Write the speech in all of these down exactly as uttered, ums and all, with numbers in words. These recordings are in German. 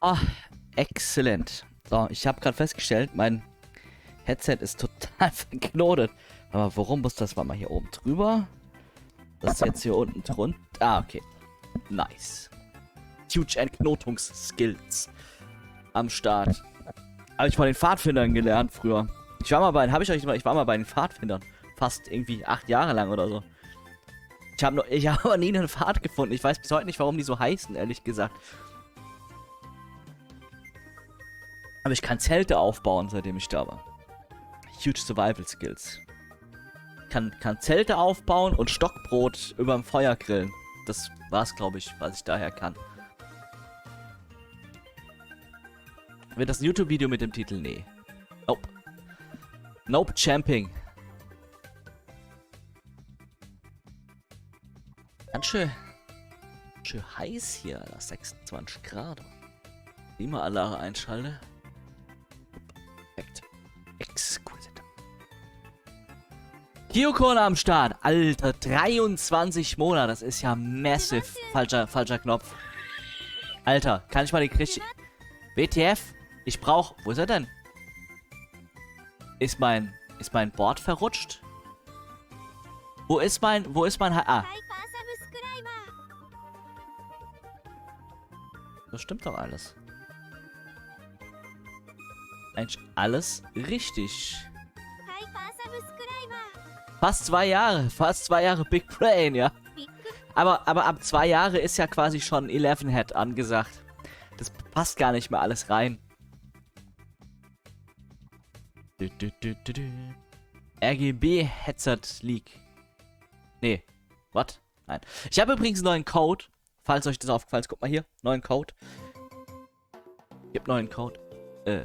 Ah, exzellent. So, ich habe gerade festgestellt, mein Headset ist total verknotet. Aber warum muss das mal hier oben drüber? Das ist jetzt hier unten drunter. Ah, okay. Nice. Huge Entknotungsskills am Start. Habe ich von den Pfadfindern gelernt früher. Ich war mal bei, habe ich euch mal, ich war mal bei den Pfadfindern. Fast irgendwie acht Jahre lang oder so. Ich habe ich hab aber nie einen Pfad gefunden. Ich weiß bis heute nicht, warum die so heißen, ehrlich gesagt. Aber ich kann Zelte aufbauen, seitdem ich da war. Huge Survival Skills. Kann, kann Zelte aufbauen und Stockbrot überm Feuer grillen. Das war's, glaube ich, was ich daher kann. Wird das ein YouTube-Video mit dem Titel? Nee. Nope. Nope Champing. Ganz schön, schön heiß hier, sechsundzwanzig Grad. Klimaanlage einschalte. Perfekt. Exquisite. Kyokon am Start. Alter, dreiundzwanzig Monate. Das ist ja massive. Falscher, falscher Knopf. Alter, kann ich mal den Krieg... W T F? Ich brauch... Wo ist er denn? Ist mein... Ist mein Board verrutscht? Wo ist mein... Wo ist mein... Ha ah. Das stimmt doch alles. Eigentlich alles richtig. Fast zwei Jahre. Fast zwei Jahre Big Brain, ja. Aber, aber ab zwei Jahre ist ja quasi schon elf Head angesagt. Das passt gar nicht mehr alles rein. Du, du, du, du, du. R G B Headset Leak. Nee. What? Nein. Ich habe übrigens einen neuen Code. Falls euch das aufgefallen ist, guck mal hier. Neuen Code. Ich hab neuen Code. Äh.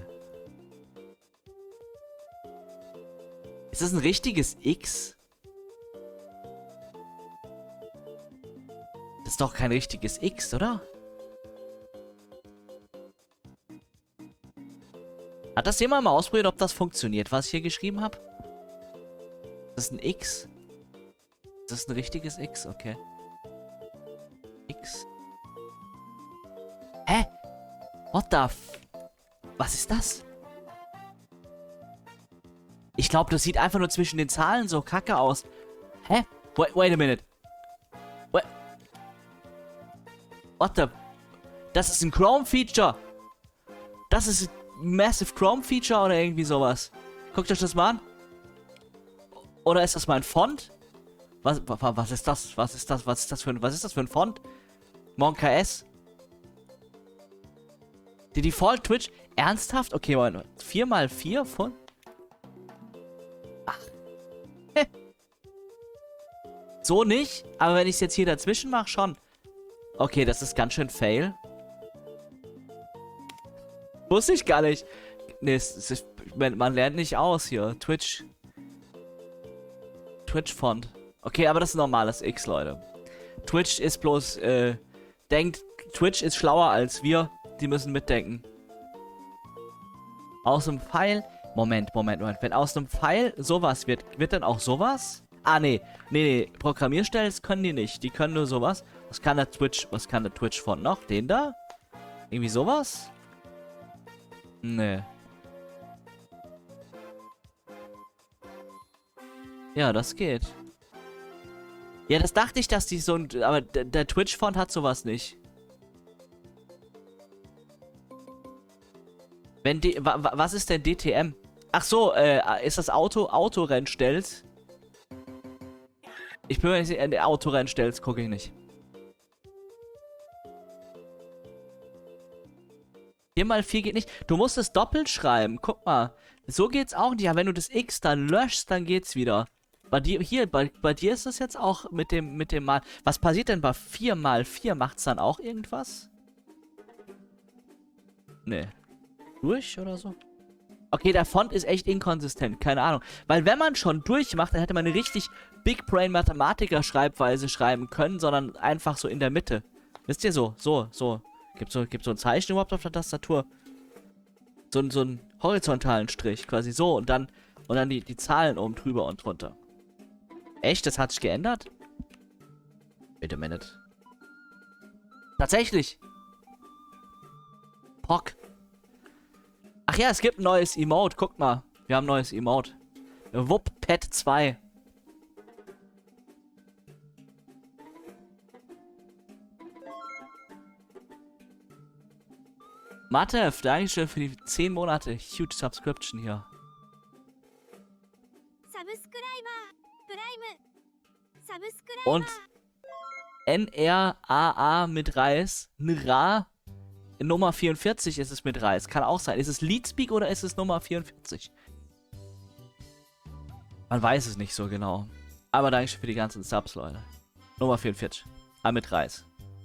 Ist das ein richtiges X? Das ist doch kein richtiges X, oder? Hat das jemand mal ausprobiert, ob das funktioniert, was ich hier geschrieben habe? Das ist ein X. Das ist ein richtiges X, okay. X. Hä? What the f... Was ist das? Ich glaube, das sieht einfach nur zwischen den Zahlen so kacke aus. Hä? Wait, wait a minute. Wait. What the... Das ist ein Chrome-Feature. Das ist ein Massive Chrome-Feature oder irgendwie sowas. Guckt euch das mal an. Oder ist das mein Font? Was, was ist das? Was ist das? Was ist das für ein, was ist das für ein Font? Monk S. Die Default Twitch. Ernsthaft? Okay, Mann. vier mal vier von... Ach. So nicht. Aber wenn ich es jetzt hier dazwischen mache, schon. Okay, das ist ganz schön fail. Wusste ich gar nicht. Nee, es, es ist, man lernt nicht aus hier. Twitch. Twitch-Font. Okay, aber das ist ein normales X, Leute. Twitch ist bloß, äh, denkt, Twitch ist schlauer als wir. Die müssen mitdenken. Aus einem Pfeil... Moment, Moment, Moment. Wenn aus einem Pfeil sowas wird, wird dann auch sowas? Ah, nee. Nee, nee. Programmierstellen können die nicht. Die können nur sowas. Was kann der Twitch... Was kann der Twitch-Font noch? Den da? Irgendwie sowas? Nee. Ja, das geht. Ja, das dachte ich, dass die so ein... Aber der, der Twitch-Font hat sowas nicht. Wenn die... Wa, wa, was ist denn D T M? Ach so, äh, ist das Auto... Autorennstells? Ich bin mir nicht sicher, der Autorennstells gucke ich nicht. vier mal vier geht nicht. Du musst es doppelt schreiben. Guck mal. So geht's auch nicht. Ja, wenn du das X dann löschst, dann geht's wieder. Bei dir, hier, bei, bei dir ist das jetzt auch mit dem, mit dem Mal. Was passiert denn bei vier mal vier? Macht's dann auch irgendwas? Nee. Durch oder so? Okay, der Font ist echt inkonsistent. Keine Ahnung. Weil wenn man schon durchmacht, dann hätte man eine richtig Big Brain Mathematiker Schreibweise schreiben können, sondern einfach so in der Mitte. Wisst ihr so? So, so. Gibt so, gibt so ein Zeichen überhaupt auf der Tastatur? So, so einen horizontalen Strich, quasi so. Und dann, und dann die, die Zahlen oben drüber und drunter. Echt? Das hat sich geändert? Wait a minute. Tatsächlich. Pock. Ach ja, es gibt ein neues Emote. Guck mal. Wir haben ein neues Emote. Wupp-Pad zwei. Matev, Dankeschön für die zehn Monate. Huge Subscription hier. Und N R A A mit Reis. Nra. Nummer vierundvierzig ist es mit Reis. Kann auch sein. Ist es Leadspeak oder ist es Nummer vierundvierzig? Man weiß es nicht so genau. Aber danke für die ganzen Subs, Leute. Nummer vierundvierzig. Ah, mit Reis.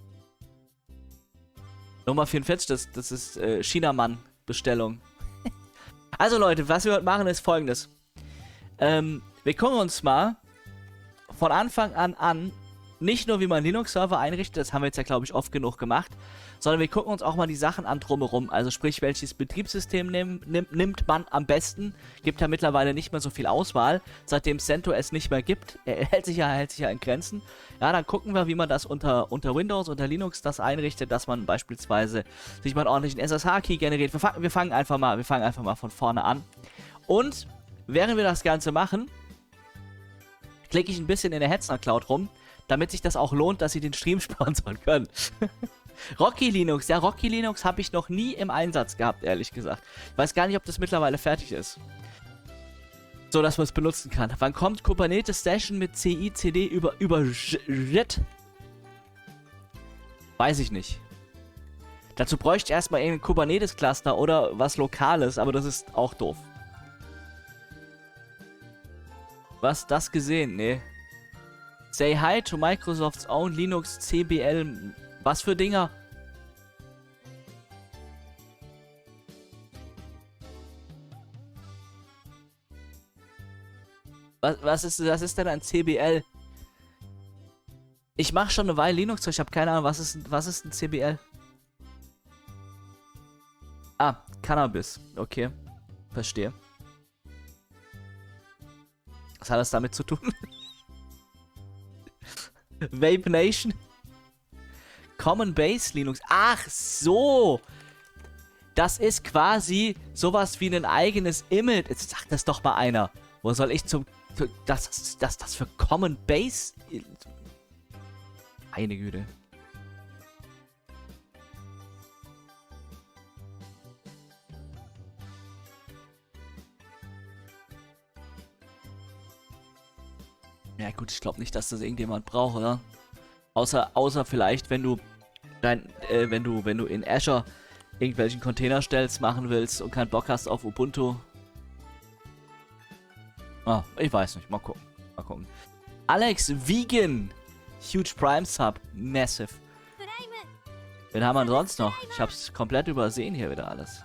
Nummer vierundvierzig, das, das ist äh, Chinamann-Bestellung. Also Leute, was wir heute machen ist folgendes. Ähm, wir gucken uns mal von Anfang an an, nicht nur wie man Linux-Server einrichtet, das haben wir jetzt ja glaube ich oft genug gemacht, sondern wir gucken uns auch mal die Sachen an drumherum. Also sprich, welches Betriebssystem nehm, nimm, nimmt man am besten. Gibt ja mittlerweile nicht mehr so viel Auswahl, seitdem CentOS nicht mehr gibt. Er hält sich ja, hält sich ja in Grenzen. Ja, dann gucken wir, wie man das unter, unter Windows, unter Linux das einrichtet, dass man beispielsweise sich mal einen ordentlichen S S H-Key generiert. Wir, fang, wir, fangen einfach mal, wir fangen einfach mal von vorne an. Und während wir das Ganze machen, klicke ich ein bisschen in der Hetzner Cloud rum, damit sich das auch lohnt, dass sie den Stream sponsern können. Rocky Linux. Ja, Rocky Linux habe ich noch nie im Einsatz gehabt, ehrlich gesagt. Ich weiß gar nicht, ob das mittlerweile fertig ist. So, dass man es benutzen kann. Wann kommt Kubernetes Station mit C I C D über, über J I T? Weiß ich nicht. Dazu bräuchte ich erstmal irgendein Kubernetes-Cluster oder was Lokales, aber das ist auch doof. Was? Das gesehen? Nee. Say hi to Microsoft's own Linux C B L. Was für Dinger? Was, was, ist, was ist denn ein C B L? Ich mache schon eine Weile Linux, ich habe keine Ahnung, was ist, was ist ein C B L? Ah, Cannabis. Okay. Verstehe. Was hat das damit zu tun? Vape Nation? Common Base Linux. Ach so! Das ist quasi sowas wie ein eigenes Image. Jetzt sagt das doch mal einer. Wo soll ich zum... Das, das, das für Common Base... Meine Güte. Ja gut, ich glaube nicht, dass das irgendjemand braucht, oder? Außer, außer vielleicht, wenn du dein, äh, wenn du, wenn du in Azure irgendwelchen Container stellst, machen willst und keinen Bock hast auf Ubuntu. Ah, ich weiß nicht. Mal gucken. Mal gucken. Alex Vegan. Huge Prime Sub. Massive. Wen haben wir sonst noch? Ich hab's komplett übersehen hier wieder alles.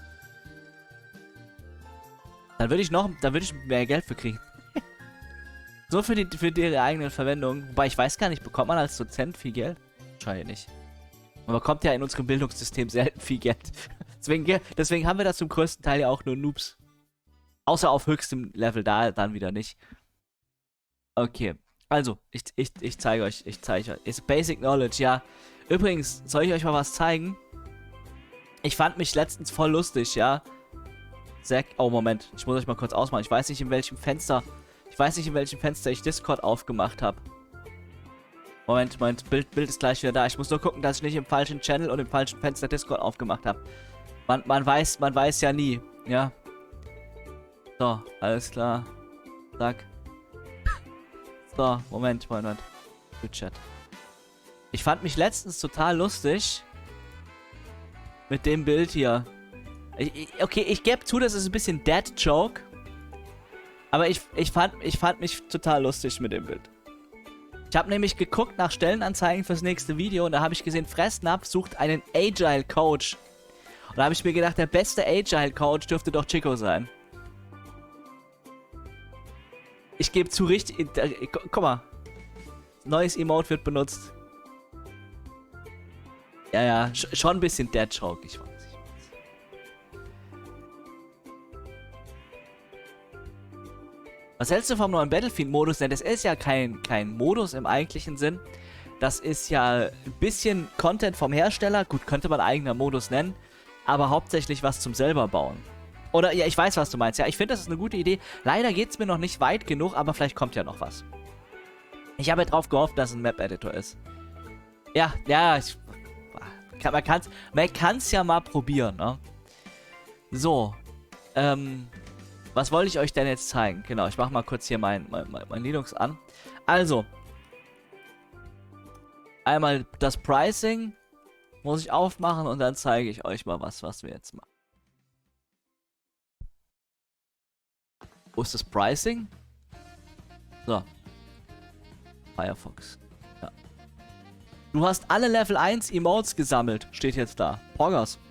Dann würde ich noch, dann würde ich mehr Geld für kriegen. So für die, für die eigene Verwendung. Wobei ich weiß gar nicht, bekommt man als Dozent viel Geld? Wahrscheinlich nicht. Man bekommt ja in unserem Bildungssystem selten viel Geld. Deswegen, deswegen haben wir das zum größten Teil ja auch nur Noobs. Außer auf höchstem Level, da dann wieder nicht. Okay. Also, ich, ich, ich zeige euch, ich zeige euch. Ist Basic Knowledge, ja. Übrigens, soll ich euch mal was zeigen? Ich fand mich letztens voll lustig, ja. Zack, oh Moment, ich muss euch mal kurz ausmachen. Ich weiß nicht, in welchem Fenster... Ich weiß nicht, in welchem Fenster ich Discord aufgemacht habe. Moment, Moment, Bild, Bild ist gleich wieder da. Ich muss nur gucken, dass ich nicht im falschen Channel und im falschen Fenster Discord aufgemacht habe. Man, man weiß, man weiß ja nie, ja. So, alles klar. Zack. So, Moment, Moment. Good Chat. Ich fand mich letztens total lustig. Mit dem Bild hier. Ich, ich, okay, ich gebe zu, das ist ein bisschen Dad-Joke. Aber ich, ich, fand, ich fand mich total lustig mit dem Bild. Ich habe nämlich geguckt nach Stellenanzeigen fürs nächste Video und da habe ich gesehen, Fressnapf sucht einen Agile Coach. Und da habe ich mir gedacht, der beste Agile Coach dürfte doch Chico sein. Ich gebe zu, richtig... Äh, guck mal. Neues Emote wird benutzt. Ja, ja, sch schon ein bisschen Dad-Joke, ich weiß. Was hältst du vom neuen Battlefield-Modus? Denn das ist ja kein, kein Modus im eigentlichen Sinn. Das ist ja ein bisschen Content vom Hersteller. Gut, könnte man eigener Modus nennen. aber hauptsächlich was zum selber bauen. Oder, ja, ich weiß, was du meinst. Ja, ich finde, das ist eine gute Idee. Leider geht es mir noch nicht weit genug, aber vielleicht kommt ja noch was. Ich habe ja drauf gehofft, dass es ein Map-Editor ist. Ja, ja, ich, kann, man kann es man kann's ja mal probieren, ne? So, ähm, was wollte ich euch denn jetzt zeigen? Genau, ich mache mal kurz hier mein, mein, mein Linux an. Also, einmal das Pricing muss ich aufmachen und dann zeige ich euch mal was, was wir jetzt machen. Wo ist das Pricing? So. Firefox. Ja. Du hast alle Level eins Emotes gesammelt, steht jetzt da. Poggers.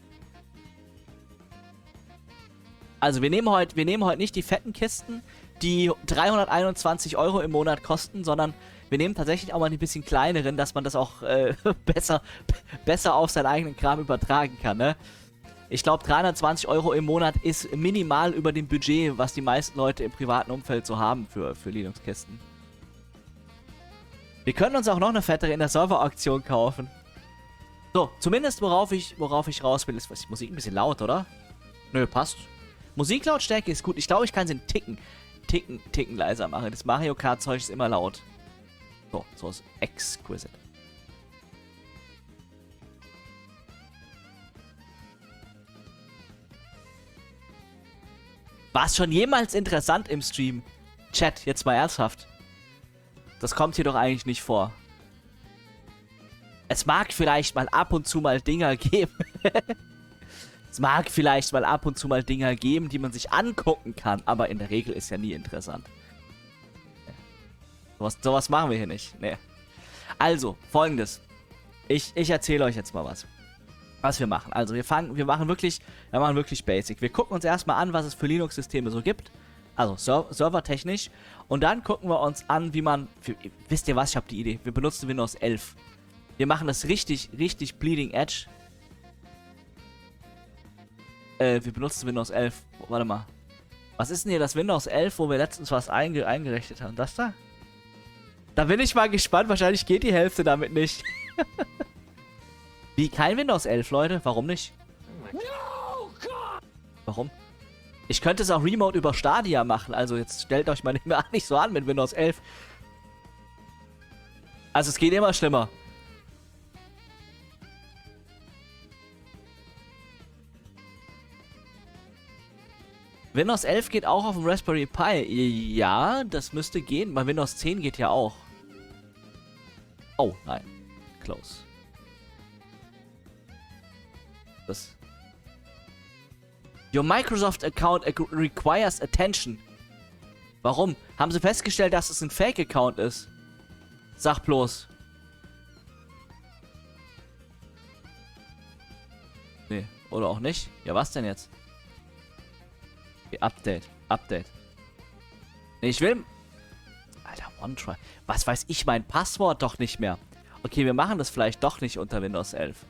Also wir nehmen heute, wir nehmen heute nicht die fetten Kisten, die dreihunderteinundzwanzig Euro im Monat kosten, sondern wir nehmen tatsächlich auch mal die bisschen kleineren, dass man das auch äh, besser, besser auf seinen eigenen Kram übertragen kann, ne? Ich glaube, dreihundertzwanzig Euro im Monat ist minimal über dem Budget, was die meisten Leute im privaten Umfeld so haben für, für Linux-Kisten. Wir können uns auch noch eine fettere in der Server-Auktion kaufen. So, zumindest worauf ich, worauf ich raus will, ist, was, die Musik ein bisschen laut, oder? Nö, passt. Musiklautstärke ist gut. Ich glaube, ich kann sie einen Ticken, Ticken, Ticken leiser machen. Das Mario Kart-Zeug ist immer laut. So, so ist exquisite. War es schon jemals interessant im Stream? Chat, jetzt mal ernsthaft. Das kommt hier doch eigentlich nicht vor. Es mag vielleicht mal ab und zu mal Dinger geben. Es mag vielleicht mal ab und zu mal Dinger geben, die man sich angucken kann, aber in der Regel ist ja nie interessant. Sowas, sowas machen wir hier nicht. Nee. Also, folgendes. Ich, ich erzähle euch jetzt mal was. Was wir machen. Also, wir fangen, wir machen wirklich, wir machen wirklich basic. Wir gucken uns erstmal an, was es für Linux-Systeme so gibt. Also, Ser servertechnisch. Und dann gucken wir uns an, wie man, für, wisst ihr was, ich habe die Idee. Wir benutzen Windows elf. Wir machen das richtig, richtig bleeding edge. Äh, wir benutzen Windows elf. Oh, warte mal. Was ist denn hier das Windows elf, wo wir letztens was einge eingerichtet haben? Das da? Da bin ich mal gespannt. Wahrscheinlich geht die Hälfte damit nicht. Wie, kein Windows elf, Leute? Warum nicht? Warum? Ich könnte es auch remote über Stadia machen. Also jetzt stellt euch mal nicht so an mit Windows elf. Also es geht immer schlimmer. Windows elf geht auch auf dem Raspberry Pi. Ja, das müsste gehen. Bei Windows zehn geht ja auch. Oh, nein. Close. Das. Your Microsoft Account requires attention. Warum? Haben sie festgestellt, dass es ein Fake-Account ist? Sag bloß. Nee, oder auch nicht. Ja, was denn jetzt? Okay, Update. Update. Nee, ich will... Alter, OneTry. Was weiß ich, mein Passwort doch nicht mehr. Okay, wir machen das vielleicht doch nicht unter Windows elf.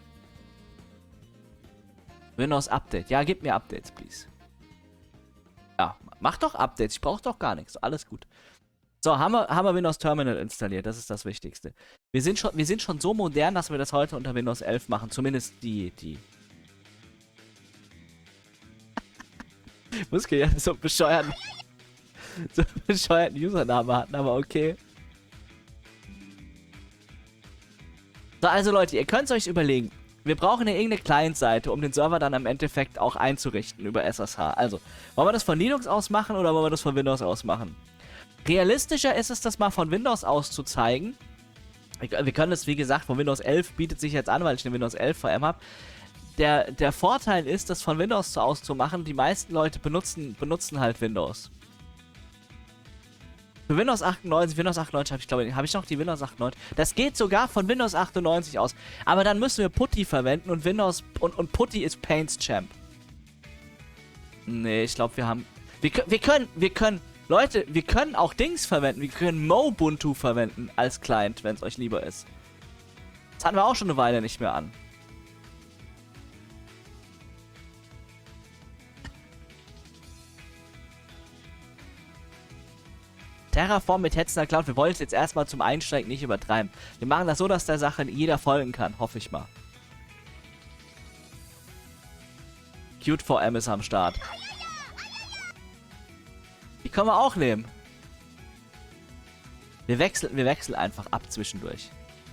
Windows Update. Ja, gib mir Updates, please. Ja, mach doch Updates. Ich brauche doch gar nichts. Alles gut. So, haben wir, haben wir Windows Terminal installiert. Das ist das Wichtigste. Wir sind schon, wir sind schon so modern, dass wir das heute unter Windows elf machen. Zumindest die, die... Muss ja so bescheuerten... so bescheuerten Username hatten, aber okay. So, also Leute, ihr könnt es euch überlegen. Wir brauchen ja irgendeine Client-Seite, um den Server dann im Endeffekt auch einzurichten über S S H. Also, wollen wir das von Linux aus machen oder wollen wir das von Windows aus machen? Realistischer ist es, das mal von Windows aus zu zeigen. Wir können das, wie gesagt, von Windows elf bietet sich jetzt an, weil ich eine Windows elf V M habe. Der, der Vorteil ist, das von Windows aus zu machen. Die meisten Leute benutzen, benutzen halt Windows. Für Windows achtundneunzig, Windows achtundneunzig habe ich glaube, habe ich noch die Windows achtundneunzig. Das geht sogar von Windows achtundneunzig aus. Aber dann müssen wir Putty verwenden und Windows und, und Putty ist Paints Champ. Nee, ich glaube, wir haben... Wir, wir können, wir können... Leute, wir können auch Dings verwenden. Wir können Mobuntu verwenden als Client, wenn es euch lieber ist. Das hatten wir auch schon eine Weile nicht mehr an. Terraform mit Hetzner Cloud. Wir wollen es jetzt erstmal zum Einsteigen nicht übertreiben. Wir machen das so, dass der Sache jeder folgen kann. Hoffe ich mal. Cute V M ist am Start. Die können wir auch nehmen. Wir wechseln, wir wechseln einfach ab zwischendurch.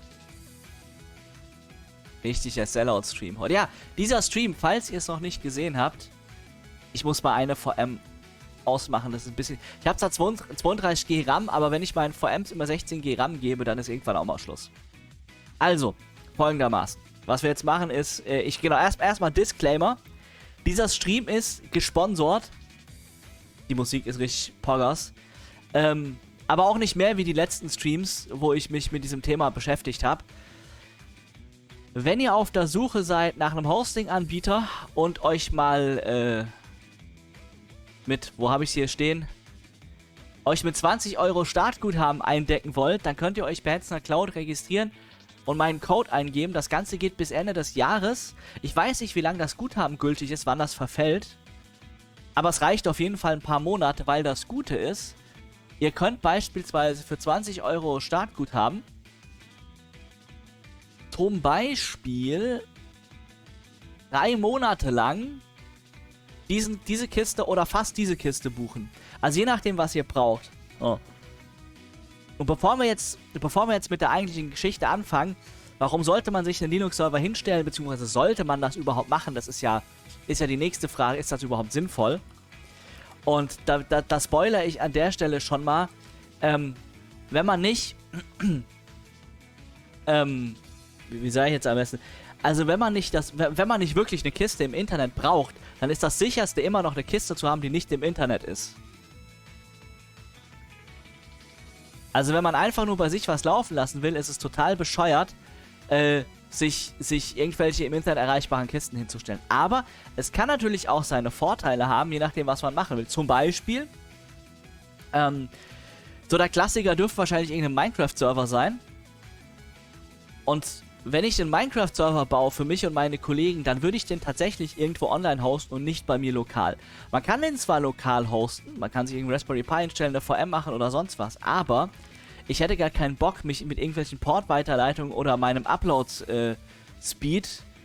Richtig, der Sellout-Stream heute. Ja, dieser Stream, falls ihr es noch nicht gesehen habt, ich muss mal eine V M ausmachen. Das ist ein bisschen... Ich habe zwar zweiunddreißig G RAM, aber wenn ich meinen V Ms immer sechzehn G RAM gebe, dann ist irgendwann auch mal Schluss. Also, folgendermaßen. Was wir jetzt machen ist, äh, ich genau erst erstmal Disclaimer. Dieser Stream ist gesponsert. Die Musik ist richtig poggers. Ähm, aber auch nicht mehr wie die letzten Streams, wo ich mich mit diesem Thema beschäftigt habe. Wenn ihr auf der Suche seid nach einem Hosting-Anbieter und euch mal äh, mit, wo habe ich hier stehen, euch mit zwanzig Euro Startguthaben eindecken wollt, dann könnt ihr euch bei Hetzner Cloud registrieren und meinen Code eingeben. Das Ganze geht bis Ende des Jahres. Ich weiß nicht, wie lange das Guthaben gültig ist, wann das verfällt. Aber es reicht auf jeden Fall ein paar Monate, weil das Gute ist, ihr könnt beispielsweise für zwanzig Euro Startguthaben zum Beispiel drei Monate lang diesen, diese Kiste oder fast diese Kiste buchen. Also je nachdem, was ihr braucht. Oh. Und bevor wir jetzt, bevor wir jetzt mit der eigentlichen Geschichte anfangen, warum sollte man sich einen Linux-Server hinstellen, beziehungsweise sollte man das überhaupt machen? Das ist ja, ist ja die nächste Frage, ist das überhaupt sinnvoll? Und da, da, da spoilere ich an der Stelle schon mal, ähm, wenn man nicht, ähm, wie sage ich jetzt am besten? Also wenn man nicht das, wenn man nicht wirklich eine Kiste im Internet braucht, dann ist das sicherste immer noch eine Kiste zu haben, die nicht im Internet ist. Also wenn man einfach nur bei sich was laufen lassen will, ist es total bescheuert, äh, sich, sich irgendwelche im Internet erreichbaren Kisten hinzustellen. Aber es kann natürlich auch seine Vorteile haben, je nachdem, was man machen will. Zum Beispiel, ähm, so der Klassiker dürfte wahrscheinlich irgendein Minecraft-Server sein. Und wenn ich einen Minecraft-Server baue für mich und meine Kollegen, dann würde ich den tatsächlich irgendwo online hosten und nicht bei mir lokal. Man kann den zwar lokal hosten, man kann sich irgendeinen Raspberry Pi einstellen, eine V M machen oder sonst was, aber ich hätte gar keinen Bock, mich mit irgendwelchen Port-Weiterleitungen oder meinem Upload-Speed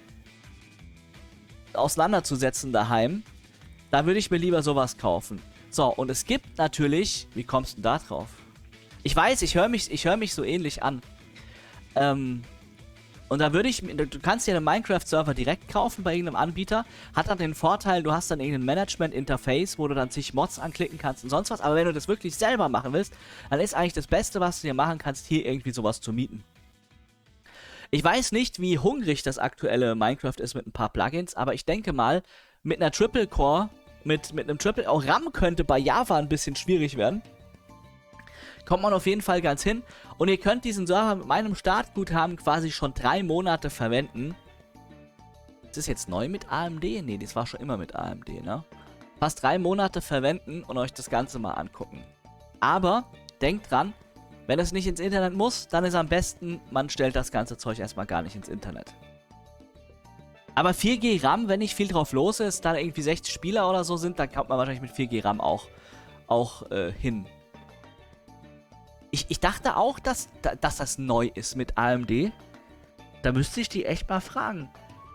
äh, auseinanderzusetzen daheim. Da würde ich mir lieber sowas kaufen. So, und es gibt natürlich... Wie kommst du denn da drauf? Ich weiß, ich höre mich, ich hör mich so ähnlich an. Ähm... Und da würde ich, du kannst dir einen Minecraft-Server direkt kaufen bei irgendeinem Anbieter. Hat dann den Vorteil, du hast dann irgendein Management-Interface, wo du dann zig Mods anklicken kannst und sonst was. Aber wenn du das wirklich selber machen willst, dann ist eigentlich das Beste, was du dir machen kannst, hier irgendwie sowas zu mieten. Ich weiß nicht, wie hungrig das aktuelle Minecraft ist mit ein paar Plugins, aber ich denke mal, mit einer Triple-Core, mit, mit einem Triple... Auch RAM könnte bei Java ein bisschen schwierig werden. Kommt man auf jeden Fall ganz hin. Und ihr könnt diesen Server mit meinem Startguthaben quasi schon drei Monate verwenden. Ist das jetzt neu mit A M D? Ne, das war schon immer mit A M D, ne? Fast drei Monate verwenden und euch das Ganze mal angucken. Aber denkt dran, wenn es nicht ins Internet muss, dann ist am besten, man stellt das ganze Zeug erstmal gar nicht ins Internet. Aber vier G RAM, wenn nicht viel drauf los ist, da irgendwie sechzig Spieler oder so sind, dann kommt man wahrscheinlich mit vier G RAM auch, auch äh, hin. Ich, ich dachte auch, dass, dass das neu ist mit A M D. Da müsste ich die echt mal fragen.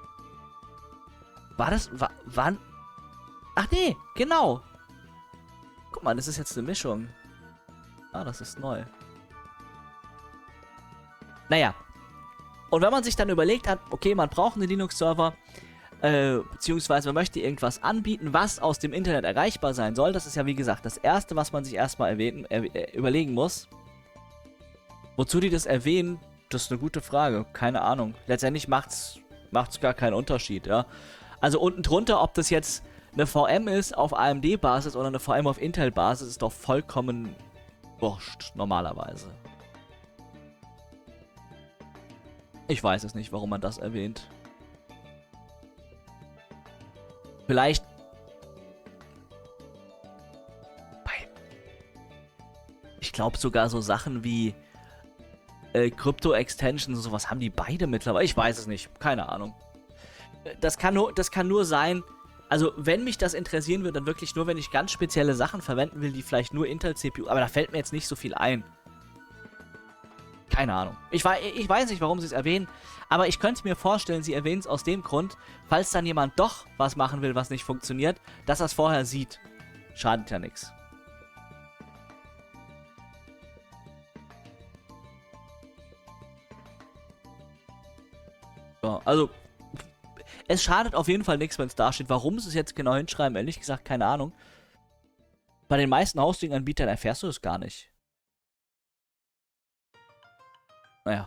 War das... War, wann? Ach nee, genau. Guck mal, das ist jetzt eine Mischung. Ah, das ist neu. Naja. Und wenn man sich dann überlegt hat, okay, man braucht einen Linux-Server, äh, beziehungsweise man möchte irgendwas anbieten, was aus dem Internet erreichbar sein soll, das ist ja wie gesagt das Erste, was man sich erstmal erwähnen, äh, überlegen muss. Wozu die das erwähnen, das ist eine gute Frage. Keine Ahnung. Letztendlich macht's, macht's gar keinen Unterschied, ja. Also unten drunter, ob das jetzt eine V M ist auf A M D-Basis oder eine V M auf Intel-Basis, ist doch vollkommen wurscht, normalerweise. Ich weiß es nicht, warum man das erwähnt. Vielleicht... Ich glaube sogar so Sachen wie... Äh, Krypto-Extensions und sowas haben die beide mittlerweile. Ich weiß es nicht. Keine Ahnung. Das kann nur, das kann nur sein, also wenn mich das interessieren würde, dann wirklich nur, wenn ich ganz spezielle Sachen verwenden will, die vielleicht nur Intel-C P U, aber da fällt mir jetzt nicht so viel ein. Keine Ahnung. Ich, wei ich weiß nicht, warum sie es erwähnen, aber ich könnte mir vorstellen, sie erwähnen es aus dem Grund, falls dann jemand doch was machen will, was nicht funktioniert, dass er es vorher sieht. Schadet ja nichts. Ja, also, es schadet auf jeden Fall nichts, wenn es da steht. Warum sie es jetzt genau hinschreiben, ehrlich gesagt, keine Ahnung. Bei den meisten Hosting-Anbietern erfährst du es gar nicht. Naja.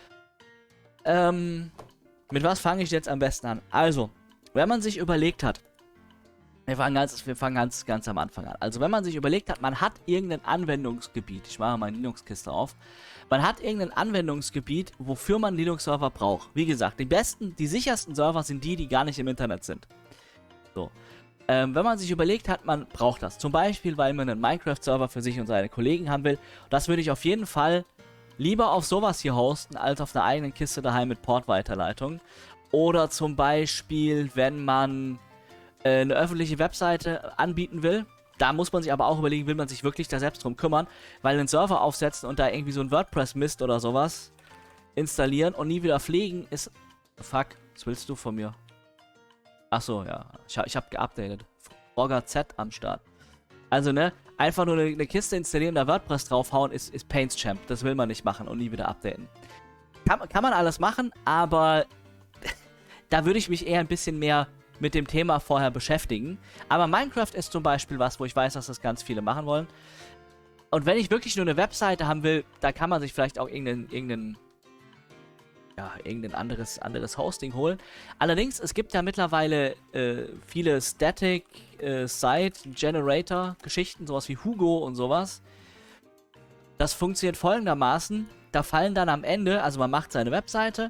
Ähm, mit was fange ich jetzt am besten an? Also, wenn man sich überlegt hat, wir fangen ganz, wir fangen ganz, ganz am Anfang an. Also, wenn man sich überlegt hat, man hat irgendein Anwendungsgebiet, ich mache mal eine Linux-Kiste auf, man hat irgendein Anwendungsgebiet, wofür man Linux-Server braucht. Wie gesagt, die besten, die sichersten Server sind die, die gar nicht im Internet sind. So. Ähm, wenn man sich überlegt hat, man braucht das. Zum Beispiel, weil man einen Minecraft-Server für sich und seine Kollegen haben will. Das würde ich auf jeden Fall lieber auf sowas hier hosten, als auf einer eigenen Kiste daheim mit Portweiterleitung. Oder zum Beispiel, wenn man äh, eine öffentliche Webseite anbieten will. Da muss man sich aber auch überlegen, will man sich wirklich da selbst drum kümmern. Weil einen Server aufsetzen und da irgendwie so ein WordPress-Mist oder sowas installieren und nie wieder pflegen ist... Fuck, was willst du von mir? Achso, ja. Ich, ich habe geupdatet. Frogger Z am Start. Also, ne? Einfach nur eine, eine Kiste installieren, da WordPress draufhauen, ist, ist Paints Champ. Das will man nicht machen und nie wieder updaten. Kann, kann man alles machen, aber da würde ich mich eher ein bisschen mehr mit dem Thema vorher beschäftigen. Aber Minecraft ist zum Beispiel was, wo ich weiß, dass das ganz viele machen wollen. Und wenn ich wirklich nur eine Webseite haben will, da kann man sich vielleicht auch irgendeinen, irgendeinen ja, irgendein anderes, anderes Hosting holen. Allerdings, es gibt ja mittlerweile äh, viele Static äh, Site Generator Geschichten, sowas wie Hugo und sowas. Das funktioniert folgendermaßen. Da fallen dann am Ende, also man macht seine Webseite,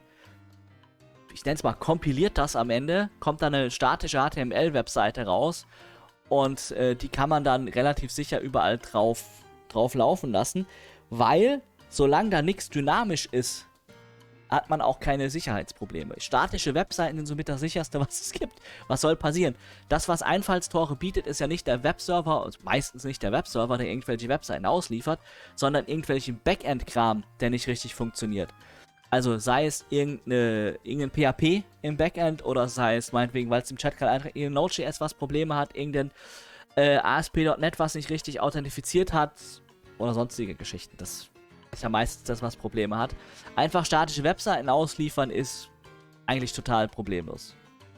ich nenne es mal, kompiliert das am Ende, kommt dann eine statische H T M L-Webseite raus und äh, die kann man dann relativ sicher überall drauf, drauf laufen lassen, weil solange da nichts dynamisch ist, hat man auch keine Sicherheitsprobleme. Statische Webseiten sind somit das sicherste, was es gibt. Was soll passieren? Das, was Einfallstore bietet, ist ja nicht der Webserver, also meistens nicht der Webserver, der irgendwelche Webseiten ausliefert, sondern irgendwelchen Backend-Kram, der nicht richtig funktioniert. Also sei es irgendeine, irgendein P H P im Backend oder sei es meinetwegen, weil es im Chat gerade einfach irgendein Node.js was Probleme hat, irgendein äh, A S P Punkt net was nicht richtig authentifiziert hat oder sonstige Geschichten. Das ist ja meistens das, was Probleme hat. Einfach statische Webseiten ausliefern ist eigentlich total problemlos.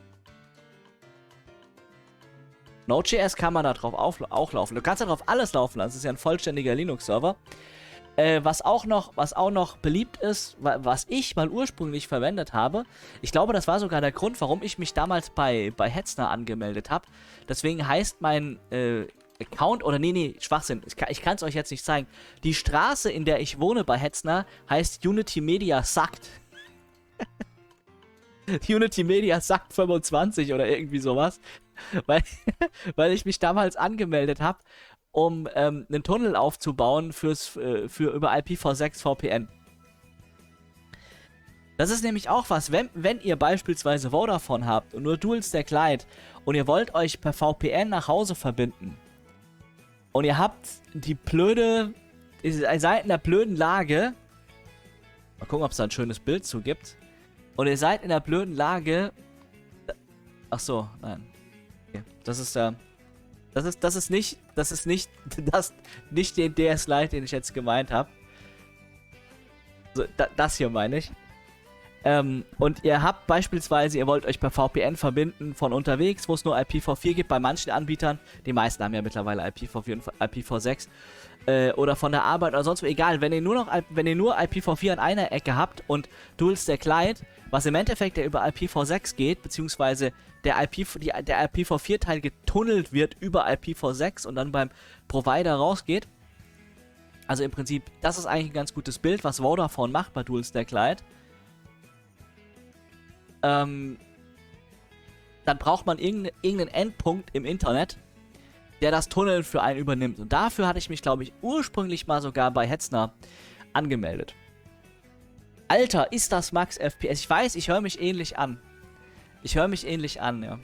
Node.js kann man da drauf auch laufen. Du kannst da drauf alles laufen lassen. Das ist ja ein vollständiger Linux-Server. Äh, was auch noch, was auch noch beliebt ist, wa was ich mal ursprünglich verwendet habe, ich glaube, das war sogar der Grund, warum ich mich damals bei, bei Hetzner angemeldet habe. Deswegen heißt mein äh, Account, oder nee, nee, Schwachsinn, ich, ich kann es euch jetzt nicht zeigen. Die Straße, in der ich wohne bei Hetzner, heißt Unity Media Suckt. Unity Media Suckt fünfundzwanzig oder irgendwie sowas. Weil, weil ich mich damals angemeldet habe, um ähm, einen Tunnel aufzubauen fürs, äh, für über I P v sechs V P N. Das ist nämlich auch was, wenn, wenn ihr beispielsweise Vodafone habt und nur Dual-Stack Lite und ihr wollt euch per V P N nach Hause verbinden und ihr habt die blöde, ihr seid in der blöden Lage, mal gucken, ob es da ein schönes Bild zu gibt, und ihr seid in der blöden Lage, ach so, nein, okay. das ist der, das ist, das ist nicht, das ist nicht, das, nicht den D S Lite, den ich jetzt gemeint habe, so, da, das hier meine ich. Ähm, und ihr habt beispielsweise, ihr wollt euch per V P N verbinden von unterwegs, wo es nur I P v vier gibt, bei manchen Anbietern, die meisten haben ja mittlerweile I P v vier und I P v sechs, äh, oder von der Arbeit oder sonst wo, egal, wenn ihr nur noch, wenn ihr nur I P v vier an einer Ecke habt und Dual-Stack Lite, was im Endeffekt ja über I P v sechs geht, beziehungsweise der, I P, die, der I P v vier Teil getunnelt wird über I P v sechs und dann beim Provider rausgeht. Also im Prinzip, das ist eigentlich ein ganz gutes Bild, was Vodafone macht bei Dual-Stack Lite. Ähm, dann braucht man irgendeinen irgendeinen Endpunkt im Internet, der das Tunneln für einen übernimmt. Und dafür hatte ich mich, glaube ich, ursprünglich mal sogar bei Hetzner angemeldet. Alter, ist das Max F P S? Ich weiß, ich höre mich ähnlich an. Ich höre mich ähnlich an, ja.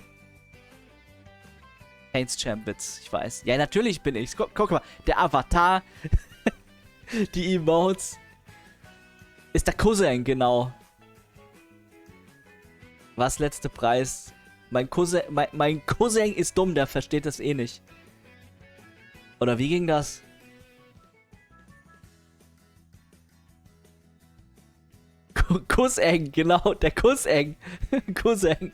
Paints Champ Witz, ich weiß. Ja, natürlich bin ich's. Guck, guck mal, der Avatar, die Emotes. Ist der Cousin, genau. Was letzte Preis? Mein Cousin, mein, mein Cousin ist dumm, der versteht das eh nicht. Oder wie ging das? Cousin, genau, der Cousin. Cousin.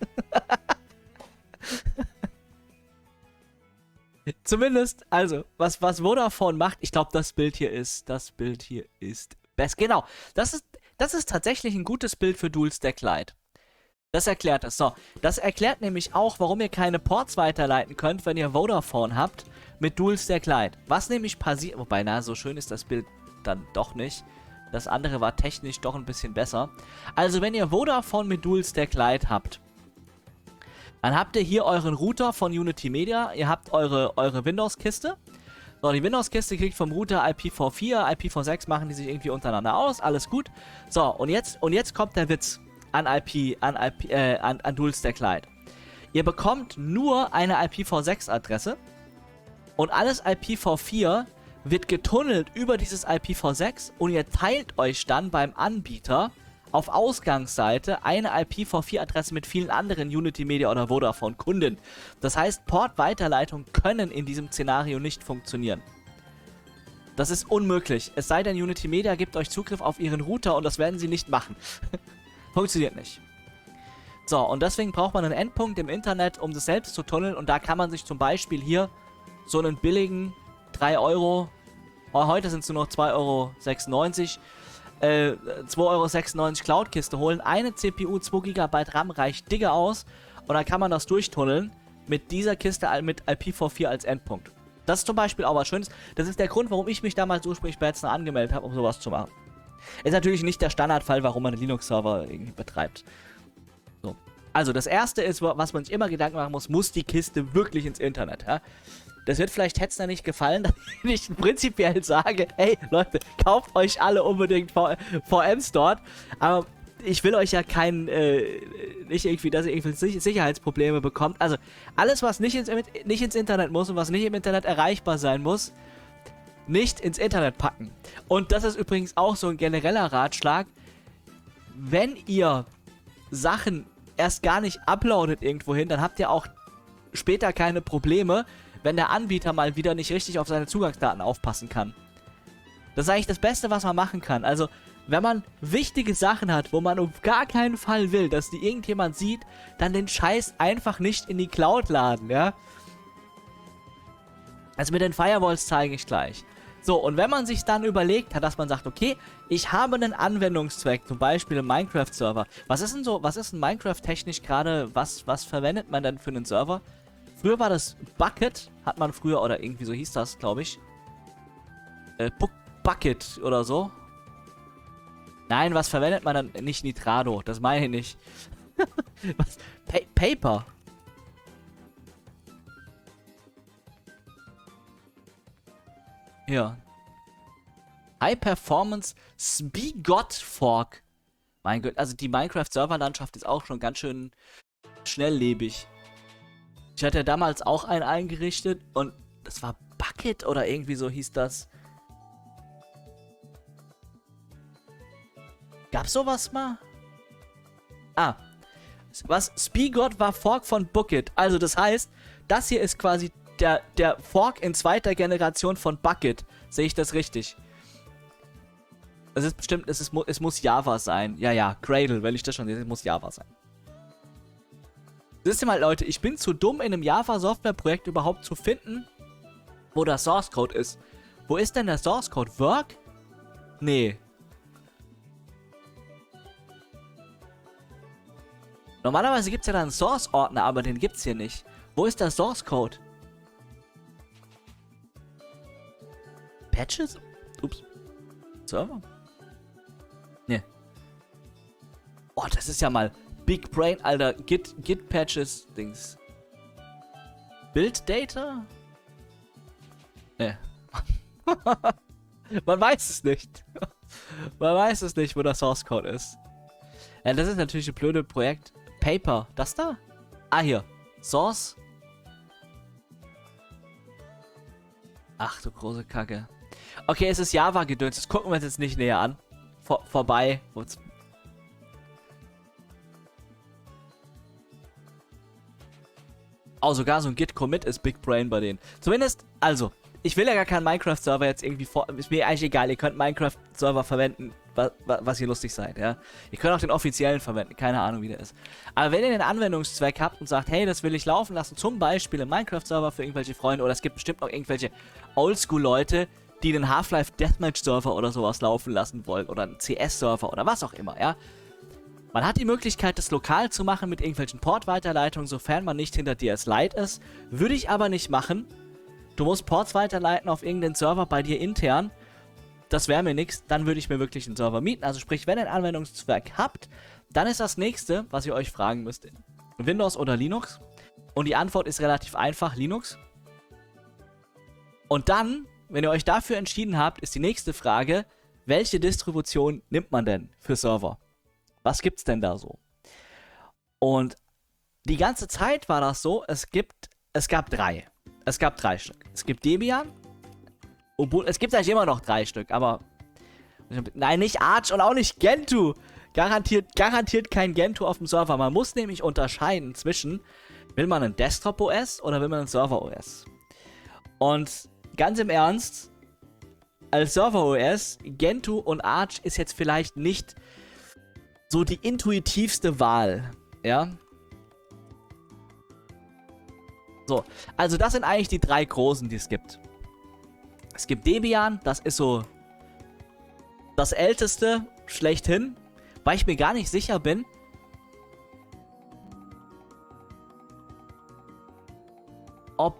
Zumindest, also, was, was Vodafone macht, ich glaube, das Bild hier ist, das Bild hier ist best. Genau, das ist, das ist tatsächlich ein gutes Bild für Dual Stack Lite. Das erklärt es. So, das erklärt nämlich auch, warum ihr keine Ports weiterleiten könnt, wenn ihr Vodafone habt mit Dual Stack Lite. Was nämlich passiert, wobei, na, so schön ist das Bild dann doch nicht. Das andere war technisch doch ein bisschen besser. Also, wenn ihr Vodafone mit Dual Stack Lite habt, dann habt ihr hier euren Router von Unity Media. Ihr habt eure, eure Windows-Kiste. So, die Windows-Kiste kriegt vom Router I P v vier, I P v sechs machen die sich irgendwie untereinander aus. Alles gut. So, und jetzt, und jetzt kommt der Witz an I P, an I P, äh, an, an Dual Stack Lite. Ihr bekommt nur eine I P v sechs Adresse und alles I P v vier wird getunnelt über dieses I P v sechs und ihr teilt euch dann beim Anbieter auf Ausgangsseite eine I P v vier Adresse mit vielen anderen Unity Media oder Vodafone Kunden. Das heißt, Port-Weiterleitungen können in diesem Szenario nicht funktionieren. Das ist unmöglich. Es sei denn, Unity Media gibt euch Zugriff auf ihren Router und das werden sie nicht machen. Funktioniert nicht. So, und deswegen braucht man einen Endpunkt im Internet, um das selbst zu tunneln. Und da kann man sich zum Beispiel hier so einen billigen drei Euro, oh, heute sind es nur noch zwei Euro sechsundneunzig, äh, zwei Euro sechsundneunzig Cloud-Kiste holen. Eine C P U, zwei Gigabyte RAM reicht dicke aus. Und dann kann man das durchtunneln mit dieser Kiste mit I P v vier als Endpunkt. Das ist zum Beispiel auch was Schönes. Das ist der Grund, warum ich mich damals ursprünglich bei Hetzner angemeldet habe, um sowas zu machen. Ist natürlich nicht der Standardfall, warum man einen Linux-Server irgendwie betreibt. So. Also das erste ist, was man sich immer Gedanken machen muss, muss die Kiste wirklich ins Internet, ja? Das wird vielleicht Hetzner nicht gefallen, dass ich prinzipiell sage, hey Leute, kauft euch alle unbedingt V Ms dort, aber ich will euch ja kein, äh, nicht irgendwie, dass ihr irgendwie Sicherheitsprobleme bekommt. Also alles, was nicht ins, nicht ins Internet muss und was nicht im Internet erreichbar sein muss, nicht ins Internet packen. Und das ist übrigens auch so ein genereller Ratschlag, wenn ihr Sachen erst gar nicht uploadet irgendwo hin, dann habt ihr auch später keine Probleme, wenn der Anbieter mal wieder nicht richtig auf seine Zugangsdaten aufpassen kann. Das ist eigentlich das Beste, was man machen kann. Also, wenn man wichtige Sachen hat, wo man auf gar keinen Fall will, dass die irgendjemand sieht, dann den Scheiß einfach nicht in die Cloud laden, ja? Also mit den Firewalls zeige ich gleich. So, und wenn man sich dann überlegt hat, dass man sagt, okay, ich habe einen Anwendungszweck, zum Beispiel einen Minecraft-Server. Was ist denn so, was ist denn Minecraft technisch gerade, was, was verwendet man denn für einen Server? Früher war das Bucket, hat man früher, oder irgendwie so hieß das, glaube ich. Äh, Bucket oder so. Nein, was verwendet man dann? Nicht Nitrado, das meine ich nicht. Was? Pa Paper. Ja. High Performance Spigot Fork. Mein Gott, also die Minecraft-Serverlandschaft ist auch schon ganz schön schnelllebig. Ich hatte ja damals auch einen eingerichtet und das war Bucket oder irgendwie so hieß das. Gab's sowas mal? Ah. Was? Spigot war Fork von Bucket. Also das heißt, das hier ist quasi der, der Fork in zweiter Generation von Bucket. Sehe ich das richtig? Es ist bestimmt, es, ist, es muss Java sein. Ja, ja, Cradle, wenn ich das schon sehe, es muss Java sein. Wisst ihr mal, Leute, ich bin zu dumm, in einem Java-Software-Projekt überhaupt zu finden, wo der Source-Code ist. Wo ist denn der Source-Code? Work? Nee. Normalerweise gibt es ja da einen Source-Ordner, aber den gibt's hier nicht. Wo ist der Source-Code? Patches? Ups. Server? Nee. Oh, das ist ja mal Big Brain, Alter. Git, Git Patches, Dings. Build Data? Nee. Man weiß es nicht. Man weiß es nicht, wo der Source Code ist. Ja, das ist natürlich ein blödes Projekt. Paper. Das da? Ah, hier. Source. Ach du große Kacke. Okay, es ist Java-Gedöns. Das gucken wir uns jetzt nicht näher an. vor, vorbei. Oh, sogar so ein Git-Commit ist Big Brain bei denen. Zumindest, also, ich will ja gar keinen Minecraft-Server jetzt irgendwie vor... Ist mir eigentlich egal, ihr könnt Minecraft-Server verwenden, was, was ihr lustig seid, ja. Ihr könnt auch den offiziellen verwenden, keine Ahnung, wie der ist. Aber wenn ihr den Anwendungszweck habt und sagt, hey, das will ich laufen lassen, zum Beispiel im Minecraft-Server für irgendwelche Freunde, oder es gibt bestimmt noch irgendwelche Oldschool-Leute, die den Half-Life Deathmatch-Server oder sowas laufen lassen wollen, oder einen C S-Server oder was auch immer, ja. Man hat die Möglichkeit, das lokal zu machen mit irgendwelchen Port-Weiterleitungen, sofern man nicht hinter D S Lite ist. Würde ich aber nicht machen. Du musst Ports weiterleiten auf irgendeinen Server bei dir intern. Das wäre mir nichts. Dann würde ich mir wirklich einen Server mieten. Also sprich, wenn ihr einen Anwendungszweck habt, dann ist das nächste, was ihr euch fragen müsst, Windows oder Linux? Und die Antwort ist relativ einfach, Linux. Und dann, wenn ihr euch dafür entschieden habt, ist die nächste Frage, welche Distribution nimmt man denn für Server? Was gibt's denn da so? Und die ganze Zeit war das so, es gibt, es gab drei. Es gab drei Stück. Es gibt Debian. Obwohl, es gibt eigentlich immer noch drei Stück, aber... Nein, nicht Arch und auch nicht Gentoo. Garantiert, garantiert kein Gentoo auf dem Server. Man muss nämlich unterscheiden zwischen, will man ein Desktop-O S oder will man ein Server-O S? Und ganz im Ernst, als Server-O S, Gentoo und Arch ist jetzt vielleicht nicht... so die intuitivste Wahl, ja. So, also das sind eigentlich die drei großen, die es gibt. Es gibt Debian, das ist so das älteste schlechthin, weil ich mir gar nicht sicher bin, ob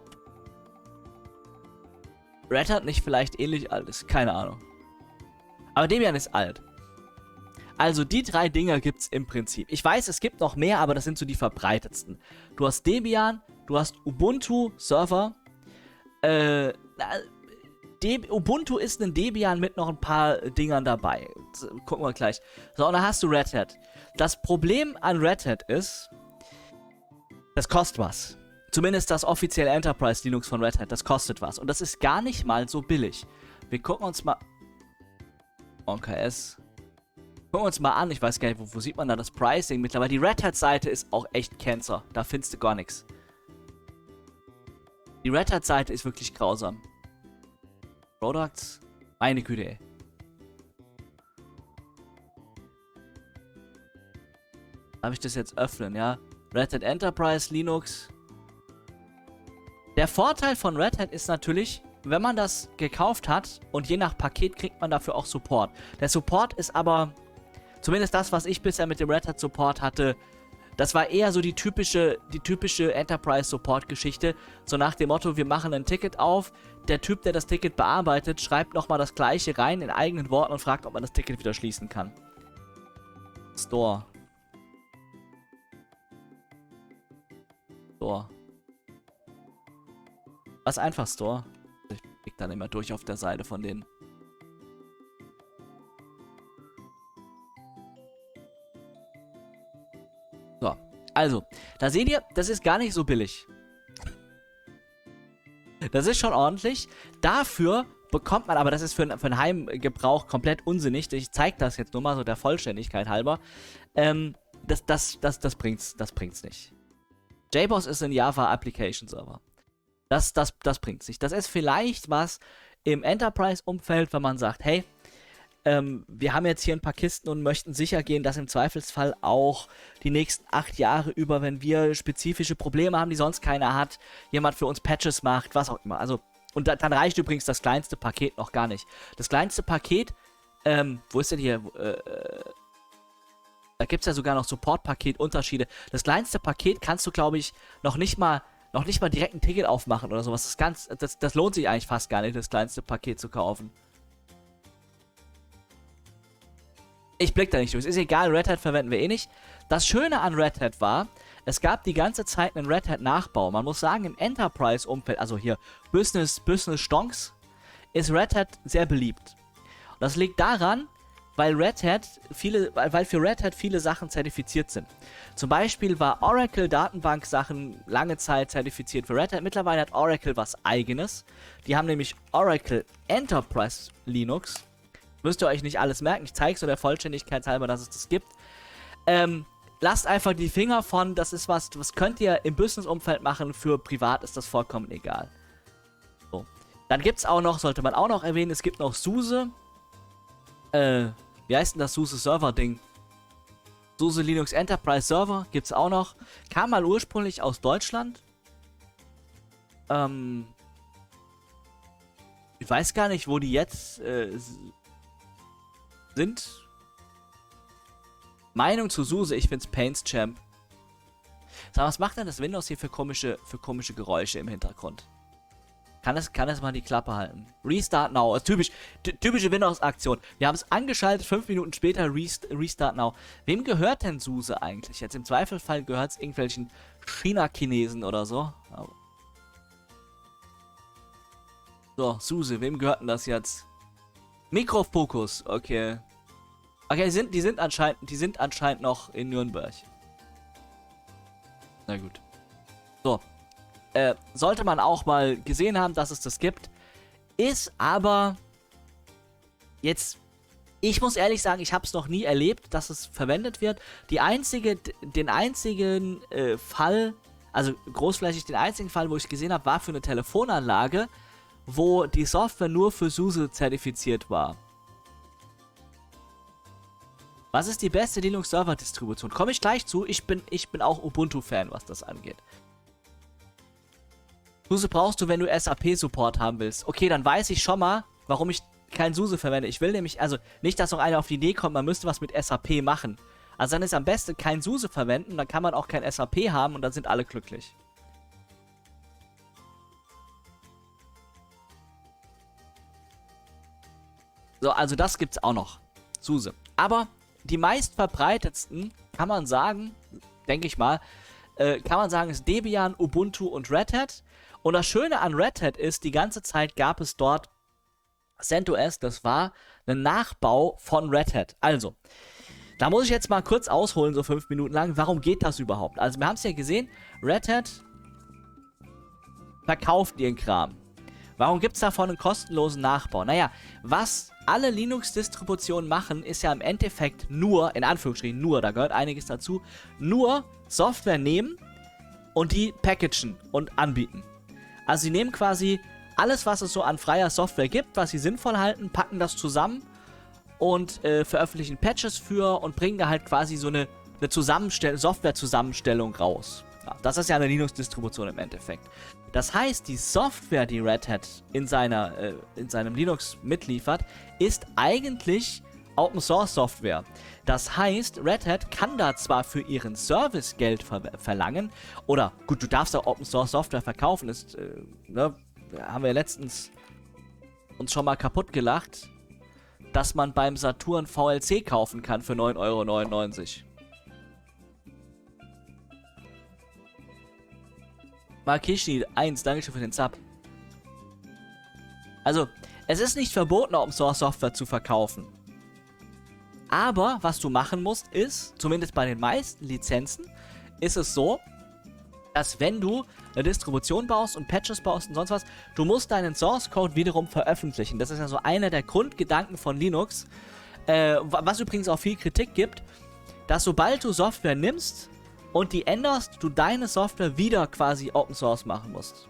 Red Hat nicht vielleicht ähnlich alt ist, keine Ahnung. Aber Debian ist alt. Also die drei Dinger gibt's im Prinzip. Ich weiß, es gibt noch mehr, aber das sind so die verbreitetsten. Du hast Debian, du hast Ubuntu Server. Äh, De Ubuntu ist ein Debian mit noch ein paar Dingern dabei. Das gucken wir gleich. So, und dann hast du Red Hat. Das Problem an Red Hat ist, das kostet was. Zumindest das offizielle Enterprise Linux von Red Hat, das kostet was. Und das ist gar nicht mal so billig. Wir gucken uns mal... O K S... Gucken wir uns mal an, ich weiß gar nicht, wo, wo sieht man da das Pricing mittlerweile. Die Red Hat-Seite ist auch echt Cancer. Da findest du gar nichts. Die Red Hat-Seite ist wirklich grausam. Products? Meine Güte, ey. Darf ich das jetzt öffnen, ja? Red Hat Enterprise, Linux. Der Vorteil von Red Hat ist natürlich, wenn man das gekauft hat und je nach Paket kriegt man dafür auch Support. Der Support ist aber... Zumindest das, was ich bisher mit dem Red Hat Support hatte, das war eher so die typische, die typische Enterprise Support Geschichte. So nach dem Motto, wir machen ein Ticket auf, der Typ, der das Ticket bearbeitet, schreibt nochmal das gleiche rein in eigenen Worten und fragt, ob man das Ticket wieder schließen kann. Store. Store. Was einfach Store? Ich blick dann immer durch auf der Seite von denen. So, also, da seht ihr, das ist gar nicht so billig. Das ist schon ordentlich. Dafür bekommt man, aber das ist für, für einen Heimgebrauch komplett unsinnig. Ich zeige das jetzt nur mal so der Vollständigkeit halber. Ähm, das, das, das, das bringt's, das bringt's nicht. J B O S ist ein Java Application Server. Das, das, das bringt's nicht. Das ist vielleicht was im Enterprise-Umfeld, wenn man sagt, hey, Ähm, wir haben jetzt hier ein paar Kisten und möchten sicher gehen, dass im Zweifelsfall auch die nächsten acht Jahre über, wenn wir spezifische Probleme haben, die sonst keiner hat, jemand für uns Patches macht, was auch immer. Also, und da, dann reicht übrigens das kleinste Paket noch gar nicht. Das kleinste Paket, ähm, wo ist denn hier, äh, da gibt es ja sogar noch Support-Paket-Unterschiede. Das kleinste Paket kannst du, glaube ich, noch nicht mal, noch nicht mal direkt ein Ticket aufmachen oder sowas. Das, ganz, das, das lohnt sich eigentlich fast gar nicht, das kleinste Paket zu kaufen. Ich blick da nicht durch. Ist egal, Red Hat verwenden wir eh nicht. Das Schöne an Red Hat war, es gab die ganze Zeit einen Red Hat Nachbau. Man muss sagen, im Enterprise-Umfeld, also hier Business, Business Stonks, ist Red Hat sehr beliebt. Und das liegt daran, weil Red Hat viele, weil für Red Hat viele Sachen zertifiziert sind. Zum Beispiel war Oracle Datenbank-Sachen lange Zeit zertifiziert für Red Hat. Mittlerweile hat Oracle was Eigenes. Die haben nämlich Oracle Enterprise Linux. Müsst ihr euch nicht alles merken. Ich zeige so der Vollständigkeit halber, dass es das gibt. Ähm, lasst einfach die Finger von, das ist was, was könnt ihr im Business-Umfeld machen, für privat ist das vollkommen egal. So. Dann gibt es auch noch, sollte man auch noch erwähnen, es gibt noch SUSE. Äh, wie heißt denn das SUSE-Server-Ding? SUSE Linux Enterprise Server gibt es auch noch. Kam mal ursprünglich aus Deutschland. Ähm, ich weiß gar nicht, wo die jetzt äh, sind. Meinung zu SUSE, ich find's Paints Champ. Sag mal, was macht denn das Windows hier für komische, für komische Geräusche im Hintergrund? Kann es, kann es mal die Klappe halten? Restart Now, typisch, typische Windows-Aktion. Wir haben es angeschaltet, fünf Minuten später Rest, Restart Now. Wem gehört denn SUSE eigentlich? Jetzt im Zweifelfall gehört es irgendwelchen China-Chinesen oder so. So, SUSE, wem gehört denn das jetzt? Mikrofokus, okay. Okay, die sind, die sind anscheinend, die sind anscheinend noch in Nürnberg. Na gut. So. Äh, sollte man auch mal gesehen haben, dass es das gibt. Ist aber jetzt, ich muss ehrlich sagen, ich habe es noch nie erlebt, dass es verwendet wird. Die einzige, den einzigen äh, Fall, also großflächig den einzigen Fall, wo ich es gesehen habe, war für eine Telefonanlage, wo die Software nur für SUSE zertifiziert war. Was ist die beste Linux-Server-Distribution? Komme ich gleich zu. Ich bin, ich bin auch Ubuntu-Fan, was das angeht. SUSE brauchst du, wenn du S A P-Support haben willst. Okay, dann weiß ich schon mal, warum ich kein SUSE verwende. Ich will nämlich, also nicht, dass noch einer auf die Idee kommt, man müsste was mit S A P machen. Also dann ist am besten kein SUSE verwenden, dann kann man auch kein S A P haben und dann sind alle glücklich. So, also das gibt's auch noch. SUSE. Aber die meistverbreitetsten, kann man sagen, denke ich mal, äh, kann man sagen, ist Debian, Ubuntu und Red Hat. Und das Schöne an Red Hat ist, die ganze Zeit gab es dort CentOS, das war ein Nachbau von Red Hat. Also, da muss ich jetzt mal kurz ausholen, so fünf Minuten lang. Warum geht das überhaupt? Also, wir haben es ja gesehen, Red Hat verkauft ihren Kram. Warum gibt es davon einen kostenlosen Nachbau? Naja, was alle Linux-Distributionen machen, ist ja im Endeffekt nur, in Anführungsstrichen nur, da gehört einiges dazu, nur Software nehmen und die packagen und anbieten. Also sie nehmen quasi alles, was es so an freier Software gibt, was sie sinnvoll halten, packen das zusammen und äh, veröffentlichen Patches für und bringen da halt quasi so eine, eine Zusammenstell- Software-Zusammenstellung raus. Ja, das ist ja eine Linux-Distribution im Endeffekt. Das heißt, die Software, die Red Hat in, seiner, äh, in seinem Linux mitliefert, ist eigentlich Open-Source-Software. Das heißt, Red Hat kann da zwar für ihren Service Geld ver verlangen, oder gut, du darfst auch Open-Source-Software verkaufen, ist, äh, ne, haben wir letztens uns schon mal kaputt gelacht, dass man beim Saturn V L C kaufen kann für neun Euro neunundneunzig. Markishi eins, danke für den Sub. Also, es ist nicht verboten, Open-Source-Software zu verkaufen. Aber, was du machen musst, ist, zumindest bei den meisten Lizenzen, ist es so, dass wenn du eine Distribution baust und Patches baust und sonst was, du musst deinen Source-Code wiederum veröffentlichen. Das ist ja so einer der Grundgedanken von Linux, äh, was übrigens auch viel Kritik gibt, dass sobald du Software nimmst und die änderst, du deine Software wieder quasi Open Source machen musst.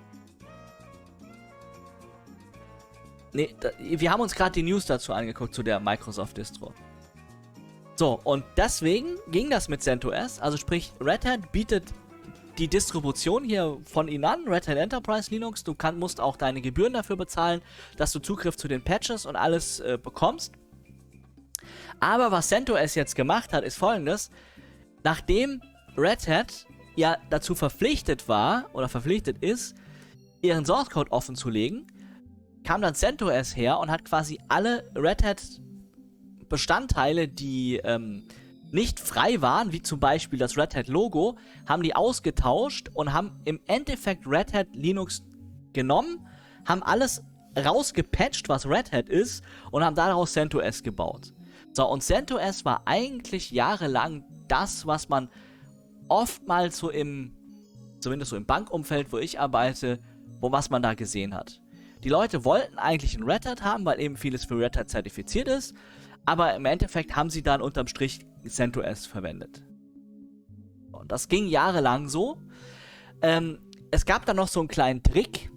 Ne, da, wir haben uns gerade die News dazu angeguckt, zu der Microsoft-Distro. So, und deswegen ging das mit CentOS, also sprich, Red Hat bietet die Distribution hier von ihnen an, Red Hat Enterprise Linux, du kann, musst auch deine Gebühren dafür bezahlen, dass du Zugriff zu den Patches und alles äh, bekommst. Aber was CentOS jetzt gemacht hat, ist folgendes: Nachdem Red Hat ja dazu verpflichtet war, oder verpflichtet ist, ihren Source Code offen zu legen, kam dann CentOS her und hat quasi alle Red Hat Bestandteile, die ähm, nicht frei waren, wie zum Beispiel das Red Hat Logo, haben die ausgetauscht und haben im Endeffekt Red Hat Linux genommen, haben alles rausgepatcht, was Red Hat ist, und haben daraus CentOS gebaut. So, und CentOS war eigentlich jahrelang das, was man oftmals so im, zumindest so im Bankumfeld, wo ich arbeite, wo was man da gesehen hat. Die Leute wollten eigentlich ein Red Hat haben, weil eben vieles für Red Hat zertifiziert ist, aber im Endeffekt haben sie dann unterm Strich CentOS verwendet. Und das ging jahrelang so. Ähm, es gab dann noch so einen kleinen Trick.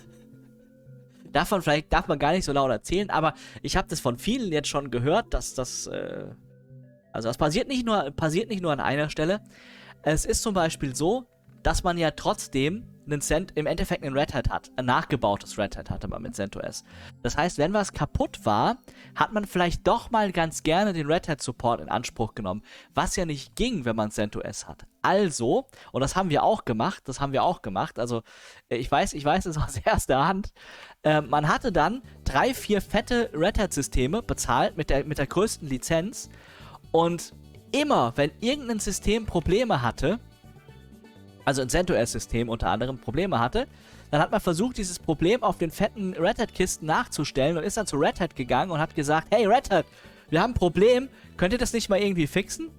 Davon vielleicht darf man gar nicht so laut erzählen, aber ich habe das von vielen jetzt schon gehört, dass das, äh, also das passiert nicht nur, passiert nicht nur an einer Stelle. Es ist zum Beispiel so, dass man ja trotzdem einen Cent, im Endeffekt einen Red Hat hat. Ein nachgebautes Red Hat hatte man mit CentOS. Das heißt, wenn was kaputt war, hat man vielleicht doch mal ganz gerne den Red Hat Support in Anspruch genommen. Was ja nicht ging, wenn man CentOS hat. Also, und das haben wir auch gemacht, das haben wir auch gemacht, also ich weiß, ich weiß es aus erster Hand, äh, man hatte dann drei, vier fette Red Hat Systeme bezahlt mit der, mit der größten Lizenz und immer, wenn irgendein System Probleme hatte, also ein CentOS-System unter anderem Probleme hatte, dann hat man versucht, dieses Problem auf den fetten Red Hat-Kisten nachzustellen und ist dann zu Red Hat gegangen und hat gesagt, hey Red Hat, wir haben ein Problem, könnt ihr das nicht mal irgendwie fixen?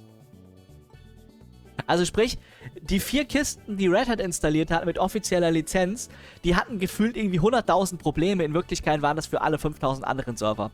Also sprich, die vier Kisten, die Red Hat installiert hat mit offizieller Lizenz, die hatten gefühlt irgendwie hunderttausend Probleme, in Wirklichkeit waren das für alle fünftausend anderen Server.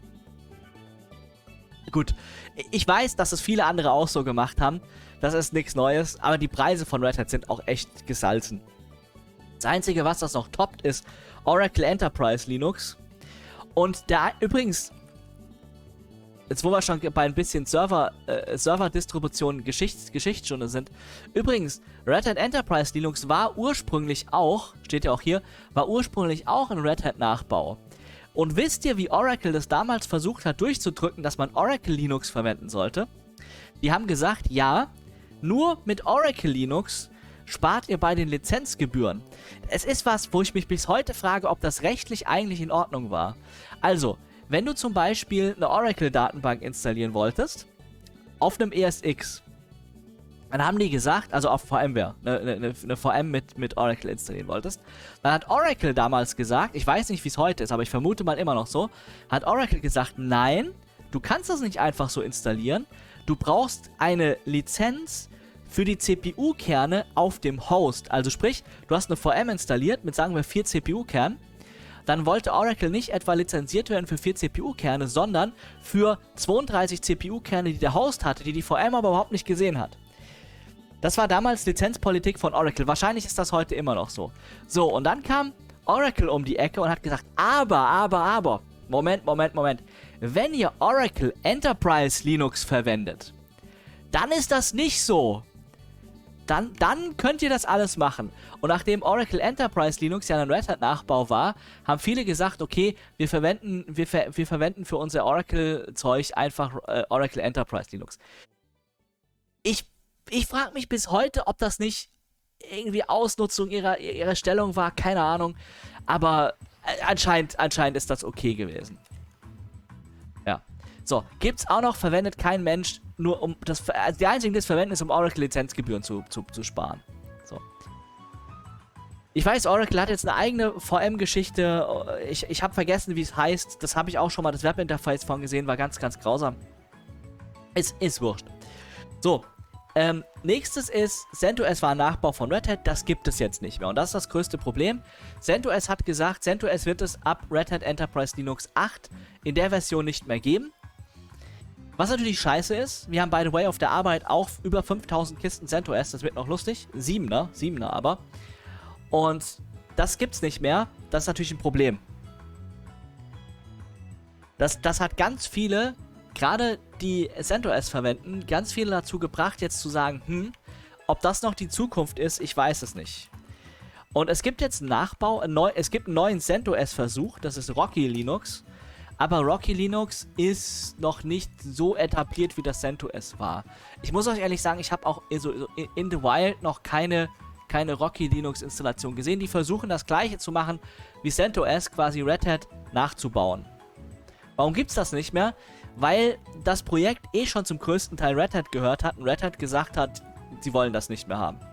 Gut, ich weiß, dass es viele andere auch so gemacht haben. Das ist nichts Neues, aber die Preise von Red Hat sind auch echt gesalzen. Das Einzige, was das noch toppt, ist Oracle Enterprise Linux. Und da übrigens, jetzt wo wir schon bei ein bisschen Server, äh, Server-Distribution Geschichts Geschichtsstunde sind, übrigens, Red Hat Enterprise Linux war ursprünglich auch, steht ja auch hier, war ursprünglich auch ein Red Hat Nachbau. Und wisst ihr, wie Oracle das damals versucht hat durchzudrücken, dass man Oracle Linux verwenden sollte? Die haben gesagt, ja, nur mit Oracle Linux spart ihr bei den Lizenzgebühren. Es ist was, wo ich mich bis heute frage, ob das rechtlich eigentlich in Ordnung war. Also, wenn du zum Beispiel eine Oracle-Datenbank installieren wolltest, auf einem E S X, dann haben die gesagt, also auf VMware, eine, eine, eine V M mit, mit Oracle installieren wolltest, dann hat Oracle damals gesagt, ich weiß nicht, wie es heute ist, aber ich vermute mal immer noch so, hat Oracle gesagt, nein, du kannst das nicht einfach so installieren, du brauchst eine Lizenz für die C P U-Kerne auf dem Host. Also sprich, du hast eine V M installiert mit, sagen wir, vier C P U-Kernen, dann wollte Oracle nicht etwa lizenziert werden für vier C P U-Kerne, sondern für zweiunddreißig C P U-Kerne, die der Host hatte, die die V M aber überhaupt nicht gesehen hat. Das war damals Lizenzpolitik von Oracle. Wahrscheinlich ist das heute immer noch so. So, und dann kam Oracle um die Ecke und hat gesagt, aber, aber, aber, Moment, Moment, Moment. Wenn ihr Oracle Enterprise Linux verwendet, dann ist das nicht so. Dann, dann könnt ihr das alles machen. Und nachdem Oracle Enterprise Linux ja ein Red Hat Nachbau war, haben viele gesagt, okay, wir verwenden, wir, ver wir verwenden für unser Oracle-Zeug einfach äh, Oracle Enterprise Linux. Ich Ich frage mich bis heute, ob das nicht irgendwie Ausnutzung ihrer, ihrer Stellung war, keine Ahnung. Aber anscheinend, anscheinend ist das okay gewesen. Ja. So, gibt's auch noch, verwendet kein Mensch, nur um das, also die einzigen, die das verwenden, ist, um Oracle-Lizenzgebühren zu, zu, zu sparen. So. Ich weiß, Oracle hat jetzt eine eigene V M-Geschichte. Ich, ich habe vergessen, wie es heißt. Das habe ich auch schon mal das Webinterface von gesehen, war ganz, ganz grausam. Es ist wurscht. So. Ähm, nächstes ist, CentOS war ein Nachbau von Red Hat, das gibt es jetzt nicht mehr. Und das ist das größte Problem. CentOS hat gesagt, CentOS wird es ab Red Hat Enterprise Linux acht in der Version nicht mehr geben. Was natürlich scheiße ist, wir haben by the way auf der Arbeit auch über fünftausend Kisten CentOS, das wird noch lustig. Siebener, Siebener aber. Und das gibt's nicht mehr, das ist natürlich ein Problem. Das, das hat ganz viele, gerade die CentOS verwenden, ganz viele dazu gebracht, jetzt zu sagen, hm, ob das noch die Zukunft ist, ich weiß es nicht. Und es gibt jetzt einen Nachbau, ein neu, es gibt einen neuen CentOS-Versuch, das ist Rocky Linux. Aber Rocky Linux ist noch nicht so etabliert, wie das CentOS war. Ich muss euch ehrlich sagen, ich habe auch in, so, in the Wild noch keine, keine Rocky Linux Installation gesehen. Die versuchen das gleiche zu machen wie CentOS, quasi Red Hat nachzubauen. Warum gibt es das nicht mehr? Weil das Projekt eh schon zum größten Teil Red Hat gehört hat und Red Hat gesagt hat, sie wollen das nicht mehr haben.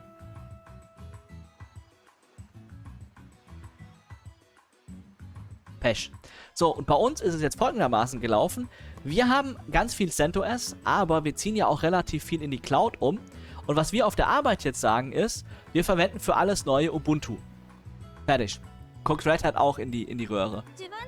Pech. So, und bei uns ist es jetzt folgendermaßen gelaufen. Wir haben ganz viel CentOS, aber wir ziehen ja auch relativ viel in die Cloud um. Und was wir auf der Arbeit jetzt sagen ist, wir verwenden für alles neue Ubuntu. Fertig. guckt Red Hat auch in die, in die Röhre.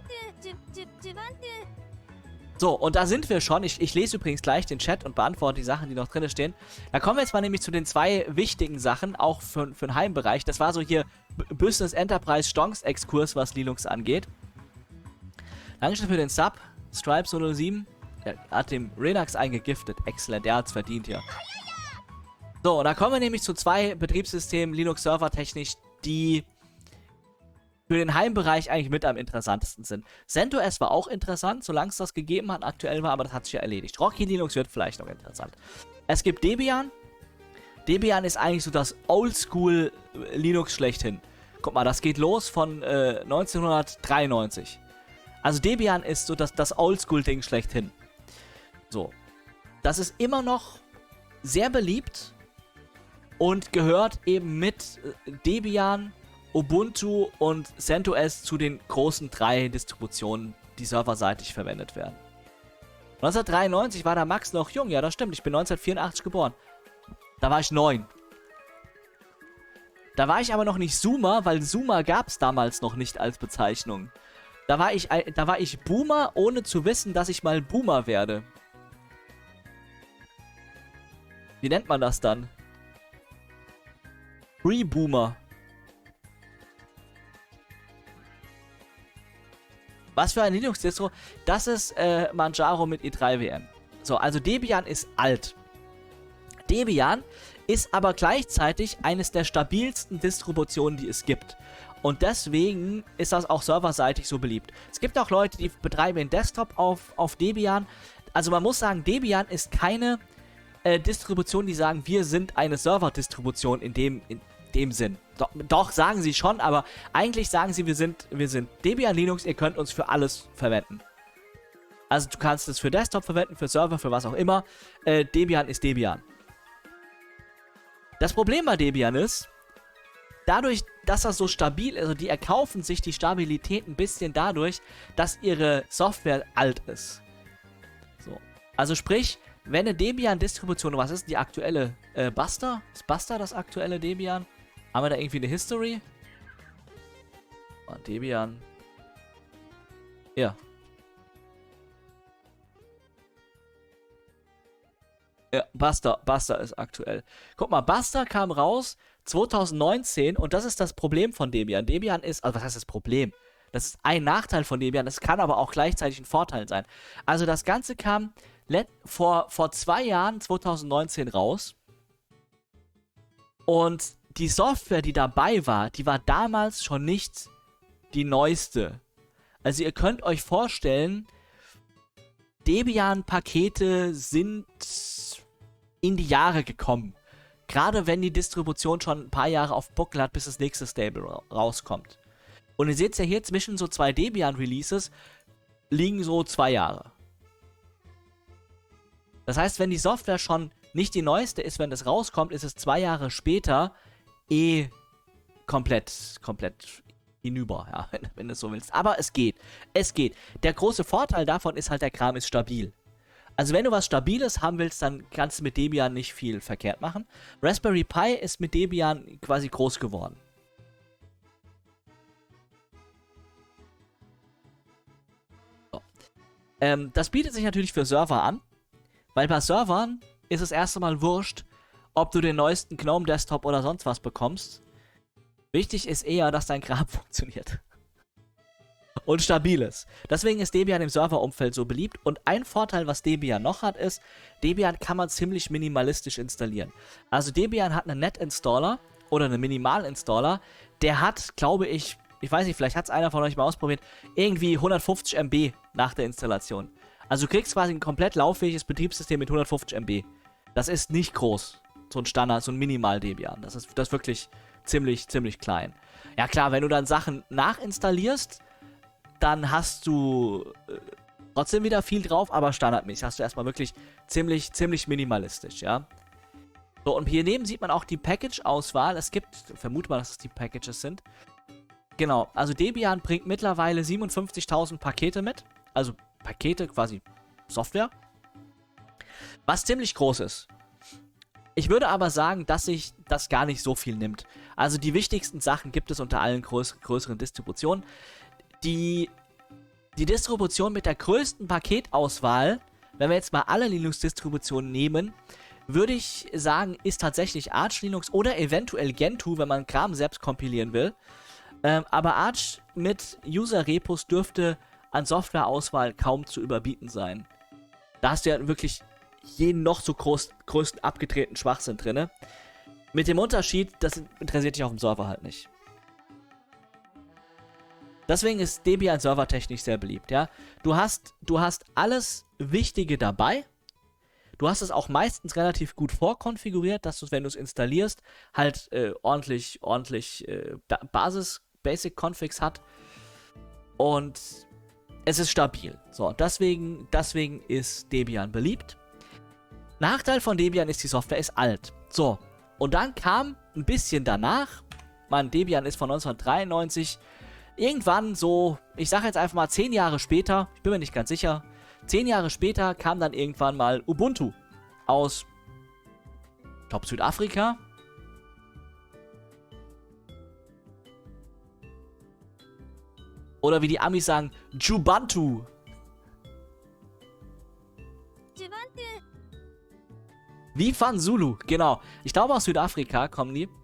So, und da sind wir schon. Ich, ich lese übrigens gleich den Chat und beantworte die Sachen, die noch drin stehen. Da kommen wir jetzt mal nämlich zu den zwei wichtigen Sachen, auch für, für den Heimbereich. Das war so hier Business Enterprise Stonks Exkurs, was Linux angeht. Dankeschön für den Sub. Stripes null sieben. Der hat dem Linux eingegiftet. Excellent, der hat's verdient hier. So, und da kommen wir nämlich zu zwei Betriebssystemen, Linux-Server-technisch, die für den Heimbereich eigentlich mit am interessantesten sind. CentOS war auch interessant, solange es das gegeben hat, aktuell war, aber das hat sich ja erledigt. Rocky Linux wird vielleicht noch interessant. Es gibt Debian. Debian ist eigentlich so das Oldschool Linux schlechthin. Guck mal, das geht los von äh, neunzehnhundertdreiundneunzig. Also Debian ist so das, das Oldschool-Ding schlechthin. So. Das ist immer noch sehr beliebt und gehört eben mit Debian, Ubuntu und CentOS zu den großen drei Distributionen, die serverseitig verwendet werden. neunzehnhundertdreiundneunzig war der Max noch jung, ja, das stimmt, ich bin neunzehnhundertvierundachtzig geboren. Da war ich neun. Da war ich aber noch nicht Zoomer, weil Zoomer gab es damals noch nicht als Bezeichnung. Da war ich, da war ich Boomer, ohne zu wissen, dass ich mal Boomer werde. Wie nennt man das dann? Pre-Boomer. Was für ein Linux-Distro? Das ist äh, Manjaro mit i drei W M. So, also Debian ist alt. Debian ist aber gleichzeitig eines der stabilsten Distributionen, die es gibt. Und deswegen ist das auch serverseitig so beliebt. Es gibt auch Leute, die betreiben den Desktop auf, auf Debian. Also man muss sagen, Debian ist keine äh, Distribution, die sagen, wir sind eine Server-Distribution in dem, in dem Sinn. Doch, doch, sagen sie schon, aber eigentlich sagen sie, wir sind, wir sind Debian Linux, ihr könnt uns für alles verwenden. Also du kannst es für Desktop verwenden, für Server, für was auch immer. Äh, Debian ist Debian. Das Problem bei Debian ist, dadurch, dass das so stabil ist, also die erkaufen sich die Stabilität ein bisschen dadurch, dass ihre Software alt ist. So. Also sprich, wenn eine Debian-Distribution, was ist die aktuelle? Äh, Buster? Ist Buster das aktuelle Debian? Haben wir da irgendwie eine History? Oh, Debian. Ja. Ja, Buster, Buster ist aktuell. Guck mal, Buster kam raus zweitausendneunzehn und das ist das Problem von Debian. Debian ist, also was heißt das Problem? Das ist ein Nachteil von Debian, das kann aber auch gleichzeitig ein Vorteil sein. Also das Ganze kam vor, vor zwei Jahren, zweitausendneunzehn, raus. Und die Software, die dabei war, die war damals schon nicht die neueste. Also ihr könnt euch vorstellen, Debian-Pakete sind in die Jahre gekommen. Gerade wenn die Distribution schon ein paar Jahre auf Buckel hat, bis das nächste Stable ra rauskommt. Und ihr seht ja hier, zwischen so zwei Debian-Releases liegen so zwei Jahre. Das heißt, wenn die Software schon nicht die neueste ist, wenn das rauskommt, ist es zwei Jahre später eh komplett, komplett hinüber, ja, wenn, wenn du es so willst. Aber es geht. Es geht. Der große Vorteil davon ist halt, der Kram ist stabil. Also wenn du was Stabiles haben willst, dann kannst du mit Debian nicht viel verkehrt machen. Raspberry Pi ist mit Debian quasi groß geworden. So. Ähm, das bietet sich natürlich für Server an, weil bei Servern ist es erst einmal wurscht, ob du den neuesten GNOME Desktop oder sonst was bekommst. Wichtig ist eher, dass dein Kram funktioniert. Und stabil ist. Deswegen ist Debian im Serverumfeld so beliebt. Und ein Vorteil, was Debian noch hat, ist, Debian kann man ziemlich minimalistisch installieren. Also Debian hat einen Net-Installer oder einen Minimal-Installer. Der hat, glaube ich, ich weiß nicht, vielleicht hat es einer von euch mal ausprobiert, irgendwie hundertfünfzig Megabyte nach der Installation. Also du kriegst quasi ein komplett lauffähiges Betriebssystem mit hundertfünfzig Megabyte. Das ist nicht groß. So ein Standard, so ein Minimal-Debian. Das ist, das ist wirklich ziemlich, ziemlich klein. Ja klar, wenn du dann Sachen nachinstallierst, dann hast du äh, trotzdem wieder viel drauf, aber standardmäßig hast du erstmal wirklich ziemlich, ziemlich minimalistisch, ja. So, und hier neben sieht man auch die Package-Auswahl. Es gibt, vermute mal, dass es die Packages sind. Genau, also Debian bringt mittlerweile siebenundfünfzigtausend Pakete mit. Also Pakete, quasi Software. Was ziemlich groß ist. Ich würde aber sagen, dass sich das gar nicht so viel nimmt. Also die wichtigsten Sachen gibt es unter allen größ größeren Distributionen. Die, die Distribution mit der größten Paketauswahl, wenn wir jetzt mal alle Linux-Distributionen nehmen, würde ich sagen, ist tatsächlich Arch Linux oder eventuell Gentoo, wenn man Kram selbst kompilieren will. Ähm, aber Arch mit User-Repos dürfte an Softwareauswahl kaum zu überbieten sein. Da hast du ja wirklich jeden noch so groß, größten abgedrehten Schwachsinn drin. Mit dem Unterschied, das interessiert dich auf dem Server halt nicht. Deswegen ist Debian servertechnisch sehr beliebt, ja. Du hast, du hast alles Wichtige dabei. Du hast es auch meistens relativ gut vorkonfiguriert, dass du, wenn du es installierst, halt äh, ordentlich, ordentlich äh, Basis, Basic Configs hat. Und es ist stabil. So, deswegen, deswegen ist Debian beliebt. Nachteil von Debian ist, die Software ist alt. So, und dann kam ein bisschen danach, man, Debian ist von neunzehnhundertdreiundneunzig, irgendwann so, ich sage jetzt einfach mal zehn Jahre später, ich bin mir nicht ganz sicher, zehn Jahre später kam dann irgendwann mal Ubuntu aus, ich glaube, Südafrika. Oder wie die Amis sagen, Jubantu. Wie Fan Zulu, genau. Ich glaube, aus Südafrika kommen die.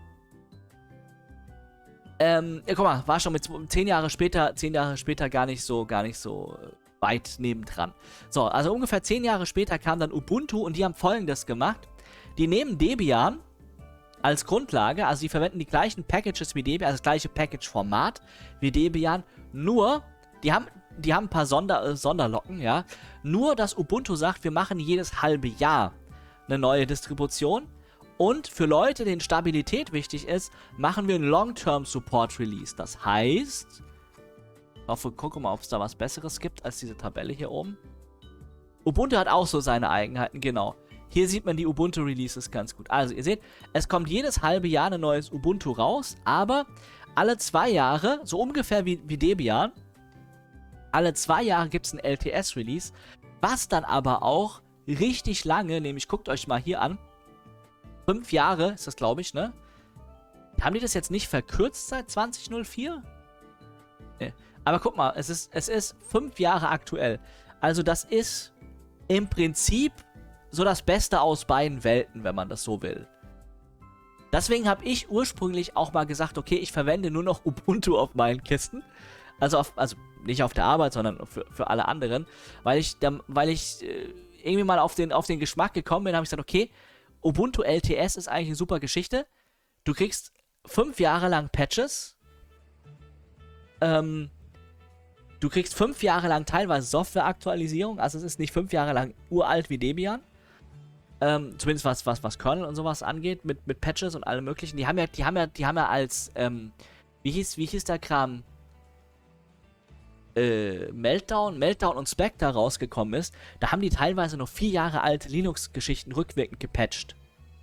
Ähm, ja, guck mal, war schon mit zehn Jahre später, zehn Jahre später gar nicht so, gar nicht so weit nebendran. So, also ungefähr zehn Jahre später kam dann Ubuntu und die haben Folgendes gemacht. Die nehmen Debian als Grundlage, also die verwenden die gleichen Packages wie Debian, also das gleiche Package-Format wie Debian, nur, die haben, die haben ein paar Sonder, äh, Sonderlocken, ja, nur, dass Ubuntu sagt, wir machen jedes halbe Jahr eine neue Distribution und für Leute, denen Stabilität wichtig ist, machen wir einen Long-Term-Support-Release. Das heißt, ich hoffe, gucke mal, ob es da was Besseres gibt als diese Tabelle hier oben. Ubuntu hat auch so seine Eigenheiten, genau. Hier sieht man die Ubuntu-Releases ganz gut. Also, ihr seht, es kommt jedes halbe Jahr ein neues Ubuntu raus, aber alle zwei Jahre, so ungefähr wie, wie Debian, alle zwei Jahre gibt es ein L T S-Release, was dann aber auch richtig lange, nämlich guckt euch mal hier an, fünf Jahre ist das, glaube ich, ne? Haben die das jetzt nicht verkürzt seit zwanzig null vier? Nee. Aber guck mal, es ist, es ist fünf Jahre aktuell. Also das ist im Prinzip so das Beste aus beiden Welten, wenn man das so will. Deswegen habe ich ursprünglich auch mal gesagt, okay, ich verwende nur noch Ubuntu auf meinen Kisten. Also, auf, also nicht auf der Arbeit, sondern für, für alle anderen. Weil ich, dann, weil ich äh, irgendwie mal auf den, auf den Geschmack gekommen bin, habe ich gesagt, okay, Ubuntu L T S ist eigentlich eine super Geschichte. Du kriegst fünf Jahre lang Patches. Ähm, du kriegst fünf Jahre lang teilweise Softwareaktualisierung. Also es ist nicht fünf Jahre lang uralt wie Debian. Ähm, zumindest was, was, was Kernel und sowas angeht, mit, mit Patches und allem möglichen. Die haben ja, die haben ja, die haben ja als, ähm, wie hieß, wie hieß der Kram? Äh, Meltdown, Meltdown und Spectre rausgekommen ist, da haben die teilweise noch vier Jahre alte Linux-Geschichten rückwirkend gepatcht.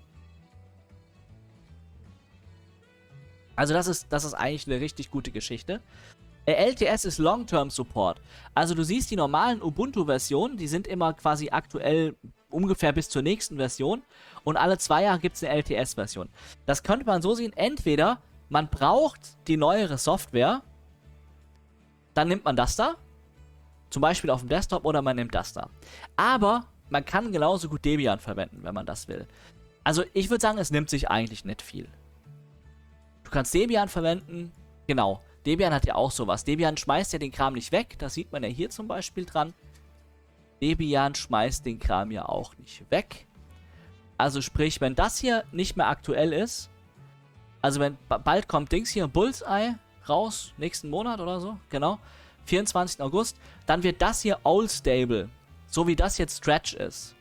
Also das ist, das ist eigentlich eine richtig gute Geschichte. Äh, L T S ist Long-Term Support. Also du siehst die normalen Ubuntu-Versionen, die sind immer quasi aktuell ungefähr bis zur nächsten Version und alle zwei Jahre gibt es eine L T S-Version. Das könnte man so sehen, entweder man braucht die neuere Software, dann nimmt man das da, zum Beispiel auf dem Desktop, oder man nimmt das da. Aber man kann genauso gut Debian verwenden, wenn man das will. Also ich würde sagen, es nimmt sich eigentlich nicht viel. Du kannst Debian verwenden, genau. Debian hat ja auch sowas. Debian schmeißt ja den Kram nicht weg, das sieht man ja hier zum Beispiel dran. Debian schmeißt den Kram ja auch nicht weg. Also sprich, wenn das hier nicht mehr aktuell ist, also wenn bald kommt Dings hier, Bullseye raus, nächsten Monat oder so, genau, vierundzwanzigsten August, dann wird das hier Old Stable, so wie das jetzt Stretch ist.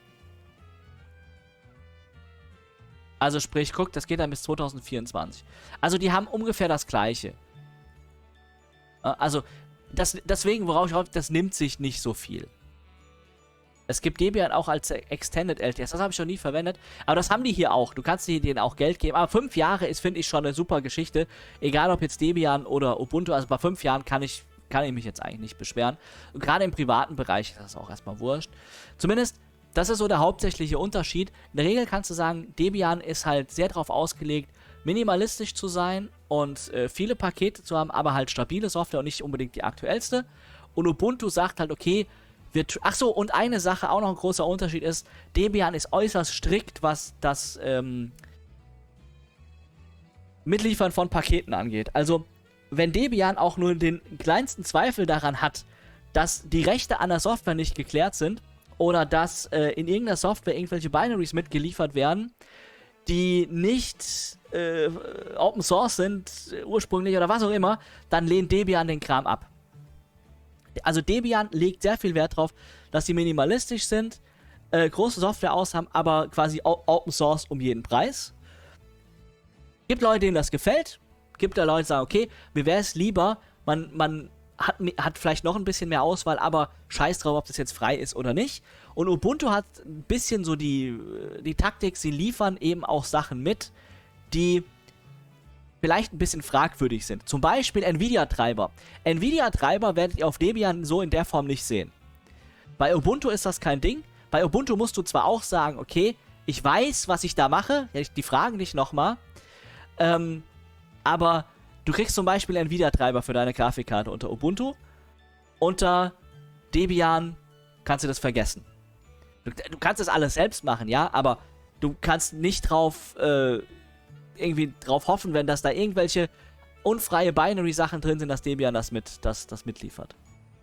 Also sprich, guck, das geht dann bis zweitausendvierundzwanzig. Also die haben ungefähr das Gleiche. Also, das, deswegen, worauf ich hoffe, das nimmt sich nicht so viel. Es gibt Debian auch als Extended L T S, das habe ich noch nie verwendet, aber das haben die hier auch. Du kannst denen auch Geld geben, aber fünf Jahre ist, finde ich, schon eine super Geschichte. Egal ob jetzt Debian oder Ubuntu, also bei fünf Jahren kann ich, kann ich mich jetzt eigentlich nicht beschweren. Und gerade im privaten Bereich ist das auch erstmal wurscht. Zumindest das ist so der hauptsächliche Unterschied. In der Regel kannst du sagen, Debian ist halt sehr darauf ausgelegt, minimalistisch zu sein und äh, viele Pakete zu haben, aber halt stabile Software und nicht unbedingt die aktuellste. Und Ubuntu sagt halt, okay, wir... Ach so, und eine Sache, auch noch ein großer Unterschied ist, Debian ist äußerst strikt, was das ähm, Mitliefern von Paketen angeht. Also, wenn Debian auch nur den kleinsten Zweifel daran hat, dass die Rechte an der Software nicht geklärt sind oder dass äh, in irgendeiner Software irgendwelche Binaries mitgeliefert werden, die nicht äh, Open Source sind, äh, ursprünglich oder was auch immer, dann lehnt Debian den Kram ab. Also Debian legt sehr viel Wert drauf, dass sie minimalistisch sind, äh, große Software aus haben, aber quasi Open Source um jeden Preis. Gibt Leute, denen das gefällt. Gibt da Leute, die sagen, okay, mir wäre es lieber, man, man hat, hat vielleicht noch ein bisschen mehr Auswahl, aber scheiß drauf, ob das jetzt frei ist oder nicht. Und Ubuntu hat ein bisschen so die, die Taktik, sie liefern eben auch Sachen mit, die vielleicht ein bisschen fragwürdig sind. Zum Beispiel Nvidia-Treiber. Nvidia-Treiber werdet ihr auf Debian so in der Form nicht sehen. Bei Ubuntu ist das kein Ding. Bei Ubuntu musst du zwar auch sagen, okay, ich weiß, was ich da mache, die fragen dich nochmal, ähm, aber du kriegst zum Beispiel Nvidia-Treiber für deine Grafikkarte unter Ubuntu. Unter Debian kannst du das vergessen. Du, du kannst das alles selbst machen, ja, aber du kannst nicht drauf, äh, irgendwie drauf hoffen, wenn das da irgendwelche unfreie Binary-Sachen drin sind, dass Debian das, mit, das, das mitliefert.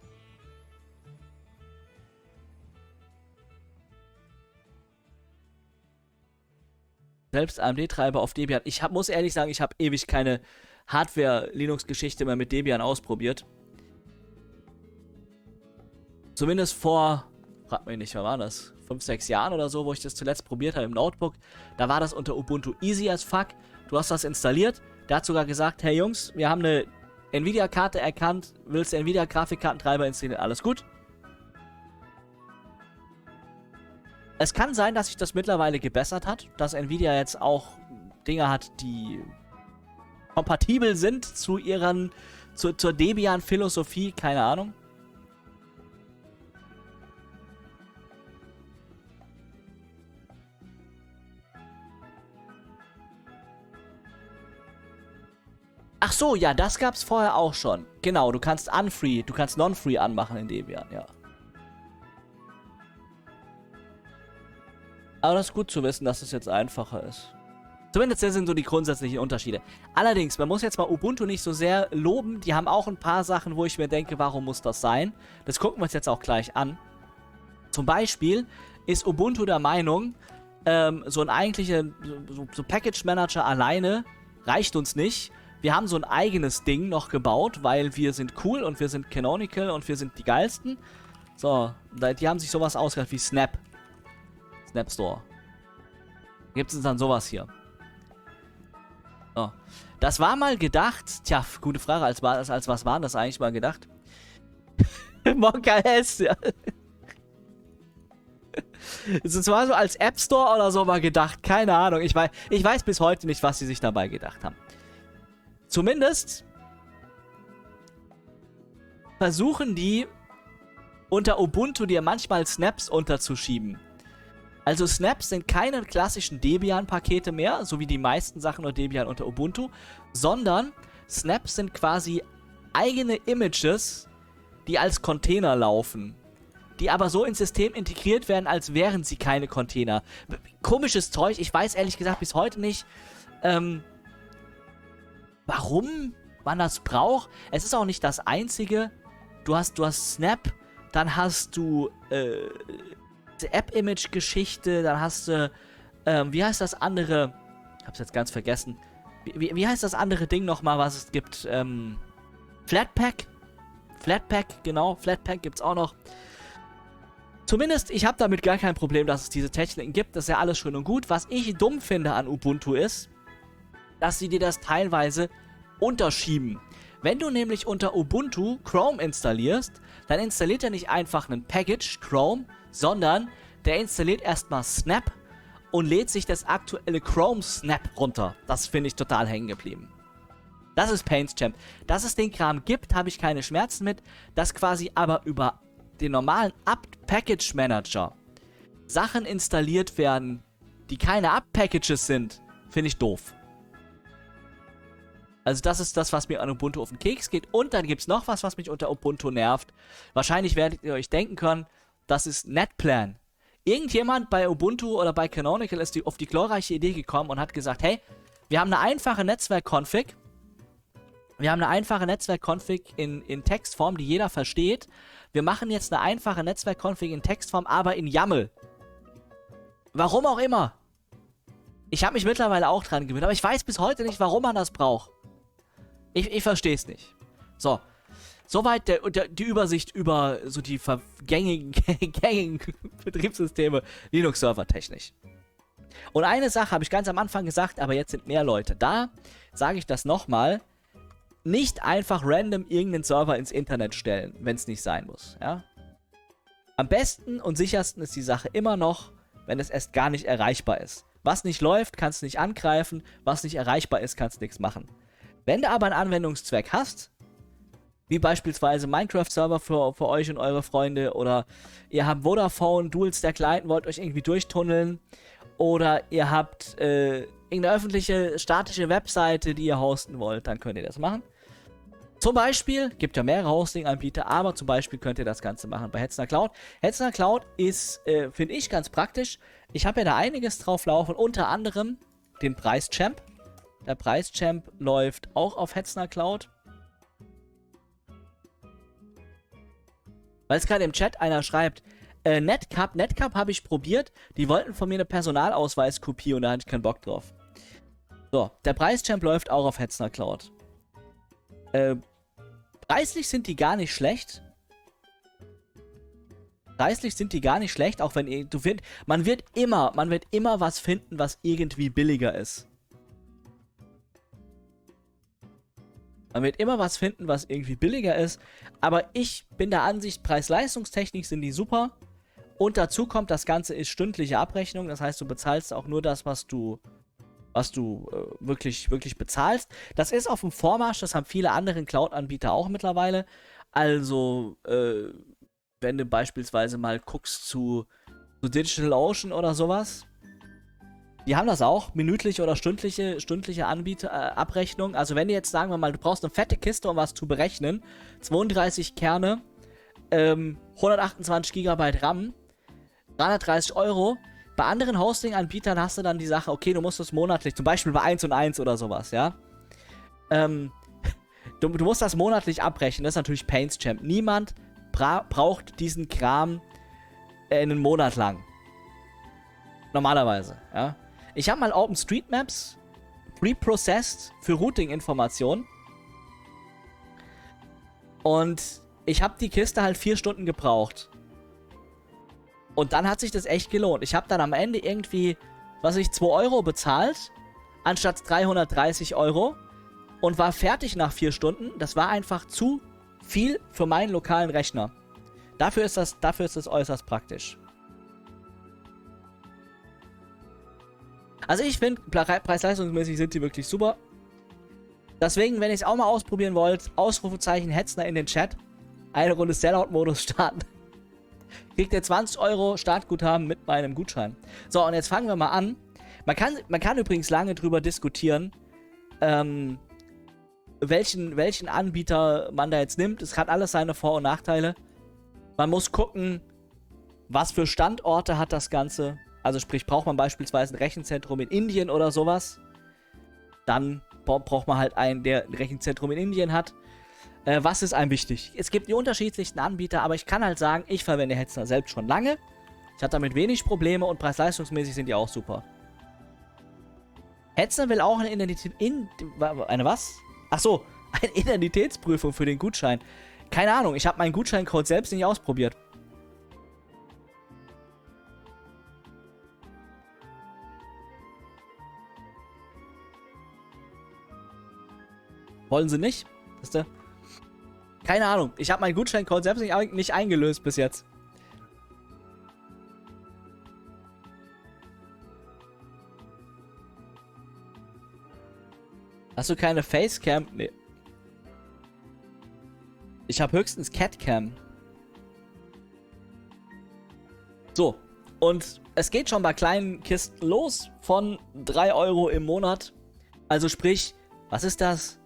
Selbst A M D-Treiber auf Debian. Ich hab, muss ehrlich sagen, ich habe ewig keine Hardware-Linux-Geschichte mehr mit Debian ausprobiert. Zumindest vor, frag mich nicht, wann war das? fünf, sechs Jahren oder so, wo ich das zuletzt probiert habe im Notebook. Da war das unter Ubuntu easy as fuck. Du hast das installiert. Der hat sogar gesagt, hey Jungs, wir haben eine Nvidia-Karte erkannt. Willst du Nvidia-Grafikkartentreiber installieren? Alles gut. Es kann sein, dass sich das mittlerweile gebessert hat, dass Nvidia jetzt auch Dinge hat, die kompatibel sind zu ihren, zu, zur Debian-Philosophie, keine Ahnung. Ach so, ja, das gab's vorher auch schon. Genau, du kannst Unfree, du kannst Non-Free anmachen in Debian, ja. Aber das ist gut zu wissen, dass es jetzt einfacher ist. Zumindest das sind so die grundsätzlichen Unterschiede. Allerdings, man muss jetzt mal Ubuntu nicht so sehr loben. Die haben auch ein paar Sachen, wo ich mir denke, warum muss das sein? Das gucken wir uns jetzt auch gleich an. Zum Beispiel ist Ubuntu der Meinung, ähm, so ein eigentlicher so, so Package Manager alleine reicht uns nicht. Wir haben so ein eigenes Ding noch gebaut, weil wir sind cool und wir sind canonical und wir sind die geilsten. So, die haben sich sowas ausgedacht wie Snap. Snap Store. Gibt es dann sowas hier. So. Das war mal gedacht. Tja, gute Frage. Als, als, als was war das eigentlich mal gedacht? Monka S, ja. Es war so als App Store oder so mal gedacht. Keine Ahnung. Ich weiß, ich weiß bis heute nicht, was sie sich dabei gedacht haben. Zumindest versuchen die unter Ubuntu dir manchmal Snaps unterzuschieben. Also Snaps sind keine klassischen Debian-Pakete mehr, so wie die meisten Sachen unter Debian unter Ubuntu, sondern Snaps sind quasi eigene Images, die als Container laufen, die aber so ins System integriert werden, als wären sie keine Container. Komisches Zeug, ich weiß ehrlich gesagt bis heute nicht, ähm, warum man das braucht. Es ist auch nicht das Einzige. Du hast, du hast Snap, dann hast du, äh, App-Image-Geschichte, dann hast du, ähm, wie heißt das andere? Ich hab's jetzt ganz vergessen. Wie, wie heißt das andere Ding nochmal, was es gibt? Ähm, Flatpak? Flatpak, genau, Flatpak gibt's auch noch. Zumindest, ich habe damit gar kein Problem, dass es diese Techniken gibt. Das ist ja alles schön und gut. Was ich dumm finde an Ubuntu ist, dass sie dir das teilweise unterschieben. Wenn du nämlich unter Ubuntu Chrome installierst, dann installiert er nicht einfach einen Package, Chrome, sondern der installiert erstmal Snap und lädt sich das aktuelle Chrome Snap runter. Das finde ich total hängen geblieben. Das ist PaintsChamp. Dass es den Kram gibt, habe ich keine Schmerzen mit. Dass quasi aber über den normalen Apt Package Manager Sachen installiert werden, die keine App-Packages sind, finde ich doof. Also das ist das, was mir an Ubuntu auf den Keks geht. Und dann gibt es noch was, was mich unter Ubuntu nervt. Wahrscheinlich werdet ihr euch denken können, das ist NetPlan. Irgendjemand bei Ubuntu oder bei Canonical ist die, auf die glorreiche Idee gekommen und hat gesagt, hey, wir haben eine einfache Netzwerk-Config. Wir haben eine einfache Netzwerk-Config in, in Textform, die jeder versteht. Wir machen jetzt eine einfache Netzwerk-Config in Textform, aber in YAML. Warum auch immer. Ich habe mich mittlerweile auch dran gewöhnt, aber ich weiß bis heute nicht, warum man das braucht. Ich, ich verstehe es nicht. So. Soweit der, der, die Übersicht über so die gängigen, gängigen Betriebssysteme Linux-Server technisch. Und eine Sache habe ich ganz am Anfang gesagt, aber jetzt sind mehr Leute da. Sage ich das nochmal. Nicht einfach random irgendeinen Server ins Internet stellen, wenn es nicht sein muss. Ja? Am besten und sichersten ist die Sache immer noch, wenn es erst gar nicht erreichbar ist. Was nicht läuft, kannst du nicht angreifen. Was nicht erreichbar ist, kannst du nichts machen. Wenn du aber einen Anwendungszweck hast, wie beispielsweise Minecraft-Server für, für euch und eure Freunde, oder ihr habt Vodafone, Dual-Stack Lite, wollt euch irgendwie durchtunneln, oder ihr habt äh, irgendeine öffentliche, statische Webseite, die ihr hosten wollt, dann könnt ihr das machen. Zum Beispiel, gibt ja mehrere Hosting-Anbieter, aber zum Beispiel könnt ihr das Ganze machen bei Hetzner Cloud. Hetzner Cloud ist, äh, finde ich, ganz praktisch. Ich habe ja da einiges drauf laufen, unter anderem den Preischamp. Der Preischamp läuft auch auf Hetzner Cloud. Weil es gerade im Chat einer schreibt, äh, Netcup, Netcup habe ich probiert, die wollten von mir eine Personalausweiskopie und da hatte ich keinen Bock drauf. So, der Preischamp läuft auch auf Hetzner Cloud. Äh, preislich sind die gar nicht schlecht. Preislich sind die gar nicht schlecht, auch wenn ihr, du findest, man wird immer, man wird immer was finden, was irgendwie billiger ist. Man wird immer was finden, was irgendwie billiger ist. Aber ich bin der Ansicht, Preis-Leistungstechnik sind die super. Und dazu kommt, das Ganze ist stündliche Abrechnung. Das heißt, du bezahlst auch nur das, was du, was du äh, wirklich, wirklich bezahlst. Das ist auf dem Vormarsch. Das haben viele andere Cloud-Anbieter auch mittlerweile. Also, äh, wenn du beispielsweise mal guckst zu, zu DigitalOcean oder sowas. Die haben das auch, minütliche oder stündliche, stündliche Anbieter, äh, Abrechnung. Also wenn du jetzt, sagen wir mal, du brauchst eine fette Kiste, um was zu berechnen, zweiunddreißig Kerne, ähm, hundertachtundzwanzig Gigabyte RAM, dreihundertdreißig Euro. Bei anderen Hosting-Anbietern hast du dann die Sache, okay, du musst das monatlich, zum Beispiel bei eins und eins oder sowas, ja. Ähm, du, du musst das monatlich abrechnen, das ist natürlich Painschamp. Niemand bra braucht diesen Kram äh, einen Monat lang. Normalerweise, ja. Ich habe mal OpenStreetMaps preprocessed für Routing-Informationen. Und ich habe die Kiste halt vier Stunden gebraucht. Und dann hat sich das echt gelohnt. Ich habe dann am Ende irgendwie, was weiß ich, zwei Euro bezahlt, anstatt dreihundertdreißig Euro. Und war fertig nach vier Stunden. Das war einfach zu viel für meinen lokalen Rechner. Dafür ist das, dafür ist das äußerst praktisch. Also ich finde, preis-leistungsmäßig sind die wirklich super. Deswegen, wenn ihr es auch mal ausprobieren wollt, Ausrufezeichen Hetzner in den Chat. Eine Runde Sellout-Modus starten. Kriegt ihr zwanzig Euro Startguthaben mit meinem Gutschein. So, und jetzt fangen wir mal an. Man kann, man kann übrigens lange drüber diskutieren, ähm, welchen, welchen Anbieter man da jetzt nimmt. Es hat alles seine Vor- und Nachteile. Man muss gucken, was für Standorte hat das Ganze. Also sprich, braucht man beispielsweise ein Rechenzentrum in Indien oder sowas, dann braucht man halt einen, der ein Rechenzentrum in Indien hat. Äh, was ist einem wichtig? Es gibt die unterschiedlichsten Anbieter, aber ich kann halt sagen, ich verwende Hetzner selbst schon lange. Ich hatte damit wenig Probleme und preis-leistungsmäßig sind die auch super. Hetzner will auch eine Identität... In, eine was? Ach so, eine Identitätsprüfung für den Gutschein. Keine Ahnung, ich habe meinen Gutscheincode selbst nicht ausprobiert. Wollen sie nicht? Wisst ihr? Keine Ahnung. Ich habe meinen Gutscheincode selbst nicht, nicht eingelöst bis jetzt. Hast du keine Facecam? Nee. Ich habe höchstens Catcam. So. Und es geht schon bei kleinen Kisten los von drei Euro im Monat. Also sprich, was ist das?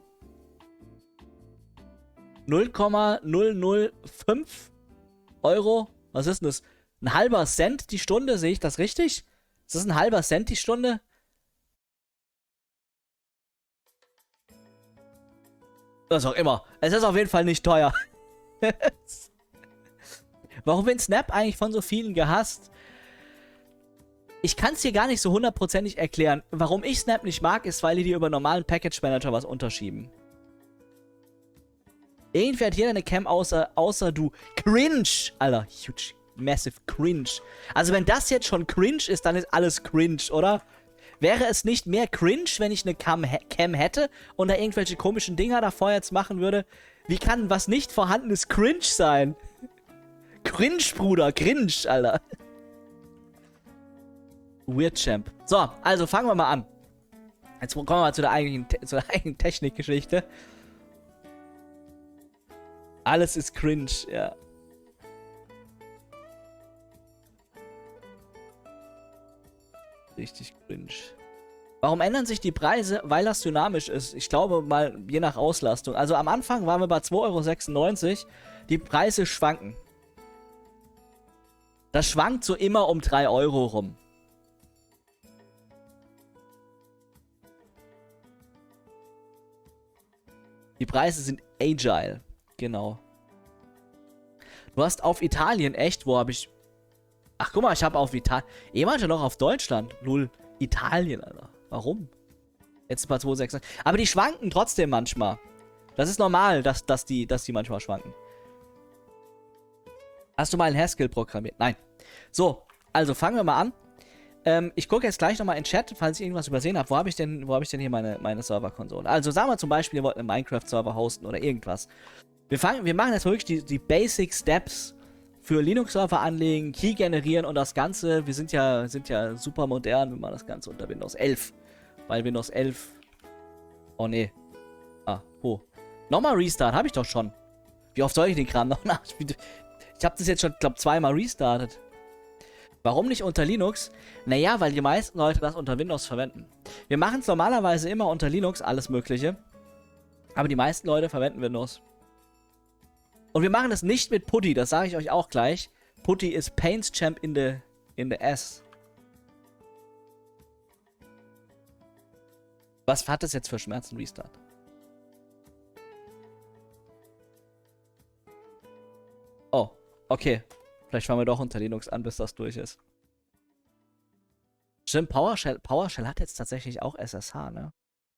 null Komma null null fünf Euro? Was ist denn das? Ein halber Cent die Stunde? Sehe ich das richtig? Ist das ein halber Cent die Stunde? Was auch immer. Es ist auf jeden Fall nicht teuer. Warum wird Snap eigentlich von so vielen gehasst? Ich kann es dir gar nicht so hundertprozentig erklären. Warum ich Snap nicht mag, ist, weil die dir über normalen Package Manager was unterschieben. Irgendwie hat jeder eine Cam außer, außer du. Cringe! Alter, huge, massive cringe. Also wenn das jetzt schon cringe ist, dann ist alles cringe, oder? Wäre es nicht mehr cringe, wenn ich eine Cam, Cam hätte und da irgendwelche komischen Dinger davor jetzt machen würde? Wie kann was nicht vorhandenes cringe sein? Cringe, Bruder, cringe, Alter. Weird Champ. So, also fangen wir mal an. Jetzt kommen wir mal zu der eigentlichen, zu der eigentlichen Technikgeschichte. Alles ist cringe, ja. Richtig cringe. Warum ändern sich die Preise? Weil das dynamisch ist. Ich glaube mal, je nach Auslastung. Also am Anfang waren wir bei zwei Euro sechsundneunzig. Die Preise schwanken. Das schwankt so immer um drei Euro rum. Die Preise sind agile. Genau. Du hast auf Italien, echt? Wo habe ich... Ach, guck mal, ich habe auf Italien... Jemand noch auf Deutschland. Null. Italien, Alter. Warum? Jetzt bei zwei Komma sechs. Aber die schwanken trotzdem manchmal. Das ist normal, dass, dass, die, dass die manchmal schwanken. Hast du mal ein Haskell programmiert? Nein. So, also fangen wir mal an. Ähm, ich gucke jetzt gleich nochmal in den Chat, falls ich irgendwas übersehen habe. Wo habe ich denn, wo habe ich denn hier meine, meine Serverkonsole? Also sagen wir zum Beispiel, ihr wollt einen Minecraft-Server hosten oder irgendwas. Wir, fangen, wir machen jetzt wirklich die, die Basic Steps für Linux-Server anlegen, Key generieren und das Ganze. Wir sind ja, sind ja super modern, wir machen das Ganze unter Windows elf. Weil Windows elf... Oh, nee. Ah, wo? Nochmal Restart, habe ich doch schon. Wie oft soll ich den Kram noch nach... Ich habe das jetzt schon, glaube ich, zweimal restartet. Warum nicht unter Linux? Naja, weil die meisten Leute das unter Windows verwenden. Wir machen es normalerweise immer unter Linux, alles Mögliche. Aber die meisten Leute verwenden Windows. Und wir machen es nicht mit Putty, das sage ich euch auch gleich. Putty ist Pains Champ in the, in the ass. Was hat das jetzt für Schmerzen, Restart? Oh, okay. Vielleicht fangen wir doch unter Linux an, bis das durch ist. Stimmt, PowerShell, PowerShell hat jetzt tatsächlich auch S S H, ne?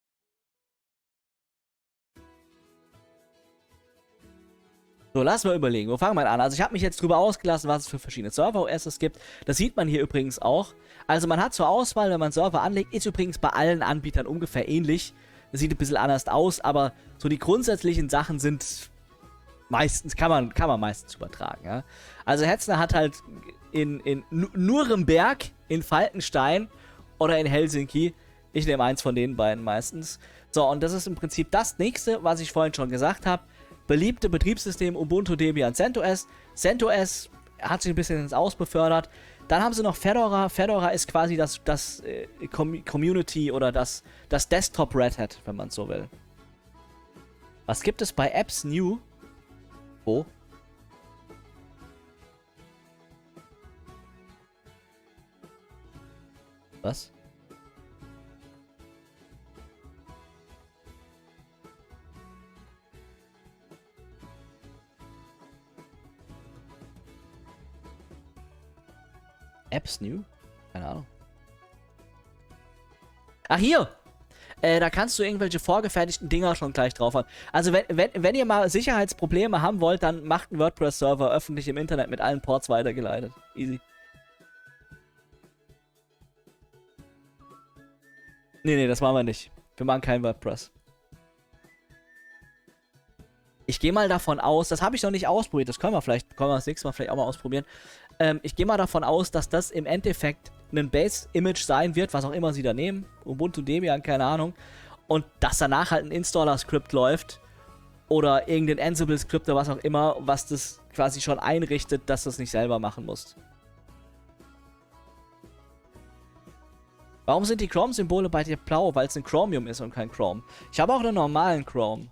So, lass mal überlegen. Wo fangen wir an? Also ich habe mich jetzt drüber ausgelassen, was es für verschiedene Server-O S es gibt. Das sieht man hier übrigens auch. Also man hat zur Auswahl, wenn man Server anlegt, ist übrigens bei allen Anbietern ungefähr ähnlich. Das sieht ein bisschen anders aus, aber so die grundsätzlichen Sachen sind meistens, kann man, kann man meistens übertragen. Ja? Also Hetzner hat halt in, in Nuremberg, in Falkenstein oder in Helsinki, ich nehme eins von den beiden meistens. So, und das ist im Prinzip das nächste, was ich vorhin schon gesagt habe. Beliebte Betriebssysteme Ubuntu, Debian, CentOS. CentOS hat sich ein bisschen ins Aus befördert. Dann haben sie noch Fedora. Fedora ist quasi das, das äh, Community oder das, das Desktop Red Hat, wenn man es so will. Was gibt es bei Apps New? Wo? Was? Apps New? Keine Ahnung. Ach, hier! Äh, da kannst du irgendwelche vorgefertigten Dinger schon gleich drauf haben. Also wenn, wenn, wenn ihr mal Sicherheitsprobleme haben wollt, dann macht einen WordPress-Server öffentlich im Internet mit allen Ports weitergeleitet. Easy. Nee, nee, das machen wir nicht. Wir machen kein WordPress. Ich gehe mal davon aus, das habe ich noch nicht ausprobiert, das können wir vielleicht, können wir das nächste Mal vielleicht auch mal ausprobieren. Ähm, ich gehe mal davon aus, dass das im Endeffekt ein Base-Image sein wird, was auch immer sie da nehmen. Ubuntu, Debian, keine Ahnung. Und dass danach halt ein Installer-Skript läuft. Oder irgendein Ansible-Skript oder was auch immer, was das quasi schon einrichtet, dass du es nicht selber machen musst. Warum sind die Chrome-Symbole bei dir blau? Weil es ein Chromium ist und kein Chrome. Ich habe auch einen normalen Chrome.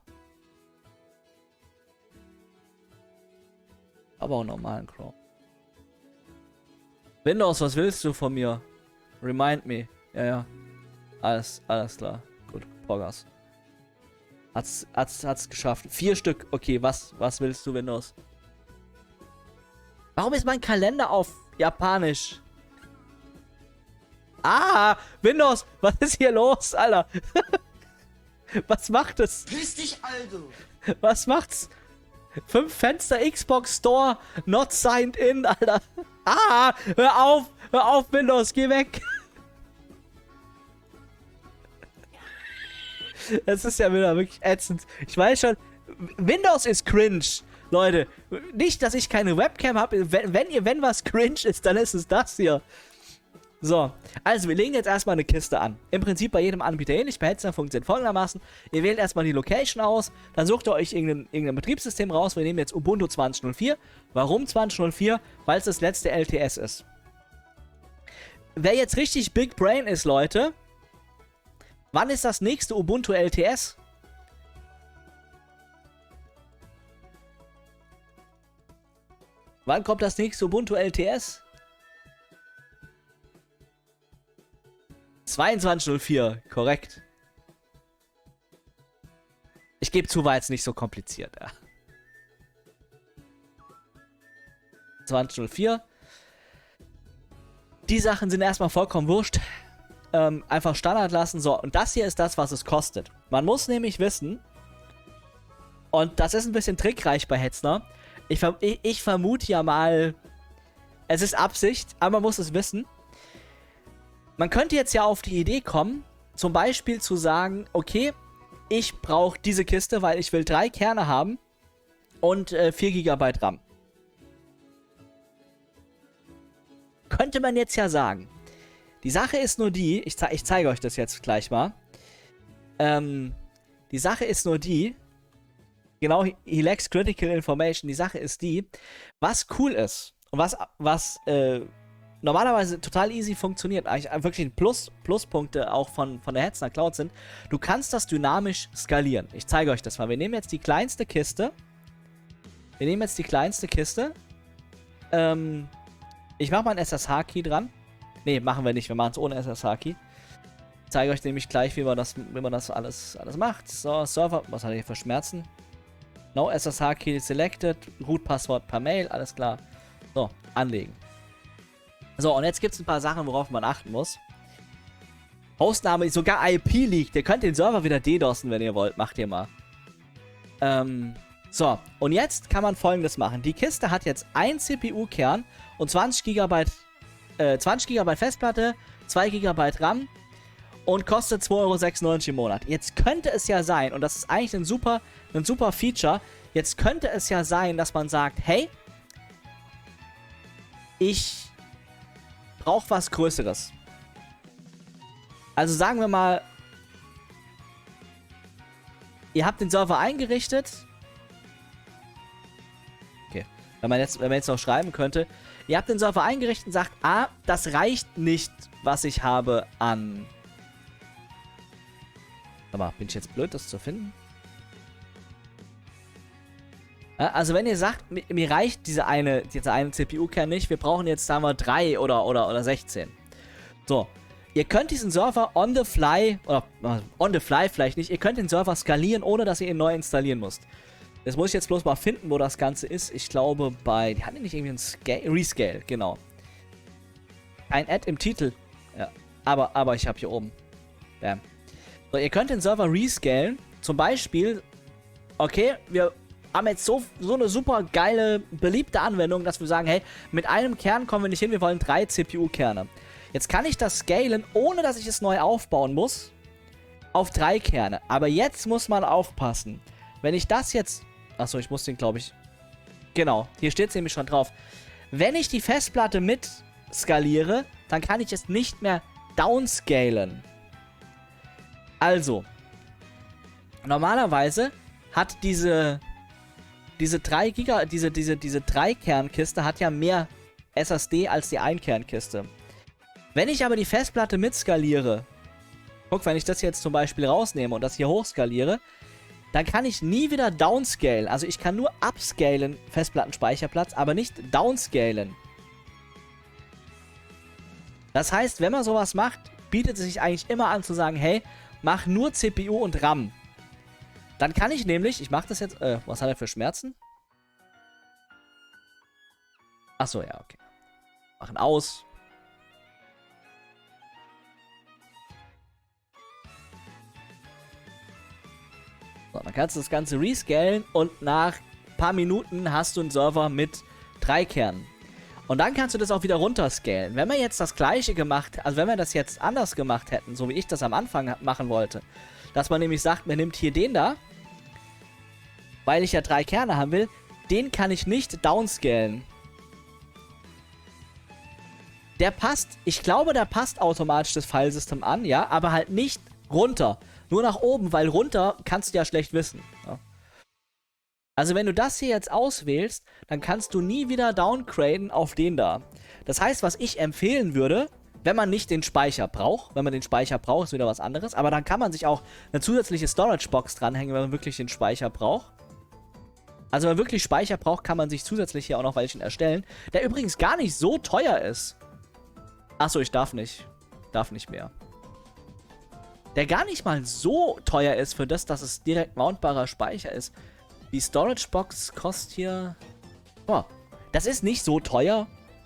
Aber auch einen normalen Chrome. Windows, was willst du von mir? Remind me. Ja, ja. Alles, alles klar. Gut, Poggers. Hat's, hat's, hat's geschafft. Vier Stück. Okay, was, was willst du, Windows? Warum ist mein Kalender auf Japanisch? Ah, Windows, was ist hier los, Alter? Was macht es? Grüß dich, Aldo. Was macht's? Fünf Fenster, Xbox Store, not signed in, Alter. Ah, hör auf, hör auf, Windows, geh weg. Das ist ja wieder wirklich ätzend. Ich weiß schon, Windows ist cringe, Leute. Nicht, dass ich keine Webcam habe. Wenn, wenn ihr, wenn was cringe ist, dann ist es das hier. So, also wir legen jetzt erstmal eine Kiste an. Im Prinzip bei jedem Anbieter ähnlich. Bei Hetzner funktioniert folgendermaßen. Ihr wählt erstmal die Location aus, dann sucht ihr euch irgendein, irgendein Betriebssystem raus. Wir nehmen jetzt Ubuntu zwanzig null vier. Warum zwanzig null vier? Weil es das letzte L T S ist. Wer jetzt richtig Big Brain ist, Leute, wann ist das nächste Ubuntu L T S? Wann kommt das nächste Ubuntu L T S? zweiundzwanzig null vier, korrekt. Ich gebe zu, war jetzt nicht so kompliziert. Ja. zwanzig null vier. Die Sachen sind erstmal vollkommen wurscht. Ähm, einfach Standard lassen. So, und das hier ist das, was es kostet. Man muss nämlich wissen, und das ist ein bisschen trickreich bei Hetzner. Ich, ich, ich vermute ja mal, es ist Absicht, aber man muss es wissen. Man könnte jetzt ja auf die Idee kommen, zum Beispiel zu sagen, okay, ich brauche diese Kiste, weil ich will drei Kerne haben und äh, vier Gigabyte RAM. Könnte man jetzt ja sagen. Die Sache ist nur die, ich, ze ich zeige euch das jetzt gleich mal. Ähm, die Sache ist nur die, genau, he lacks critical information, die Sache ist die, was cool ist und was, was, äh, normalerweise total easy funktioniert, eigentlich wirklich Plus, Pluspunkte auch von, von der Hetzner Cloud sind, du kannst das dynamisch skalieren. Ich zeige euch das mal. Wir nehmen jetzt die kleinste Kiste. Wir nehmen jetzt die kleinste Kiste. Ähm, ich mache mal einen S S H-Key dran. Ne, machen wir nicht. Wir machen es ohne S S H-Key. Ich zeige euch nämlich gleich, wie man das, wie man das alles, alles macht. So, Server, was hat er hier für Schmerzen? No S S H-Key selected. Root-Passwort per Mail, alles klar. So, anlegen. So, und jetzt gibt es ein paar Sachen, worauf man achten muss. Hostname ist sogar I P liegt. Ihr könnt den Server wieder DDoSen, wenn ihr wollt. Macht ihr mal. Ähm, so, und jetzt kann man Folgendes machen. Die Kiste hat jetzt ein C P U-Kern und zwanzig Gigabyte, äh, zwanzig Gigabyte Festplatte, zwei Gigabyte RAM und kostet zwei Euro sechsundneunzig im Monat. Jetzt könnte es ja sein, und das ist eigentlich ein super, ein super Feature, jetzt könnte es ja sein, dass man sagt, hey, ich brauche was Größeres. Also sagen wir mal, ihr habt den Server eingerichtet. Okay, wenn man jetzt, wenn man jetzt noch schreiben könnte, ihr habt den Server eingerichtet und sagt, ah, das reicht nicht, was ich habe an... Sag mal, bin ich jetzt blöd, das zu finden? Also wenn ihr sagt, mir reicht diese eine, diese eine C P U-Kern nicht, wir brauchen jetzt, sagen wir, drei oder, oder, oder sechzehn. So, ihr könnt diesen Server on the fly, oder on the fly vielleicht nicht, ihr könnt den Server skalieren, ohne dass ihr ihn neu installieren müsst. Das muss ich jetzt bloß mal finden, wo das Ganze ist. Ich glaube bei, die hatten nicht irgendwie ein Scale, Rescale, genau. Ein Add im Titel. Ja, aber, aber ich habe hier oben. Bam. So, ihr könnt den Server rescalen, zum Beispiel, okay, wir haben jetzt so, so eine super geile, beliebte Anwendung, dass wir sagen, hey, mit einem Kern kommen wir nicht hin, wir wollen drei C P U-Kerne. Jetzt kann ich das scalen, ohne dass ich es neu aufbauen muss, auf drei Kerne. Aber jetzt muss man aufpassen. Wenn ich das jetzt... Achso, ich muss den, glaube ich... Genau, hier steht es nämlich schon drauf. Wenn ich die Festplatte mit skaliere, dann kann ich es nicht mehr downscalen. Also, normalerweise hat diese... Diese drei Giga, diese, diese, diese drei Kernkiste hat ja mehr S S D als die ein Kernkiste. Wenn ich aber die Festplatte mitskaliere, guck, wenn ich das jetzt zum Beispiel rausnehme und das hier hochskaliere, dann kann ich nie wieder downscalen. Also ich kann nur upscalen Festplattenspeicherplatz, aber nicht downscalen. Das heißt, wenn man sowas macht, bietet es sich eigentlich immer an zu sagen, hey, mach nur C P U und RAM. Dann kann ich nämlich, ich mache das jetzt, äh, was hat er für Schmerzen? Achso, ja, okay. Machen aus. So, dann kannst du das Ganze rescalen und nach ein paar Minuten hast du einen Server mit drei Kernen. Und dann kannst du das auch wieder runterscalen. Wenn wir jetzt das gleiche gemacht, also wenn wir das jetzt anders gemacht hätten, so wie ich das am Anfang machen wollte, dass man nämlich sagt, man nimmt hier den da, weil ich ja drei Kerne haben will, den kann ich nicht downscalen. Der passt, ich glaube, der passt automatisch das Filesystem an, ja, aber halt nicht runter. Nur nach oben, weil runter kannst du ja schlecht wissen. Ja. Also wenn du das hier jetzt auswählst, dann kannst du nie wieder downgraden auf den da. Das heißt, was ich empfehlen würde, wenn man nicht den Speicher braucht, wenn man den Speicher braucht, ist wieder was anderes, aber dann kann man sich auch eine zusätzliche Storage-Box dranhängen, wenn man wirklich den Speicher braucht. Also wenn man wirklich Speicher braucht, kann man sich zusätzlich hier auch noch welchen erstellen, der übrigens gar nicht so teuer ist. Achso, ich darf nicht. Darf nicht mehr. Der gar nicht mal so teuer ist für das, dass es direkt mountbarer Speicher ist. Die Storage Box kostet hier... Oh, das ist nicht so teuer.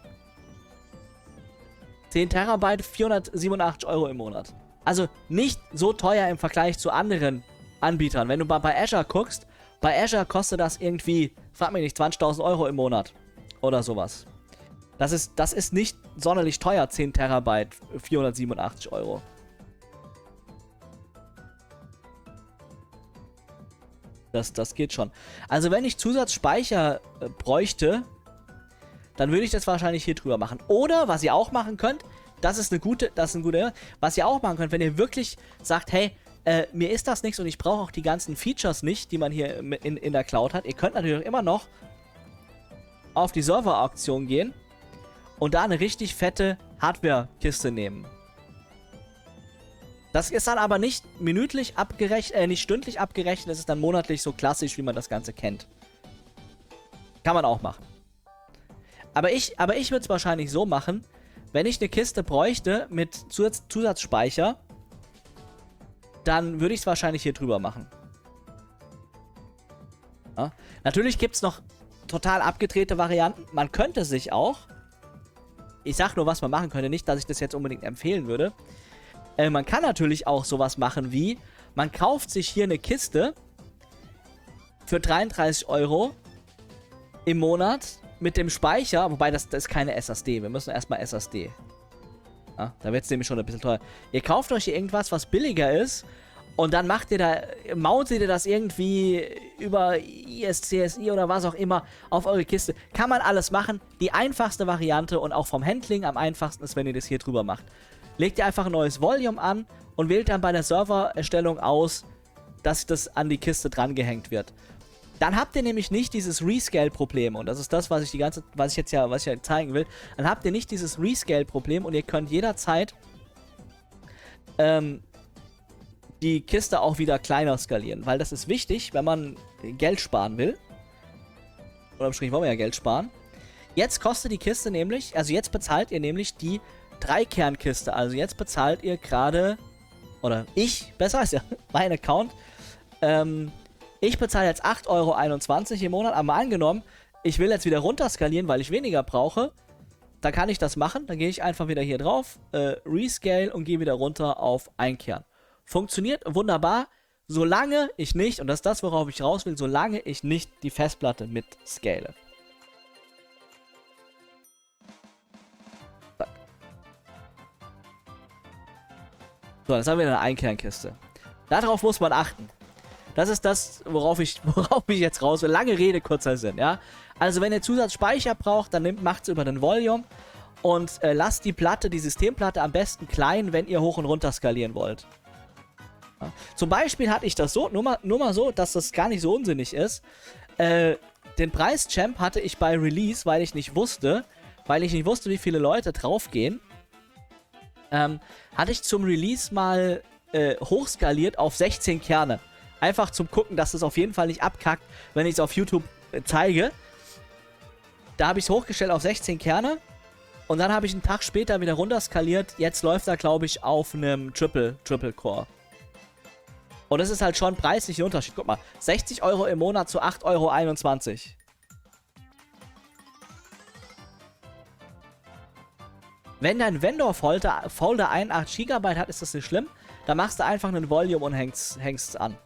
zehn Terabyte, vierhundertsiebenundachtzig Euro im Monat. Also nicht so teuer im Vergleich zu anderen Anbietern. Wenn du mal bei Azure guckst, bei Azure kostet das irgendwie, frag mich nicht, zwanzigtausend Euro im Monat. Oder sowas. Das ist, das ist nicht sonderlich teuer, zehn Terabyte, vierhundertsiebenundachtzig Euro. Das, das geht schon. Also wenn ich Zusatzspeicher äh, bräuchte, dann würde ich das wahrscheinlich hier drüber machen. Oder, was ihr auch machen könnt, das ist eine gute, das ist ein guter, was ihr auch machen könnt, wenn ihr wirklich sagt, hey, äh, mir ist das nichts und ich brauche auch die ganzen Features nicht, die man hier in, in der Cloud hat. Ihr könnt natürlich immer noch auf die Server-Auktion gehen und da eine richtig fette Hardware-Kiste nehmen. Das ist dann aber nicht minütlich abgerechnet, äh, nicht stündlich abgerechnet, das ist dann monatlich so klassisch, wie man das Ganze kennt. Kann man auch machen. Aber ich, aber ich würde es wahrscheinlich so machen, wenn ich eine Kiste bräuchte mit Zusatz Zusatzspeicher, dann würde ich es wahrscheinlich hier drüber machen. Ja? Natürlich gibt es noch total abgedrehte Varianten. Man könnte sich auch, ich sag nur, was man machen könnte, nicht, dass ich das jetzt unbedingt empfehlen würde. Äh, man kann natürlich auch sowas machen wie, man kauft sich hier eine Kiste für dreiunddreißig Euro im Monat mit dem Speicher, wobei das, das ist keine S S D, wir müssen erstmal S S D. Ja, da wird es nämlich schon ein bisschen teuer. Ihr kauft euch hier irgendwas, was billiger ist und dann macht ihr da, mountet ihr das irgendwie über I S C S I oder was auch immer auf eure Kiste. Kann man alles machen. Die einfachste Variante und auch vom Handling am einfachsten ist, wenn ihr das hier drüber macht. Legt ihr einfach ein neues Volume an und wählt dann bei der Servererstellung aus, dass das an die Kiste dran gehängt wird. Dann habt ihr nämlich nicht dieses Rescale-Problem und das ist das, was ich die ganze, was ich jetzt ja, was ich ja zeigen will. Dann habt ihr nicht dieses Rescale-Problem und ihr könnt jederzeit ähm, die Kiste auch wieder kleiner skalieren, weil das ist wichtig, wenn man Geld sparen will. Oder im Strich wollen wir ja Geld sparen. Jetzt kostet die Kiste nämlich, also jetzt bezahlt ihr nämlich die Drei-Kern-Kiste. Also jetzt bezahlt ihr gerade, oder ich, besser ist ja mein Account, ähm, ich bezahle jetzt acht Euro einundzwanzig im Monat, aber angenommen, ich will jetzt wieder runterskalieren, weil ich weniger brauche, dann kann ich das machen, dann gehe ich einfach wieder hier drauf, äh, Rescale und gehe wieder runter auf Einkern. Funktioniert wunderbar, solange ich nicht, und das ist das, worauf ich raus will, solange ich nicht die Festplatte mit scale. So, jetzt haben wir eine Einkernkiste. Darauf muss man achten. Das ist das, worauf ich, worauf ich jetzt raus will. Lange Rede, kurzer Sinn, ja. Also wenn ihr Zusatzspeicher braucht, dann macht es über den Volume und äh, lasst die Platte, die Systemplatte am besten klein, wenn ihr hoch und runter skalieren wollt. Ja. Zum Beispiel hatte ich das so, nur mal, nur mal so, dass das gar nicht so unsinnig ist. Äh, den Preis-Champ hatte ich bei Release, weil ich nicht wusste, weil ich nicht wusste, wie viele Leute draufgehen. ähm, hatte ich zum Release mal äh, hochskaliert auf sechzehn Kerne. Einfach zum Gucken, dass es auf jeden Fall nicht abkackt, wenn ich es auf YouTube äh, zeige. Da habe ich es hochgestellt auf sechzehn Kerne. Und dann habe ich einen Tag später wieder runterskaliert. Jetzt läuft er, glaube ich, auf einem Triple, Triple Core. Und das ist halt schon preislich ein Unterschied. Guck mal, sechzig Euro im Monat zu acht Euro einundzwanzig. Wenn dein Vendor-Folder Folder einundachtzig Gigabyte hat, ist das nicht schlimm. Da machst du einfach einen Volume und hängst es an.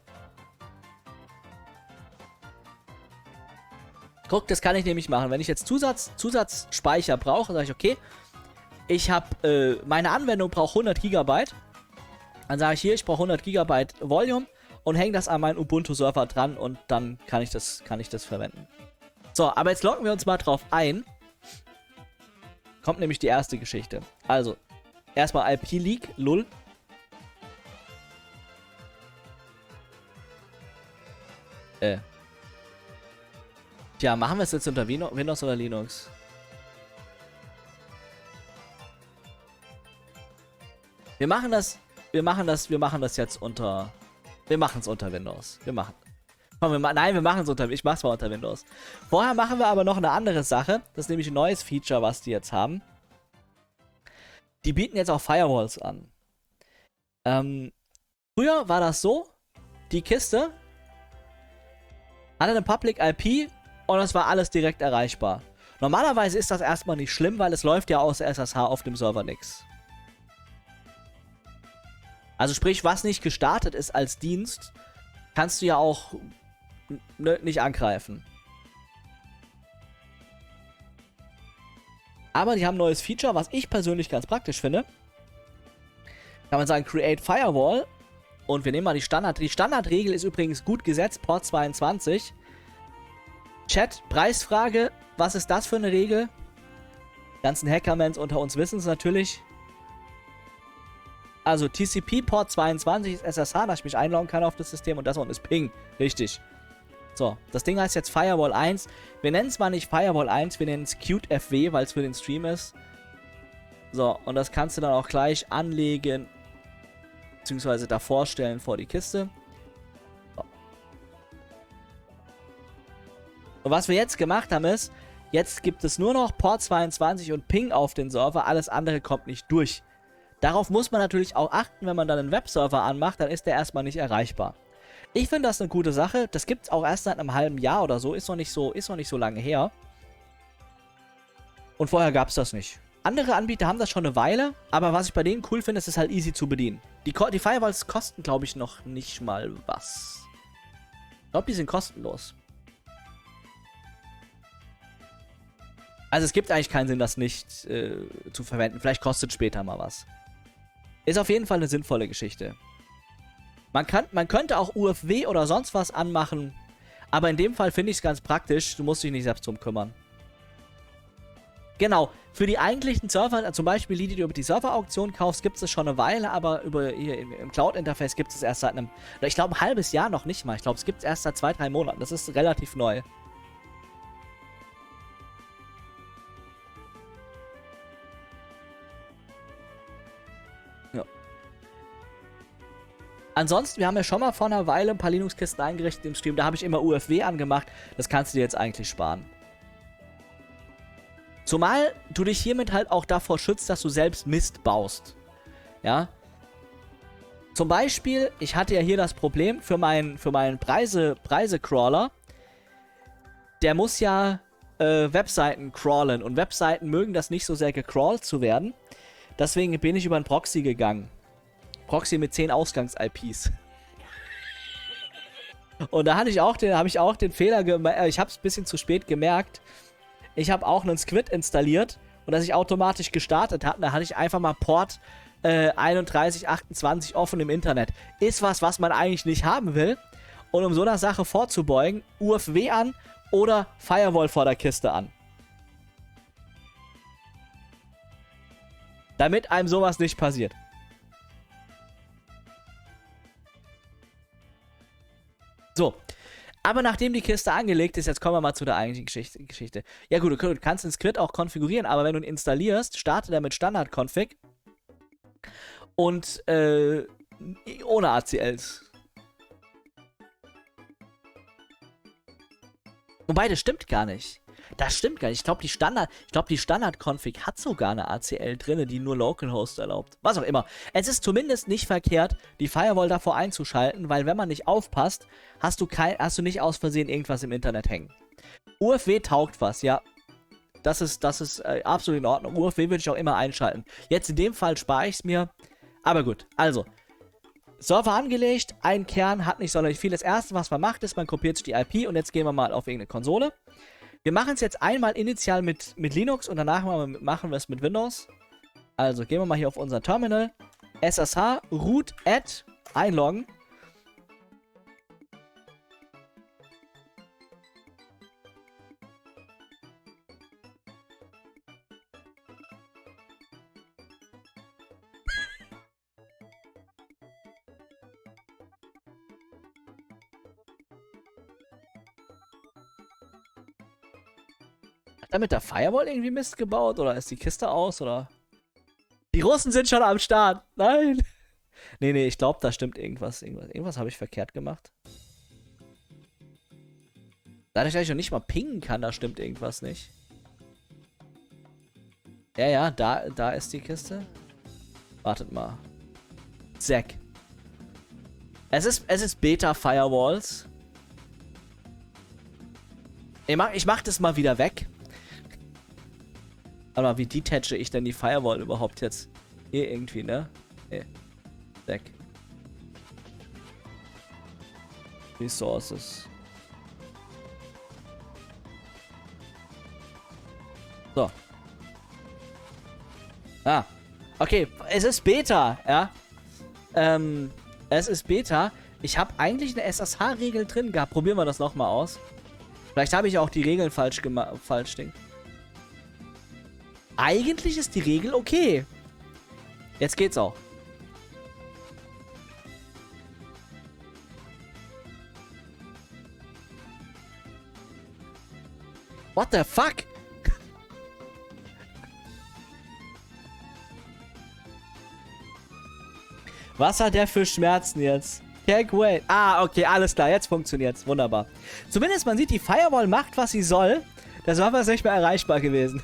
Guck, das kann ich nämlich machen. Wenn ich jetzt Zusatz, Zusatzspeicher brauche, sage ich, okay, ich habe, äh, meine Anwendung braucht hundert Gigabyte. Dann sage ich hier, ich brauche hundert Gigabyte Volume und hänge das an meinen Ubuntu-Server dran und dann kann ich, das, kann ich das verwenden. So, aber jetzt loggen wir uns mal drauf ein. Kommt nämlich die erste Geschichte. Also, erstmal I P-Leak, lull. Äh. Tja, machen wir es jetzt unter Windows oder Linux? Wir machen das, wir machen das, wir machen das jetzt unter, wir machen es unter Windows. Wir machen, komm, wir, nein, wir machen es unter, ich mach's mal unter Windows. Vorher machen wir aber noch eine andere Sache. Das ist nämlich ein neues Feature, was die jetzt haben. Die bieten jetzt auch Firewalls an. Ähm, früher war das so, die Kiste hatte eine Public I P und das war alles direkt erreichbar. Normalerweise ist das erstmal nicht schlimm, weil es läuft ja aus S S H auf dem Server nichts. Also sprich, was nicht gestartet ist als Dienst, kannst du ja auch nicht angreifen. Aber die haben ein neues Feature, was ich persönlich ganz praktisch finde. Kann man sagen, Create Firewall. Und wir nehmen mal die Standard. Die Standardregel ist übrigens gut gesetzt, Port zweiundzwanzig. Chat, Preisfrage, was ist das für eine Regel? Die ganzen Hackermans unter uns wissen es natürlich. Also T C P Port zweiundzwanzig ist S S H, dass ich mich einloggen kann auf das System und das unten ist Ping. Richtig. So, das Ding heißt jetzt Firewall eins. Wir nennen es mal nicht Firewall eins, wir nennen es Qt F W, weil es für den Stream ist. So, und das kannst du dann auch gleich anlegen, beziehungsweise davor stellen vor die Kiste. So. Und was wir jetzt gemacht haben ist, jetzt gibt es nur noch Port zweiundzwanzig und Ping auf den Server, alles andere kommt nicht durch. Darauf muss man natürlich auch achten, wenn man dann einen Webserver anmacht, dann ist der erstmal nicht erreichbar. Ich finde das eine gute Sache, das gibt es auch erst seit einem halben Jahr oder so, ist noch nicht so, ist noch nicht so lange her. Und vorher gab es das nicht. Andere Anbieter haben das schon eine Weile, aber was ich bei denen cool finde, ist es halt easy zu bedienen. Die, die Firewalls kosten, glaube ich, noch nicht mal was. Ich glaube, die sind kostenlos. Also es gibt eigentlich keinen Sinn, das nicht äh, zu verwenden. Vielleicht kostet später mal was. Ist auf jeden Fall eine sinnvolle Geschichte. Man, kann, man könnte auch U F W oder sonst was anmachen, aber in dem Fall finde ich es ganz praktisch. Du musst dich nicht selbst drum kümmern. Genau, für die eigentlichen Server, zum Beispiel die, die du über die Server-Auktion kaufst, gibt es schon eine Weile, aber über hier im, im Cloud-Interface gibt es erst seit einem, ich glaube ein halbes Jahr noch nicht mal. Ich glaube, es gibt es erst seit zwei, drei Monaten. Das ist relativ neu. Ja. Ansonsten, wir haben ja schon mal vor einer Weile ein paar Linux-Kisten eingerichtet im Stream. Da habe ich immer U F W angemacht. Das kannst du dir jetzt eigentlich sparen. Zumal du dich hiermit halt auch davor schützt, dass du selbst Mist baust. Ja. Zum Beispiel, ich hatte ja hier das Problem für meinen, für meinen Preise, Preise-Crawler. Der muss ja äh, Webseiten crawlen. Und Webseiten mögen das nicht so sehr gecrawlt zu werden. Deswegen bin ich über einen Proxy gegangen. Proxy mit zehn Ausgangs-I Ps. Und da hatte ich auch den, habe ich auch den Fehler gemacht. Ich habe es ein bisschen zu spät gemerkt. Ich habe auch einen Squid installiert und dass ich automatisch gestartet habe, da hatte ich einfach mal Port äh, einunddreißig achtundzwanzig offen im Internet. Ist was, was man eigentlich nicht haben will. Und um so einer Sache vorzubeugen, U F W an oder Firewall vor der Kiste an. Damit einem sowas nicht passiert. So. Aber nachdem die Kiste angelegt ist, jetzt kommen wir mal zu der eigentlichen Geschichte. Geschichte. Ja gut, du kannst den Squid auch konfigurieren, aber wenn du ihn installierst, startet er mit Standard-Config. und äh, ohne A C Ls. Wobei, das stimmt gar nicht. Das stimmt gar nicht. Ich glaube, die Standard, ich glaube, die Standard-Config hat sogar eine A C L drin, die nur Localhost erlaubt. Was auch immer. Es ist zumindest nicht verkehrt, die Firewall davor einzuschalten, weil wenn man nicht aufpasst, hast du kein, hast du nicht aus Versehen irgendwas im Internet hängen. U F W taugt was, ja. Das ist, das ist äh, absolut in Ordnung. U F W würde ich auch immer einschalten. Jetzt in dem Fall spare ich es mir. Aber gut, also. Server angelegt, ein Kern hat nicht sonderlich viel. Das erste, was man macht, ist, man kopiert sich die I P und jetzt gehen wir mal auf irgendeine Konsole. Wir machen es jetzt einmal initial mit, mit Linux und danach machen wir es mit Windows. Also gehen wir mal hier auf unser Terminal. S S H root add einloggen. Hat er mit der Firewall irgendwie Mist gebaut? Oder ist die Kiste aus? Oder? Die Russen sind schon am Start. Nein. Nee, nee, ich glaube, da stimmt irgendwas. Irgendwas, irgendwas habe ich verkehrt gemacht. Dadurch, dass ich noch nicht mal pingen kann, da stimmt irgendwas nicht. Ja, ja, da, da ist die Kiste. Wartet mal. Zack. Es ist, es ist Beta-Firewalls. Ich mach, ich mach das mal wieder weg. Aber wie detache ich denn die Firewall überhaupt jetzt? Hier irgendwie, ne? Nee. Weg. Resources. So. Ah. Okay, es ist Beta, ja. Ähm, es ist Beta. Ich habe eigentlich eine S S H-Regel drin gehabt. Probieren wir das nochmal aus. Vielleicht habe ich auch die Regeln falsch gemacht. Falsch Ding. Eigentlich ist die Regel okay. Jetzt geht's auch. What the fuck? Was hat der für Schmerzen jetzt? Can't wait. Ah, okay, alles klar. Jetzt funktioniert's. Wunderbar. Zumindest man sieht, die Firewall macht, was sie soll. Der Server ist nicht mehr erreichbar gewesen.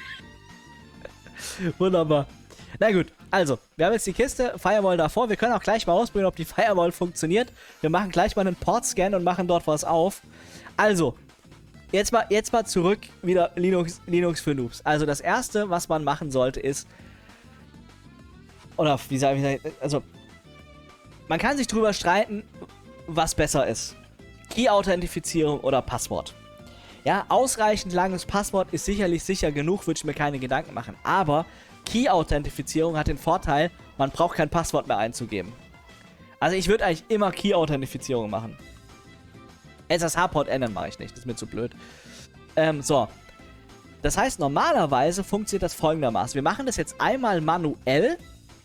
Wunderbar. Na gut, also, wir haben jetzt die Kiste, Firewall davor. Wir können auch gleich mal ausprobieren, ob die Firewall funktioniert. Wir machen gleich mal einen Port-Scan und machen dort was auf. Also, jetzt mal, jetzt mal zurück wieder Linux, Linux für Noobs. Also, das erste, was man machen sollte, ist... Oder, wie sage ich, also... Man kann sich drüber streiten, was besser ist. Key-Authentifizierung oder Passwort. Ja, ausreichend langes Passwort ist sicherlich sicher genug, würde ich mir keine Gedanken machen. Aber Key-Authentifizierung hat den Vorteil, man braucht kein Passwort mehr einzugeben. Also ich würde eigentlich immer Key-Authentifizierung machen. S S H-Port ändern mache ich nicht, das ist mir zu blöd. Ähm, so. Das heißt, normalerweise funktioniert das folgendermaßen. Wir machen das jetzt einmal manuell.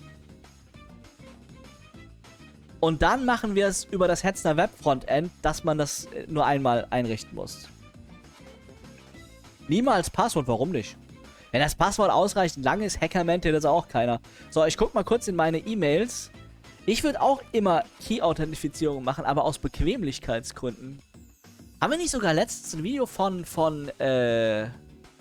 Und dann machen wir es über das Hetzner Web Frontend, dass man das nur einmal einrichten muss. Niemals Passwort, warum nicht? Wenn das Passwort ausreichend lang ist, Hacker nennt das auch keiner. So, ich guck mal kurz in meine E-Mails. Ich würde auch immer Key-Authentifizierung machen, aber aus Bequemlichkeitsgründen. Haben wir nicht sogar letztens ein Video von, von, äh...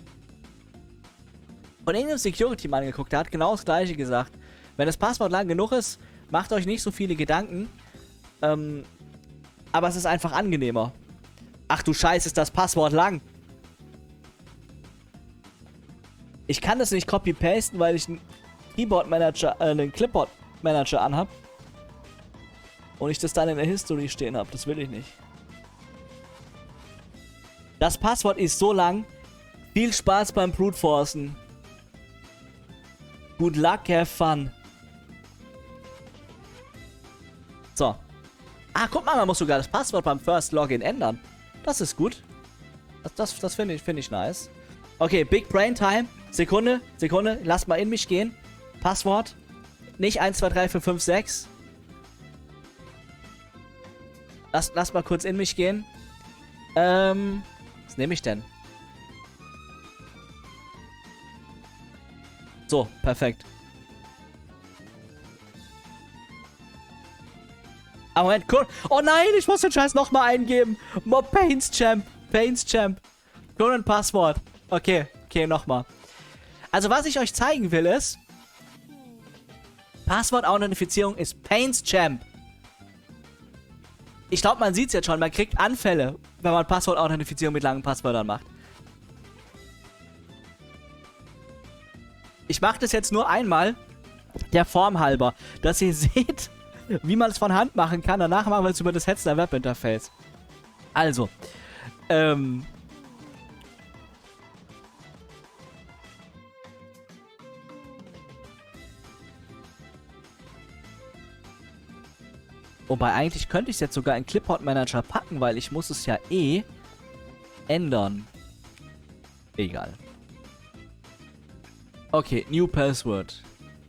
von irgendeinem Security-Mann geguckt, der hat genau das gleiche gesagt. Wenn das Passwort lang genug ist, macht euch nicht so viele Gedanken. Ähm, aber es ist einfach angenehmer. Ach du Scheiße, ist das Passwort lang. Ich kann das nicht copy-pasten, weil ich einen Keyboard-Manager, äh, einen Clipboard-Manager anhab. Und ich das dann in der History stehen habe. Das will ich nicht. Das Passwort ist so lang. Viel Spaß beim Brute-Forcen. Good luck, have fun. So. Ah, guck mal, man muss sogar das Passwort beim First Login ändern. Das ist gut. Das, das, das finde ich, find ich nice. Okay, Big Brain Time. Sekunde, Sekunde. Lasst mal in mich gehen. Passwort. Nicht eins, zwei, drei, vier, fünf, sechs. Lass, lass mal kurz in mich gehen. Ähm, was nehme ich denn? So, perfekt. Ah, Moment, cool. Oh nein, ich muss den Scheiß nochmal eingeben. Mo Pains Champ. Pains Champ. Current Passwort. Okay, okay, nochmal. Also, was ich euch zeigen will, ist... Passwort-Authentifizierung ist Pains Champ. Ich glaube, man sieht es jetzt schon. Man kriegt Anfälle, wenn man Passwort-Authentifizierung mit langen Passwörtern macht. Ich mache das jetzt nur einmal, der Form halber, dass ihr seht, wie man es von Hand machen kann. Danach machen wir es über das Hetzner Webinterface. Also, ähm... Wobei, eigentlich könnte ich es jetzt sogar in Clipboard Manager packen, weil ich muss es ja eh ändern. Egal. Okay, New Password.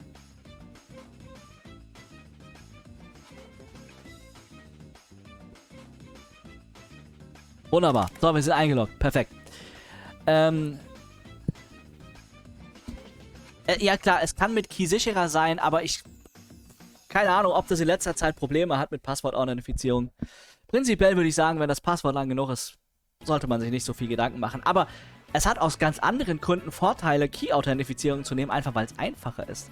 Wunderbar. So, wir sind eingeloggt. Perfekt. Ähm... Äh, ja klar, es kann mit Key sicherer sein, aber ich... Keine Ahnung, ob das in letzter Zeit Probleme hat mit Passwort-Authentifizierung. Prinzipiell würde ich sagen, wenn das Passwort lang genug ist, sollte man sich nicht so viel Gedanken machen. Aber es hat aus ganz anderen Gründen Vorteile, Key-Authentifizierung zu nehmen, einfach weil es einfacher ist.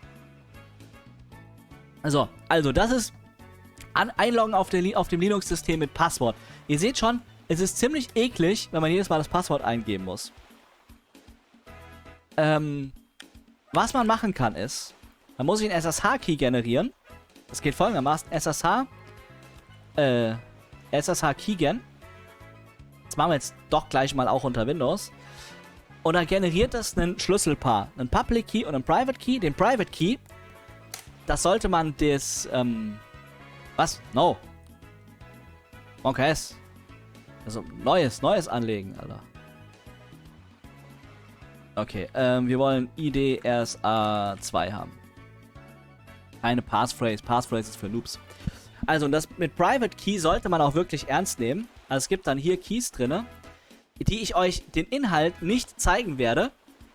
Also, also das ist an Einloggen auf, der, auf dem Linux-System mit Passwort. Ihr seht schon, es ist ziemlich eklig, wenn man jedes Mal das Passwort eingeben muss. Ähm, was man machen kann ist... Man muss sich einen S S H-Key generieren. Das geht folgendermaßen. S S H. Äh. S S H-Keygen. Das machen wir jetzt doch gleich mal auch unter Windows. Und dann generiert das einen Schlüsselpaar. Einen Public Key und einen Private Key. Den Private Key. Das sollte man das, ähm. Was? No. Okay. Also, neues, neues anlegen, Alter. Okay, ähm, wir wollen I D R S A zwei haben. Keine Passphrase. Passphrase ist für Noobs. Also, das mit Private Key sollte man auch wirklich ernst nehmen. Also, es gibt dann hier Keys drin, die ich euch den Inhalt nicht zeigen werde.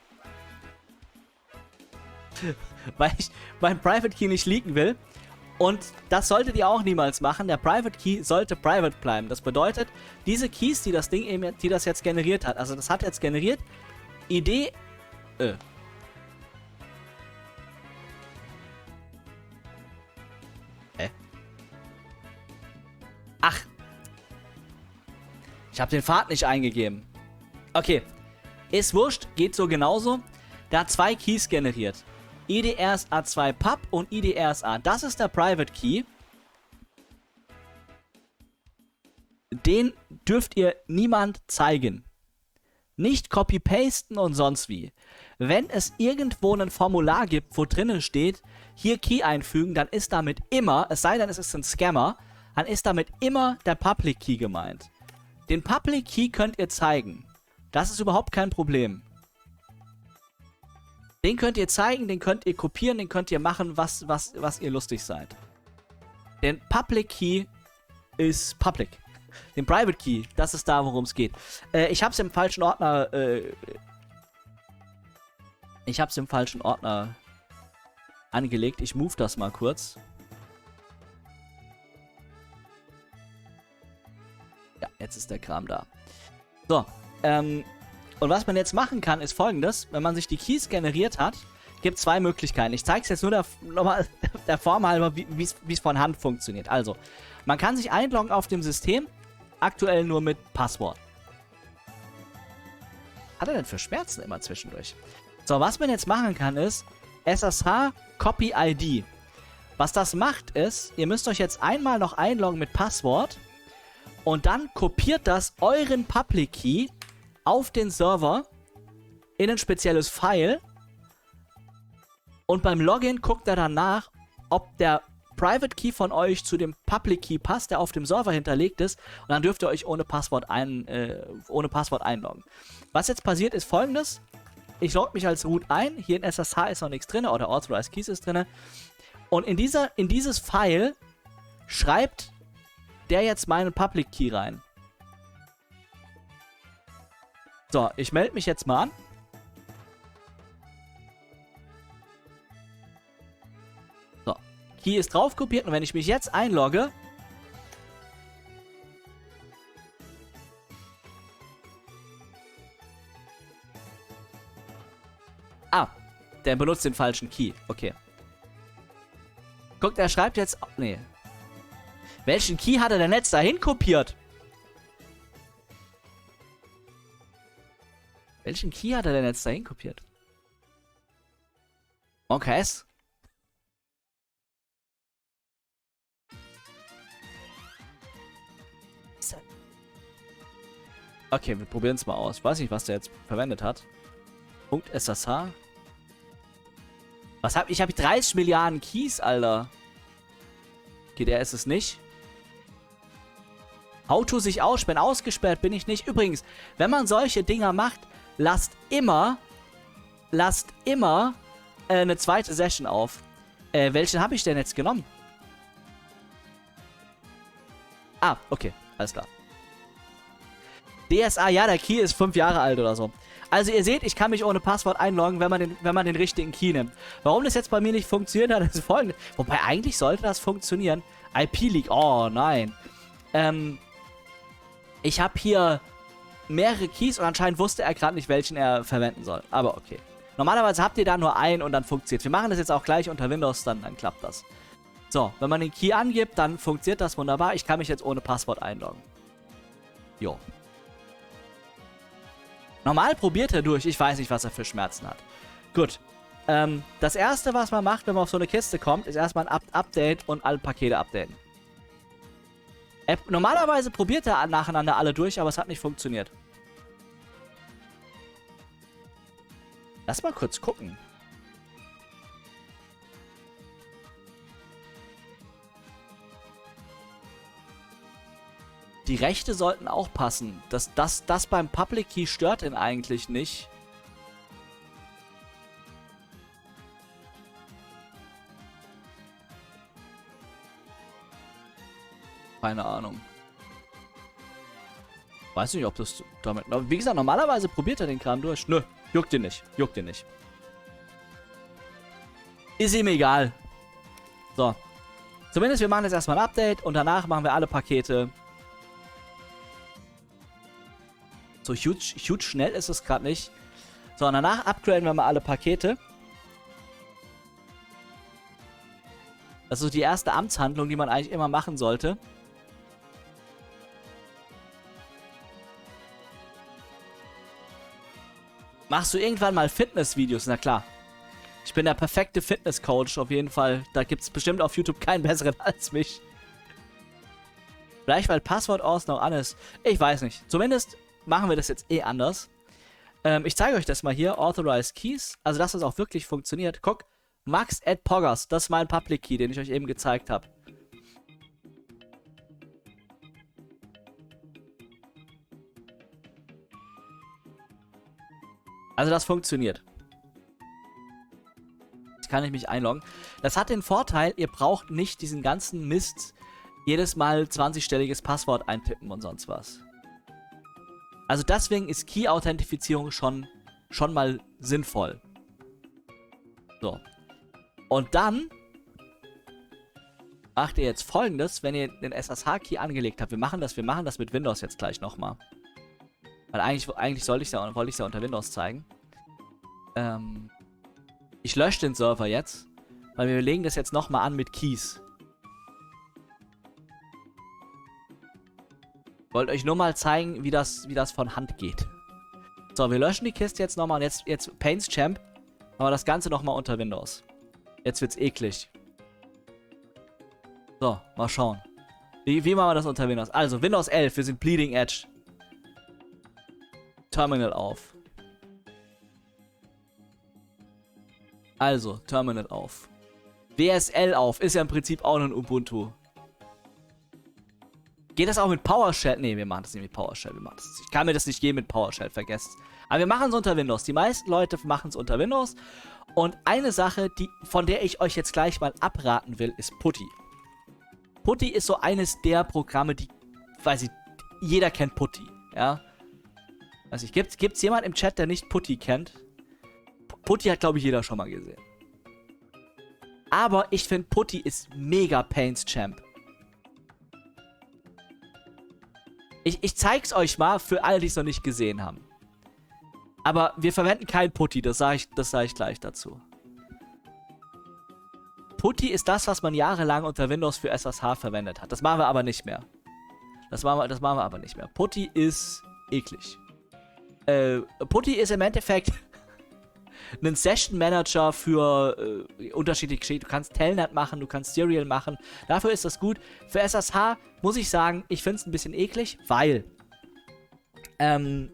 Weil ich meinen Private Key nicht leaken will. Und das solltet ihr auch niemals machen. Der Private Key sollte private bleiben. Das bedeutet, diese Keys, die das Ding eben, die das jetzt generiert hat, also das hat jetzt generiert, I D, äh, Ach. Ich habe den Pfad nicht eingegeben. Okay. Ist wurscht. Geht so genauso. Der hat zwei Keys generiert. I D R S A zwei Pub und I D R S A. Das ist der Private Key. Den dürft ihr niemand zeigen. Nicht copy-pasten und sonst wie. Wenn es irgendwo ein Formular gibt, wo drinnen steht, hier Key einfügen, dann ist damit immer, es sei denn, es ist ein Scammer, dann ist damit immer der Public Key gemeint. Den Public Key könnt ihr zeigen. Das ist überhaupt kein Problem. Den könnt ihr zeigen, den könnt ihr kopieren, den könnt ihr machen, was, was, was ihr lustig seid. Den Public Key ist Public. Den Private Key, das ist da, worum es geht. Äh, ich hab's im falschen Ordner, äh, ich hab's im falschen Ordner angelegt. Ich move das mal kurz. Ja, jetzt ist der Kram da. So, ähm, und was man jetzt machen kann, ist folgendes. Wenn man sich die Keys generiert hat, gibt es zwei Möglichkeiten. Ich zeige es jetzt nur der, nochmal der Form halber, wie es von Hand funktioniert. Also, man kann sich einloggen auf dem System, aktuell nur mit Passwort. Was hat er denn für Schmerzen immer zwischendurch? So, was man jetzt machen kann, ist S S H Copy I D. Was das macht, ist, ihr müsst euch jetzt einmal noch einloggen mit Passwort. Und dann kopiert das euren Public Key auf den Server in ein spezielles File. Und beim Login guckt er dann nach, ob der Private Key von euch zu dem Public Key passt, der auf dem Server hinterlegt ist. Und dann dürft ihr euch ohne Passwort, ein, äh, ohne Passwort einloggen. Was jetzt passiert, ist folgendes. Ich logge mich als Root ein. Hier in S S H ist noch nichts drin oder Authorized Keys ist drin. Und in, dieser, in dieses File schreibt der jetzt meinen Public Key rein. So, ich melde mich jetzt mal an. So, Key ist drauf kopiert und wenn ich mich jetzt einlogge, Der benutzt den falschen Key. Okay. Guckt, er schreibt jetzt... Nee. Welchen Key hat er denn jetzt dahin kopiert? Welchen Key hat er denn jetzt dahin kopiert? Okay. Okay, wir probieren es mal aus. Ich weiß nicht, was der jetzt verwendet hat. Punkt S S H. Was hab ich? Ich habe dreißig Milliarden Keys, Alter. Okay, der ist es nicht. Auto sich aussperren. Ausgesperrt bin ich nicht. Übrigens, wenn man solche Dinger macht, lasst immer, lasst immer äh, eine zweite Session auf. Äh, welchen habe ich denn jetzt genommen? Ah, okay. Alles klar. D S A, ja, der Key ist fünf Jahre alt oder so. Also ihr seht, ich kann mich ohne Passwort einloggen, wenn man den, wenn man den richtigen Key nimmt. Warum das jetzt bei mir nicht funktioniert hat, ist folgendes. Wobei, eigentlich sollte das funktionieren. I P-Leak, oh nein. Ähm, ich habe hier mehrere Keys und anscheinend wusste er gerade nicht, welchen er verwenden soll. Aber okay. Normalerweise habt ihr da nur einen und dann funktioniert. Wir machen das jetzt auch gleich unter Windows, dann, dann klappt das. So, wenn man den Key angibt, dann funktioniert das wunderbar. Ich kann mich jetzt ohne Passwort einloggen. Jo. Normal probiert er durch. Ich weiß nicht, was er für Schmerzen hat. Gut. Ähm, das erste, was man macht, wenn man auf so eine Kiste kommt, ist erstmal ein Up Update und alle Pakete updaten. Er, normalerweise probiert er nacheinander alle durch, aber es hat nicht funktioniert. Lass mal kurz gucken. Die Rechte sollten auch passen. Das, das, das beim Public Key stört ihn eigentlich nicht. Keine Ahnung. Weiß nicht, ob das damit... Wie gesagt, normalerweise probiert er den Kram durch. Nö, juckt ihn nicht. Juckt ihn nicht. Ist ihm egal. So. Zumindest wir machen jetzt erstmal ein Update und danach machen wir alle Pakete. So huge, huge schnell ist es gerade nicht. So, und danach upgraden wir mal alle Pakete. Das ist die erste Amtshandlung, die man eigentlich immer machen sollte. Machst du irgendwann mal Fitnessvideos? Na klar. Ich bin der perfekte Fitnesscoach auf jeden Fall. Da gibt es bestimmt auf YouTube keinen besseren als mich. Vielleicht weil Passwort aus noch an ist. Ich weiß nicht. Zumindest machen wir das jetzt eh anders. Ähm, ich zeige euch das mal hier. Authorized Keys. Also, dass das auch wirklich funktioniert. Guck. Max at Poggers. Das ist mein Public Key, den ich euch eben gezeigt habe. Also, das funktioniert. Jetzt kann ich mich einloggen. Das hat den Vorteil, ihr braucht nicht diesen ganzen Mist jedes Mal zwanzig-stelliges Passwort eintippen und sonst was. Also deswegen ist Key-Authentifizierung schon, schon mal sinnvoll. So. Und dann macht ihr jetzt Folgendes, wenn ihr den S S H-Key angelegt habt. Wir machen das, wir machen das mit Windows jetzt gleich nochmal. Weil eigentlich, eigentlich sollte ich ja, wollte ich es ja unter Windows zeigen. Ähm, ich lösche den Server jetzt, weil wir legen das jetzt nochmal an mit Keys. Wollte euch nur mal zeigen, wie das, wie das von Hand geht. So, wir löschen die Kiste jetzt nochmal und jetzt, jetzt Paints Champ. Aber das Ganze nochmal unter Windows. Jetzt wird's eklig. So, mal schauen. Wie, wie machen wir das unter Windows? Also, Windows elf, wir sind Bleeding Edge. Terminal auf. Also, Terminal auf. W S L auf, ist ja im Prinzip auch ein Ubuntu. Geht das auch mit PowerShell? Ne, wir machen das nicht mit PowerShell. Wir machen das. Ich kann mir das nicht geben mit PowerShell, vergesst. Aber wir machen es unter Windows. Die meisten Leute machen es unter Windows. Und eine Sache, die, von der ich euch jetzt gleich mal abraten will, ist Putty. Putty ist so eines der Programme, die, weiß ich, jeder kennt Putty, ja. Also, gibt es jemand im Chat, der nicht Putty kennt? Putty hat, glaube ich, jeder schon mal gesehen. Aber ich finde, Putty ist mega Paints Champ. Ich, ich zeig's euch mal für alle, die es noch nicht gesehen haben. Aber wir verwenden kein Putty, das sage ich, das sag ich gleich dazu. Putty ist das, was man jahrelang unter Windows für S S H verwendet hat. Das machen wir aber nicht mehr. Das machen wir, das machen wir aber nicht mehr. Putty ist eklig. Äh, Putty ist im Endeffekt ein Session Manager für äh, unterschiedliche Geschichten. Du kannst Telnet machen, du kannst Serial machen. Dafür ist das gut. Für S S H muss ich sagen, ich finde es ein bisschen eklig, weil ähm,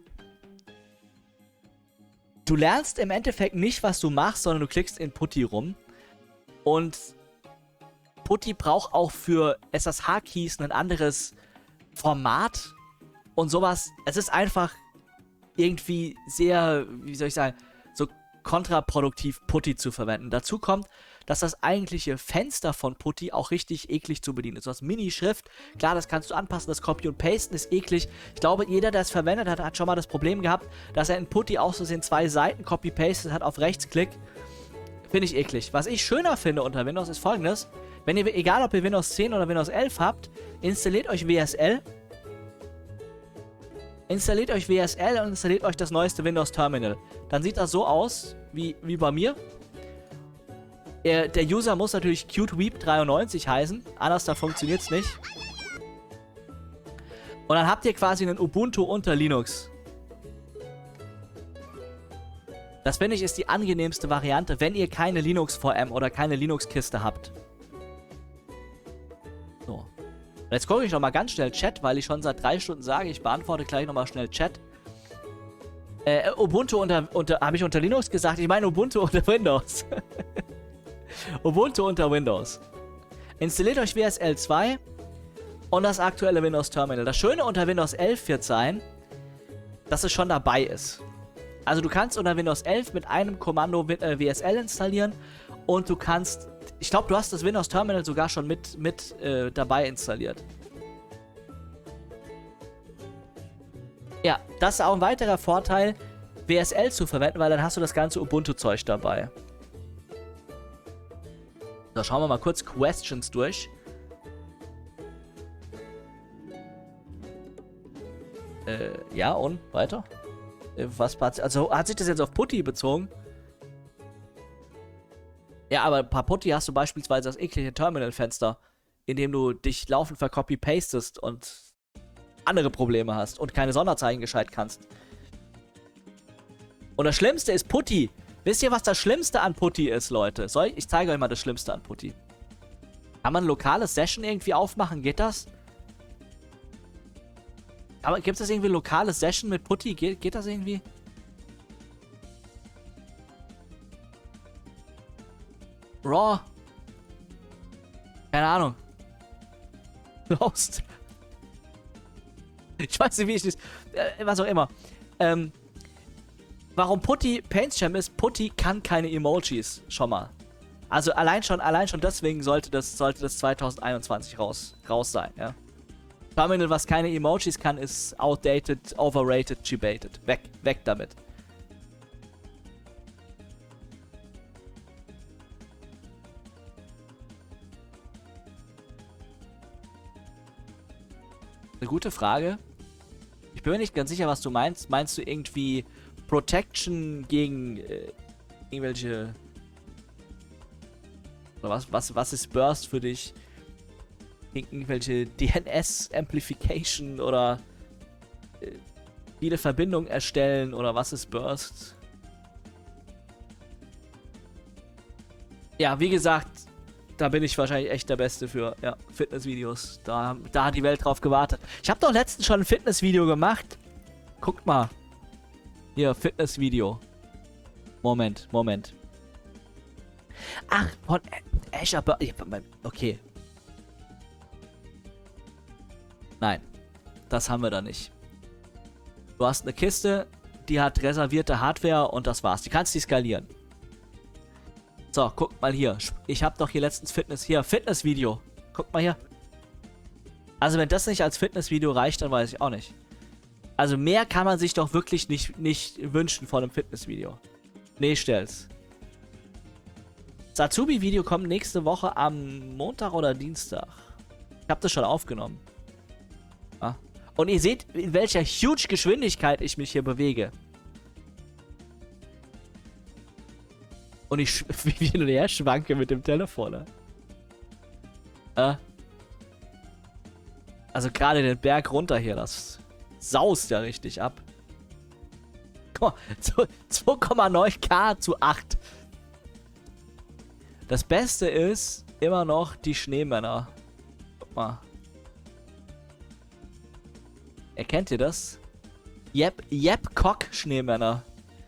du lernst im Endeffekt nicht, was du machst, sondern du klickst in Putty rum. Und Putty braucht auch für S S H-Keys ein anderes Format und sowas. Es ist einfach irgendwie sehr, wie soll ich sagen, so kontraproduktiv, Putty zu verwenden. Dazu kommt, dass das eigentliche Fenster von Putty auch richtig eklig zu bedienen ist. Du hast Mini-Schrift, klar, das kannst du anpassen, das Copy und Pasten ist eklig. Ich glaube, jeder, der es verwendet hat, hat schon mal das Problem gehabt, dass er in Putty auch so zwei Seiten Copy-Pastet hat auf Rechtsklick. Finde ich eklig. Was ich schöner finde unter Windows ist folgendes. Wenn ihr, egal ob ihr Windows zehn oder Windows elf habt, installiert euch W S L. Installiert euch W S L und installiert euch das neueste Windows Terminal. Dann sieht das so aus, wie, wie bei mir. Der, der User muss natürlich cuteweep dreiundneunzig heißen, anders da funktioniert es nicht. Und dann habt ihr quasi einen Ubuntu unter Linux. Das finde ich ist die angenehmste Variante, wenn ihr keine Linux-V M oder keine Linux-Kiste habt. So. Und jetzt gucke ich nochmal ganz schnell Chat, weil ich schon seit drei Stunden sage, ich beantworte gleich nochmal schnell Chat. Äh, Ubuntu unter, unter habe ich unter Linux gesagt? Ich meine Ubuntu unter Windows. Ubuntu unter Windows. Installiert euch W S L zwei und das aktuelle Windows Terminal. Das Schöne unter Windows elf wird sein, dass es schon dabei ist. Also du kannst unter Windows elf mit einem Kommando äh, W S L installieren und du kannst, ich glaube, du hast das Windows Terminal sogar schon mit, mit äh, dabei installiert. Ja, das ist auch ein weiterer Vorteil, W S L zu verwenden, weil dann hast du das ganze Ubuntu-Zeug dabei. So, schauen wir mal kurz Questions durch. Äh, ja, und weiter? Was, also hat sich das jetzt auf Putty bezogen? Ja, aber bei Putty hast du beispielsweise das eklige Terminal-Fenster, in dem du dich laufend vercopy-pastest und andere Probleme hast und keine Sonderzeichen gescheit kannst. Und das Schlimmste ist Putty. Wisst ihr, was das Schlimmste an Putty ist, Leute? Soll ich, ich zeige euch mal das Schlimmste an Putty. Kann man ein lokales Session irgendwie aufmachen? Geht das? Aber gibt es das irgendwie lokale Session mit Putty? Geht, geht das irgendwie? Raw? Keine Ahnung. Lost. Ich weiß nicht, wie ich das... Äh, was auch immer. Ähm... Warum Putty Paintjam ist, Putty kann keine Emojis. Schon mal. Also allein schon, allein schon deswegen sollte das, sollte das zwanzig einundzwanzig raus, raus sein, ja. Terminal, was keine Emojis kann, ist outdated, overrated, debated. Weg, weg damit. Eine gute Frage. Ich bin mir nicht ganz sicher, was du meinst. Meinst du irgendwie Protection gegen äh, irgendwelche... Oder was, was, was ist Burst für dich? Irgendwelche D N S-Amplification oder äh, viele Verbindungen erstellen oder was ist Burst? Ja, wie gesagt, da bin ich wahrscheinlich echt der Beste für. Ja, Fitnessvideos. Da, da hat die Welt drauf gewartet. Ich habe doch letztens schon ein Fitnessvideo gemacht. Guckt mal. Hier, Fitnessvideo. Moment, Moment. Ach, von Azure. Okay. Nein, das haben wir da nicht. Du hast eine Kiste, die hat reservierte Hardware und das war's. Die kannst du skalieren. So, guck mal hier. Ich habe doch hier letztens Fitness... Hier, Fitnessvideo. Guck mal hier. Also wenn das nicht als Fitnessvideo reicht, dann weiß ich auch nicht. Also mehr kann man sich doch wirklich nicht, nicht wünschen von einem Fitnessvideo. Nee, stell's. Das Azubi-Video kommt nächste Woche am Montag oder Dienstag. Ich habe das schon aufgenommen. Ah. Und ihr seht, in welcher huge Geschwindigkeit ich mich hier bewege. Und ich, wie ich hin und her schwanke mit dem Telefon, ne? Äh. Also gerade den Berg runter hier, das saust ja richtig ab. Guck mal, zwei Komma neun K zu acht. Das Beste ist immer noch die Schneemänner. Guck mal. Erkennt ihr das? Yep, Yep Cock Schneemänner.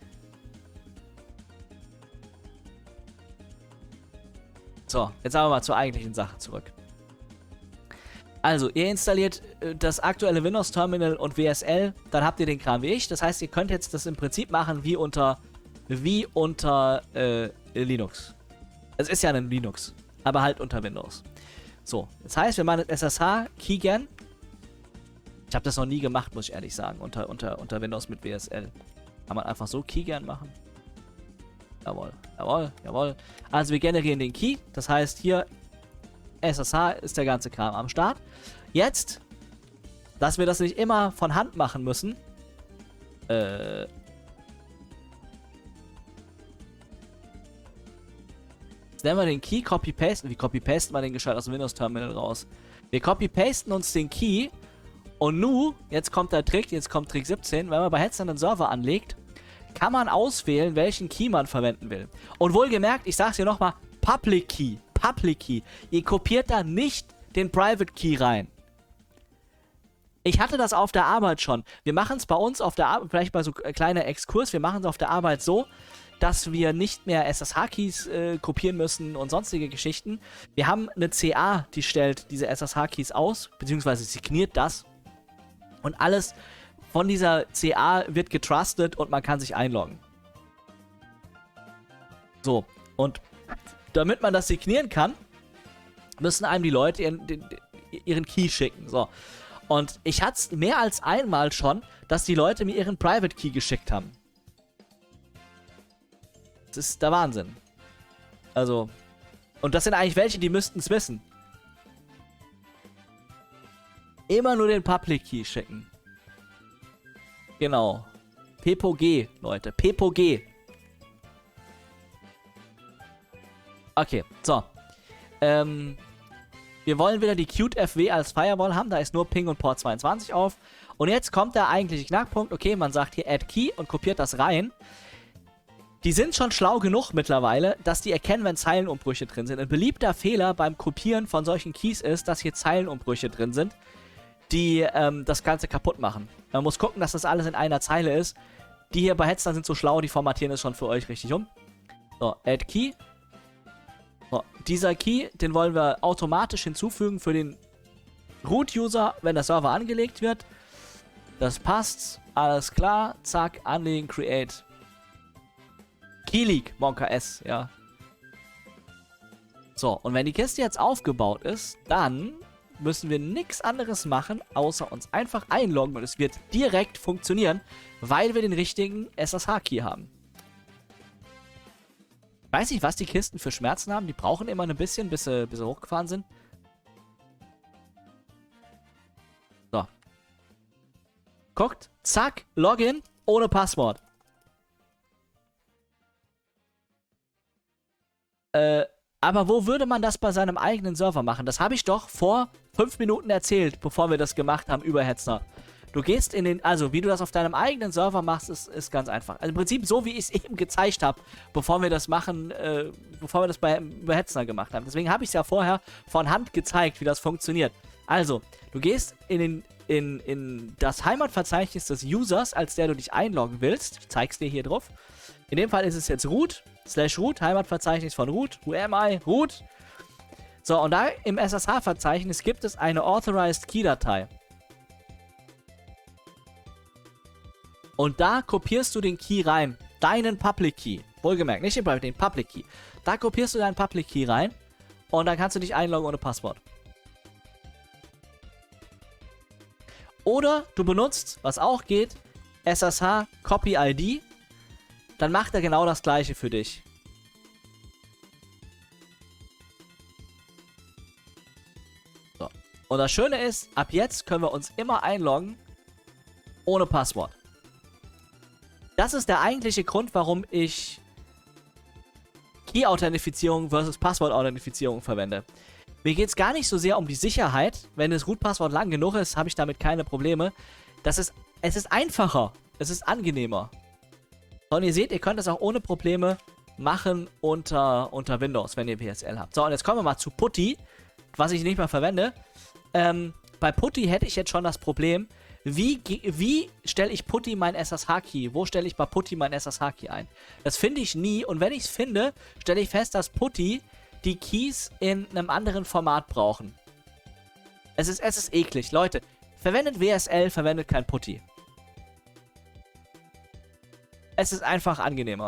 So, jetzt aber mal zur eigentlichen Sache zurück. Also, ihr installiert äh, das aktuelle Windows Terminal und W S L, dann habt ihr den Kram wie ich. Das heißt, ihr könnt jetzt das im Prinzip machen wie unter wie unter äh, Linux. Es ist ja ein Linux, aber halt unter Windows. So, das heißt, wir machen das S S H Keygen. Ich habe das noch nie gemacht, muss ich ehrlich sagen, unter, unter, unter Windows mit W S L. Kann man einfach so Keygen machen. Jawohl, jawohl, jawohl. Also wir generieren den Key, das heißt hier S S H ist der ganze Kram am Start. Jetzt, dass wir das nicht immer von Hand machen müssen. Äh. Jetzt nehmen wir den Key, copy-pasten. Wie copy-pasten wir den gescheit aus dem Windows-Terminal raus? Wir copy-pasten uns den Key. Und nu, jetzt kommt der Trick, jetzt kommt Trick siebzehn. Wenn man bei Hetzner einen Server anlegt, kann man auswählen, welchen Key man verwenden will. Und wohlgemerkt, ich sag's hier nochmal, Public Key. Public Key. Ihr kopiert da nicht den Private Key rein. Ich hatte das auf der Arbeit schon. Wir machen es bei uns auf der Arbeit, vielleicht mal so ein kleiner Exkurs, wir machen es auf der Arbeit so, dass wir nicht mehr S S H-Keys äh, kopieren müssen und sonstige Geschichten. Wir haben eine C A, die stellt diese S S H-Keys aus, beziehungsweise signiert das. Und alles von dieser C A wird getrustet und man kann sich einloggen. So, und damit man das signieren kann, müssen einem die Leute ihren, den, ihren Key schicken. So. Und ich hatte es mehr als einmal schon, dass die Leute mir ihren Private Key geschickt haben. Das ist der Wahnsinn. Also, und das sind eigentlich welche, die müssten es wissen. Immer nur den Public Key schicken. Genau. P P G, Leute. P P G. Okay, so. Ähm, wir wollen wieder die Qt F W als Firewall haben. Da ist nur Ping und Port zweiundzwanzig auf. Und jetzt kommt der eigentliche Knackpunkt. Okay, man sagt hier Add Key und kopiert das rein. Die sind schon schlau genug mittlerweile, dass die erkennen, wenn Zeilenumbrüche drin sind. Ein beliebter Fehler beim Kopieren von solchen Keys ist, dass hier Zeilenumbrüche drin sind, die ähm, das Ganze kaputt machen. Man muss gucken, dass das alles in einer Zeile ist. Die hier bei Hetzner sind so schlau, die formatieren es schon für euch richtig um. So, Add Key. So, dieser Key, den wollen wir automatisch hinzufügen für den Root-User, wenn der Server angelegt wird. Das passt. Alles klar. Zack, anlegen, create. Keyleak, Monka S, ja. So, und wenn die Kiste jetzt aufgebaut ist, dann müssen wir nichts anderes machen, außer uns einfach einloggen und es wird direkt funktionieren, weil wir den richtigen S S H-Key haben. Ich weiß nicht, was die Kisten für Schmerzen haben. Die brauchen immer ein bisschen, bis sie, bis sie hochgefahren sind. So. Guckt. Zack. Login. Ohne Passwort. Äh, aber wo würde man das bei seinem eigenen Server machen? Das habe ich doch vor fünf Minuten erzählt, bevor wir das gemacht haben über Hetzner. Du gehst in den, also wie du das auf deinem eigenen Server machst, ist, ist ganz einfach. Also im Prinzip so, wie ich es eben gezeigt habe, bevor wir das machen, äh, bevor wir das bei, bei Hetzner gemacht haben. Deswegen habe ich es ja vorher von Hand gezeigt, wie das funktioniert. Also, du gehst in, den, in, in das Heimatverzeichnis des Users, als der du dich einloggen willst. Ich zeige es dir hier drauf. In dem Fall ist es jetzt root, slash root, Heimatverzeichnis von root, who am I, root. So, und da im S S H-Verzeichnis gibt es eine Authorized Key-Datei. Und da kopierst du den Key rein. Deinen Public Key. Wohlgemerkt, nicht den Private, den Public Key. Da kopierst du deinen Public Key rein. Und dann kannst du dich einloggen ohne Passwort. Oder du benutzt, was auch geht, S S H Copy I D. Dann macht er genau das gleiche für dich. So. Und das Schöne ist, ab jetzt können wir uns immer einloggen ohne Passwort. Das ist der eigentliche Grund, warum ich Key-Authentifizierung versus Passwort-Authentifizierung verwende. Mir geht es gar nicht so sehr um die Sicherheit. Wenn das Root-Passwort lang genug ist, habe ich damit keine Probleme. Das ist, es ist einfacher. Es ist angenehmer. So, und ihr seht, ihr könnt das auch ohne Probleme machen unter, unter Windows, wenn ihr P S L habt. So, und jetzt kommen wir mal zu Putty, was ich nicht mehr verwende. Ähm, bei Putty hätte ich jetzt schon das Problem, wie, wie stelle ich Putty mein S S H-Key? Wo stelle ich bei Putty mein S S H-Key ein? Das finde ich nie. Und wenn ich es finde, stelle ich fest, dass Putty die Keys in einem anderen Format brauchen. Es ist, es ist eklig. Leute, verwendet W S L, verwendet kein Putty. Es ist einfach angenehmer.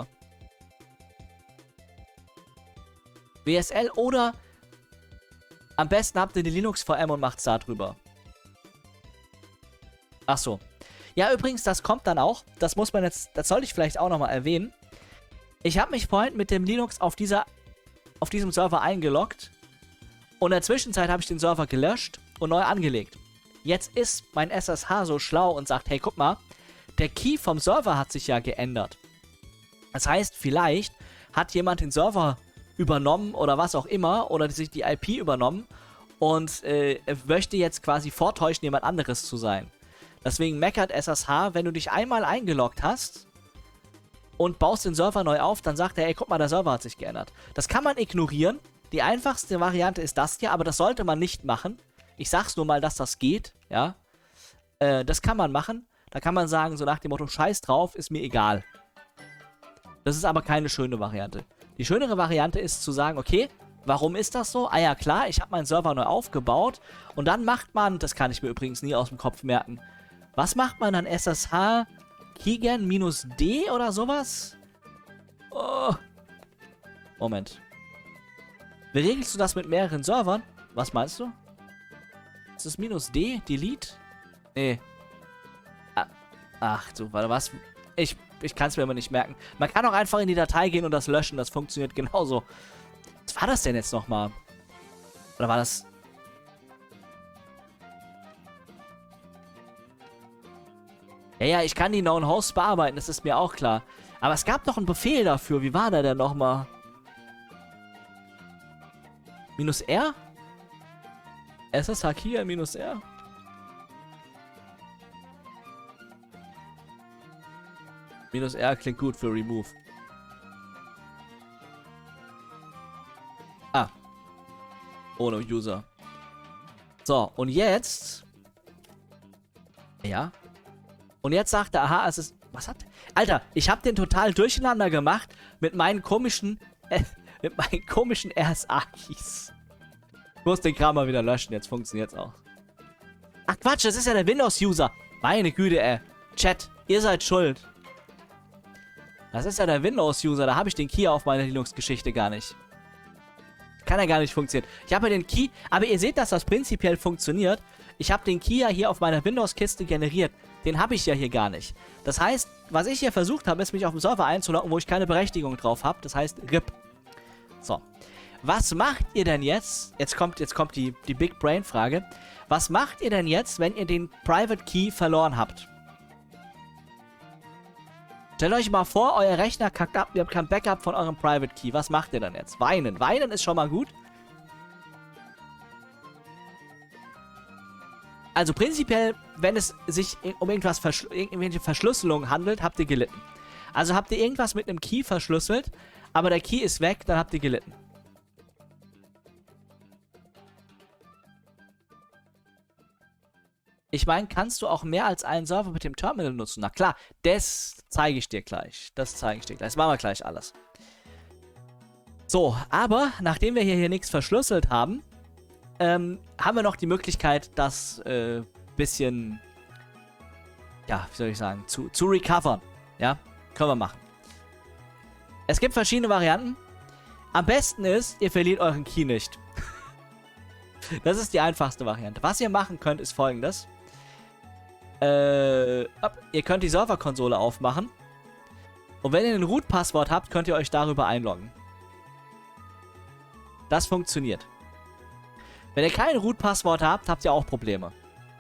W S L oder am besten habt ihr die Linux-V M und macht's da drüber. Ach so. Ja, übrigens, das kommt dann auch. Das muss man jetzt, das sollte ich vielleicht auch nochmal erwähnen. Ich habe mich vorhin mit dem Linux auf dieser, auf diesem Server eingeloggt. Und in der Zwischenzeit habe ich den Server gelöscht und neu angelegt. Jetzt ist mein S S H so schlau und sagt, hey, guck mal, der Key vom Server hat sich ja geändert. Das heißt, vielleicht hat jemand den Server übernommen oder was auch immer oder sich die I P übernommen und äh, möchte jetzt quasi vortäuschen, jemand anderes zu sein. Deswegen meckert S S H, wenn du dich einmal eingeloggt hast und baust den Server neu auf, dann sagt er, ey, guck mal, der Server hat sich geändert. Das kann man ignorieren. Die einfachste Variante ist das hier, aber das sollte man nicht machen. Ich sag's nur mal, dass das geht, ja. Äh, das kann man machen. Da kann man sagen, so nach dem Motto, scheiß drauf, ist mir egal. Das ist aber keine schöne Variante. Die schönere Variante ist zu sagen, okay, warum ist das so? Ah ja, klar, ich habe meinen Server neu aufgebaut und dann macht man, das kann ich mir übrigens nie aus dem Kopf merken, was macht man dann? S S H Keygen-D oder sowas? Oh. Moment. Wie regelst du das mit mehreren Servern? Was meinst du? Ist das minus D? Delete? Nee. Ach du, warte, was? Ich, ich kann es mir immer nicht merken. Man kann auch einfach in die Datei gehen und das löschen. Das funktioniert genauso. Was war das denn jetzt nochmal? Oder war das... Ja, ja, ich kann die Known Hosts bearbeiten. Das ist mir auch klar. Aber es gab doch einen Befehl dafür. Wie war der denn nochmal? Minus R? S S H Key minus R? Minus R klingt gut für Remove. Ah. Ohne User. So, und jetzt... Ja. Und jetzt sagt er, aha, es ist... Was hat... Alter, ich habe den total durcheinander gemacht mit meinen komischen... Äh, mit meinen komischen R S A-Keys. Ich muss den Kram mal wieder löschen, jetzt funktioniert's auch. Ach Quatsch, das ist ja der Windows-User. Meine Güte, ey. Chat, ihr seid schuld. Das ist ja der Windows-User, da habe ich den Key auf meiner Linux-Geschichte gar nicht. Kann ja gar nicht funktionieren. Ich habe ja den Key, aber ihr seht, dass das prinzipiell funktioniert. Ich habe den Key ja hier auf meiner Windows-Kiste generiert. Den habe ich ja hier gar nicht. Das heißt, was ich hier versucht habe, ist mich auf dem Server einzuloggen, wo ich keine Berechtigung drauf habe. Das heißt, R I P. So. Was macht ihr denn jetzt? Jetzt kommt, jetzt kommt die, die Big Brain-Frage. Was macht ihr denn jetzt, wenn ihr den Private Key verloren habt? Stellt euch mal vor, euer Rechner kackt ab, ihr habt kein Backup von eurem Private Key. Was macht ihr dann jetzt? Weinen. Weinen ist schon mal gut. Also prinzipiell, wenn es sich um irgendwas Verschl irgendwelche Verschlüsselung handelt, habt ihr gelitten. Also habt ihr irgendwas mit einem Key verschlüsselt, aber der Key ist weg, dann habt ihr gelitten. Ich meine, kannst du auch mehr als einen Server mit dem Terminal nutzen? Na klar, das zeige ich dir gleich. Das zeige ich dir gleich. Das machen wir gleich alles. So, aber nachdem wir hier, hier nichts verschlüsselt haben, ähm, haben wir noch die Möglichkeit, das äh, bisschen, ja, wie soll ich sagen, zu, zu recovern. Ja, können wir machen. Es gibt verschiedene Varianten. Am besten ist, ihr verliert euren Key nicht. Das ist die einfachste Variante. Was ihr machen könnt, ist folgendes. Äh, ab, ihr könnt die Serverkonsole aufmachen. Und wenn ihr ein Root-Passwort habt, könnt ihr euch darüber einloggen. Das funktioniert. Wenn ihr kein Root-Passwort habt, habt ihr auch Probleme.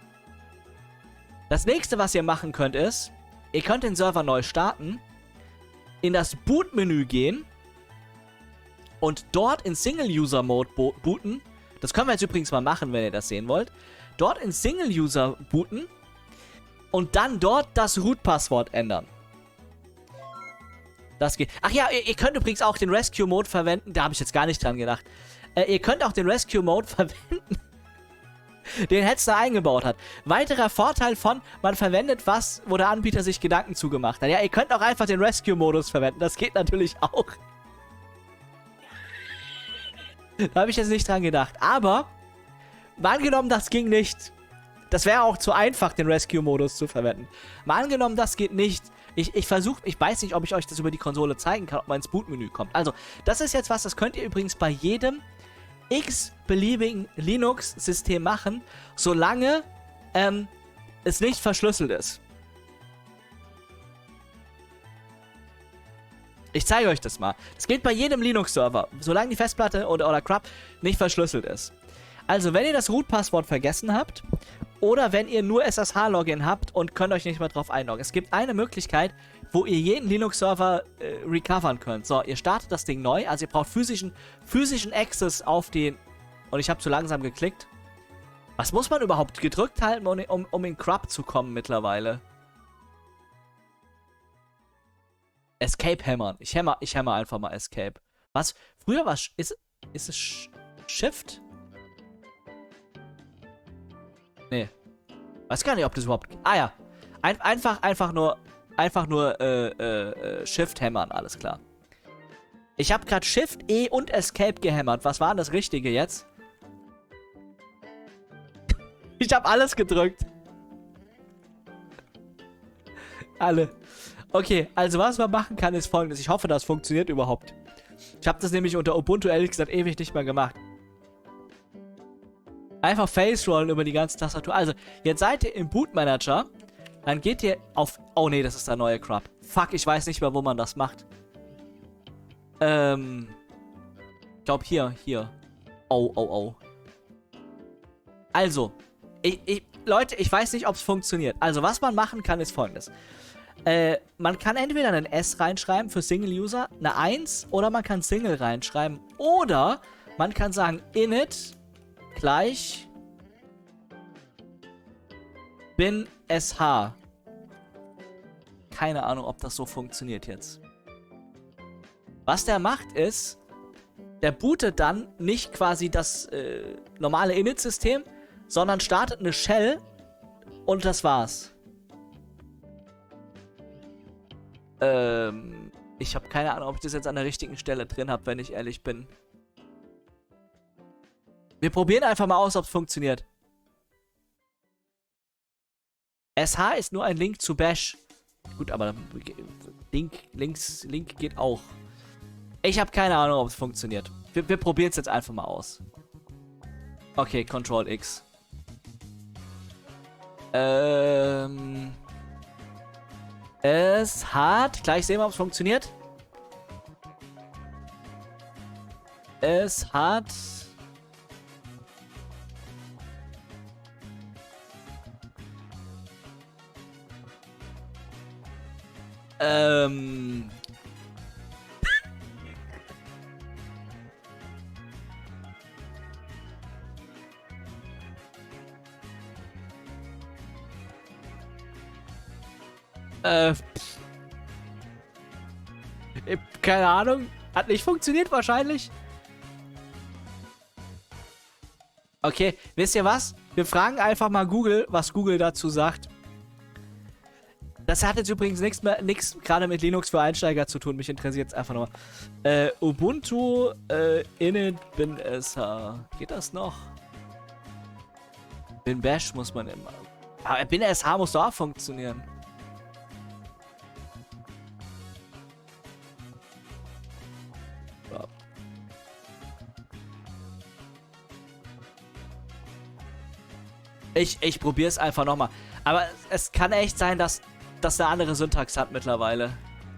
Das nächste, was ihr machen könnt, ist, ihr könnt den Server neu starten, in das Boot-Menü gehen und dort in Single-User-Mode bo booten. Das können wir jetzt übrigens mal machen, wenn ihr das sehen wollt. Dort in Single-User booten und dann dort das Root-Passwort ändern. Das geht. Ach ja, ihr, ihr könnt übrigens auch den Rescue-Mode verwenden. Da habe ich jetzt gar nicht dran gedacht. Äh, ihr könnt auch den Rescue-Mode verwenden, den Hetzner eingebaut hat. Weiterer Vorteil von, man verwendet was, wo der Anbieter sich Gedanken zugemacht hat. Ja, ihr könnt auch einfach den Rescue-Modus verwenden. Das geht natürlich auch. Da habe ich jetzt nicht dran gedacht. Aber, mal angenommen, das ging nicht. Das wäre auch zu einfach, den Rescue-Modus zu verwenden. Mal angenommen, das geht nicht. Ich, ich versuche, ich weiß nicht, ob ich euch das über die Konsole zeigen kann, ob man ins Bootmenü kommt. Also, das ist jetzt was, das könnt ihr übrigens bei jedem x-beliebigen Linux-System machen, solange ähm, es nicht verschlüsselt ist. Ich zeige euch das mal. Das geht bei jedem Linux-Server, solange die Festplatte oder, oder Crap nicht verschlüsselt ist. Also, wenn ihr das Root-Passwort vergessen habt oder wenn ihr nur S S H-Login habt und könnt euch nicht mehr drauf einloggen. Es gibt eine Möglichkeit, wo ihr jeden Linux-Server äh, recovern könnt. So, ihr startet das Ding neu. Also, ihr braucht physischen, physischen Access auf den... Und ich habe zu langsam geklickt. Was muss man überhaupt gedrückt halten, um, um, um in Crap zu kommen mittlerweile? Escape hämmern. Ich hämmer, ich hämmer einfach mal Escape. Was? Früher war... Ist, ist es Sh Shift? Nee. Weiß gar nicht, ob das überhaupt... Ah ja. Ein, einfach, einfach nur... Einfach nur, äh, äh, Shift hämmern, alles klar. Ich habe gerade Shift, E und Escape gehämmert. Was war denn das Richtige jetzt? Ich habe alles gedrückt. Alle. Okay, also was man machen kann, ist Folgendes. Ich hoffe, das funktioniert überhaupt. Ich habe das nämlich unter Ubuntu ehrlich gesagt ewig nicht mehr gemacht. Einfach Face-Rollen über die ganze Tastatur. Also, jetzt seid ihr im Boot-Manager. Dann geht ihr auf... Oh nee, das ist der neue Crap. Fuck, ich weiß nicht mehr, wo man das macht. Ähm... Ich glaube hier, hier. Oh, oh, oh. Also, ich, ich, Leute, ich weiß nicht, ob es funktioniert. Also, was man machen kann, ist Folgendes. Äh, man kann entweder ein S reinschreiben für Single-User, eine eins, oder man kann Single reinschreiben. Oder man kann sagen, init gleich bin sh. Keine Ahnung, ob das so funktioniert jetzt. Was der macht ist, der bootet dann nicht quasi das äh, normale Init-System, sondern startet eine Shell und das war's. Ähm, ich habe keine Ahnung, ob ich das jetzt an der richtigen Stelle drin habe, wenn ich ehrlich bin. Wir probieren einfach mal aus, ob es funktioniert. S H ist nur ein Link zu Bash. Gut, aber Link, Links, Link geht auch. Ich habe keine Ahnung, ob es funktioniert. Wir, wir probieren es jetzt einfach mal aus. Okay, Control X. Ähm... Es hat... Gleich sehen wir, ob es funktioniert. Es hat... Ähm... Äh, keine Ahnung. Hat nicht funktioniert wahrscheinlich. Okay, wisst ihr was? Wir fragen einfach mal Google, was Google dazu sagt. Das hat jetzt übrigens nichts mehr, nichts gerade mit Linux für Einsteiger zu tun. Mich interessiert es einfach nur. Äh, Ubuntu, äh, init, bin sh. Geht das noch? Bin bash muss man immer. Aber bin sh muss doch auch funktionieren. Ich, ich probiere es einfach nochmal. Aber es kann echt sein, dass das eine andere Syntax hat mittlerweile.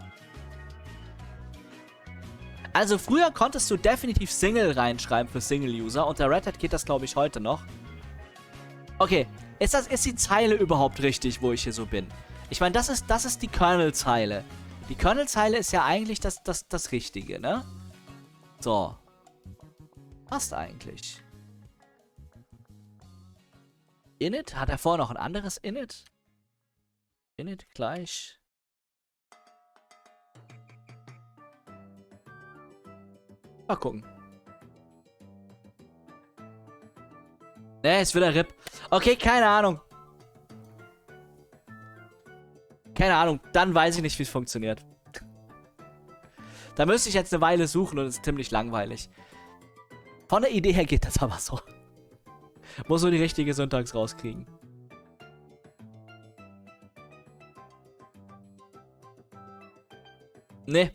Also früher konntest du definitiv Single reinschreiben für Single-User. Unter Red Hat geht das, glaube ich, heute noch. Okay, ist, das, ist die Zeile überhaupt richtig, wo ich hier so bin? Ich meine, das ist, das ist die Kernel-Zeile. Die Kernel-Zeile ist ja eigentlich das, das, das Richtige, ne? So. Passt eigentlich. Init? Hat er vorher noch ein anderes Init? Init gleich. Mal gucken. Ne, ist wieder R I P. Okay, keine Ahnung. Keine Ahnung. Dann weiß ich nicht, wie es funktioniert. Da müsste ich jetzt eine Weile suchen und es ist ziemlich langweilig. Von der Idee her geht das aber so. Muss so die richtige Syntax rauskriegen. Nee.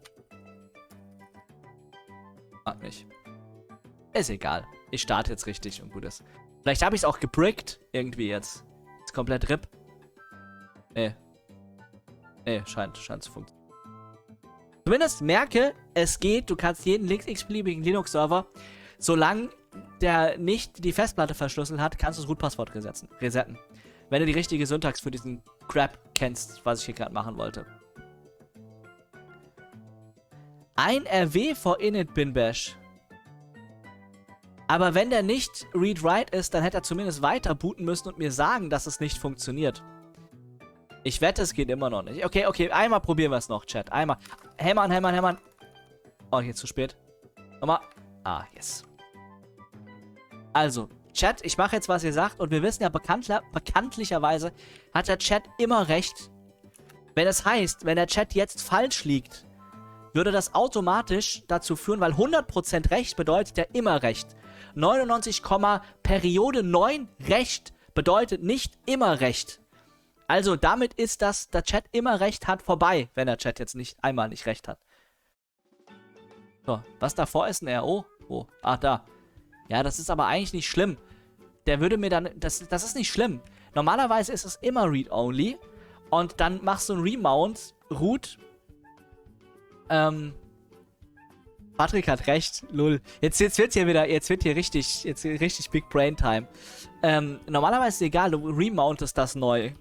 Mag nicht. Ist egal. Ich starte jetzt richtig und gut ist. Vielleicht habe ich es auch gebrickt. Irgendwie jetzt. Ist komplett R I P. Nee. Nee, scheint, scheint zu funktionieren. Zumindest merke, es geht. Du kannst jeden x-beliebigen Linux-Server, solange der nicht die Festplatte verschlüsselt hat, kannst du das Root-Passwort resetzen, resetten. Wenn du die richtige Syntax für diesen Crap kennst, was ich hier gerade machen wollte. Ein R W vor init bin bash. Aber wenn der nicht read-write ist, dann hätte er zumindest weiter booten müssen und mir sagen, dass es nicht funktioniert. Ich wette, es geht immer noch nicht. Okay, okay, einmal probieren wir es noch, Chat. Einmal. Hämmern, hämmern, hämmern. Oh, jetzt zu spät. Nochmal. Ah, yes. Also, Chat, ich mache jetzt, was ihr sagt. Und wir wissen ja bekanntler, bekanntlicherweise hat der Chat immer recht. Wenn es heißt, wenn der Chat jetzt falsch liegt, würde das automatisch dazu führen, weil hundert Prozent Recht bedeutet ja immer Recht. neunundneunzig, Periode neun Recht bedeutet nicht immer Recht. Also damit ist das, der Chat immer Recht hat, vorbei, wenn der Chat jetzt nicht einmal nicht Recht hat. So, was davor ist ein R O? Oh, ah, da. Ja, das ist aber eigentlich nicht schlimm. Der würde mir dann, das, das ist nicht schlimm. Normalerweise ist es immer Read-Only. Und dann machst du einen Remount, Root. Ähm, Patrick hat recht, lull. Jetzt, jetzt wird hier wieder, jetzt wird hier richtig, jetzt richtig Big Brain Time. Ähm, normalerweise ist es egal, du remountest das neu.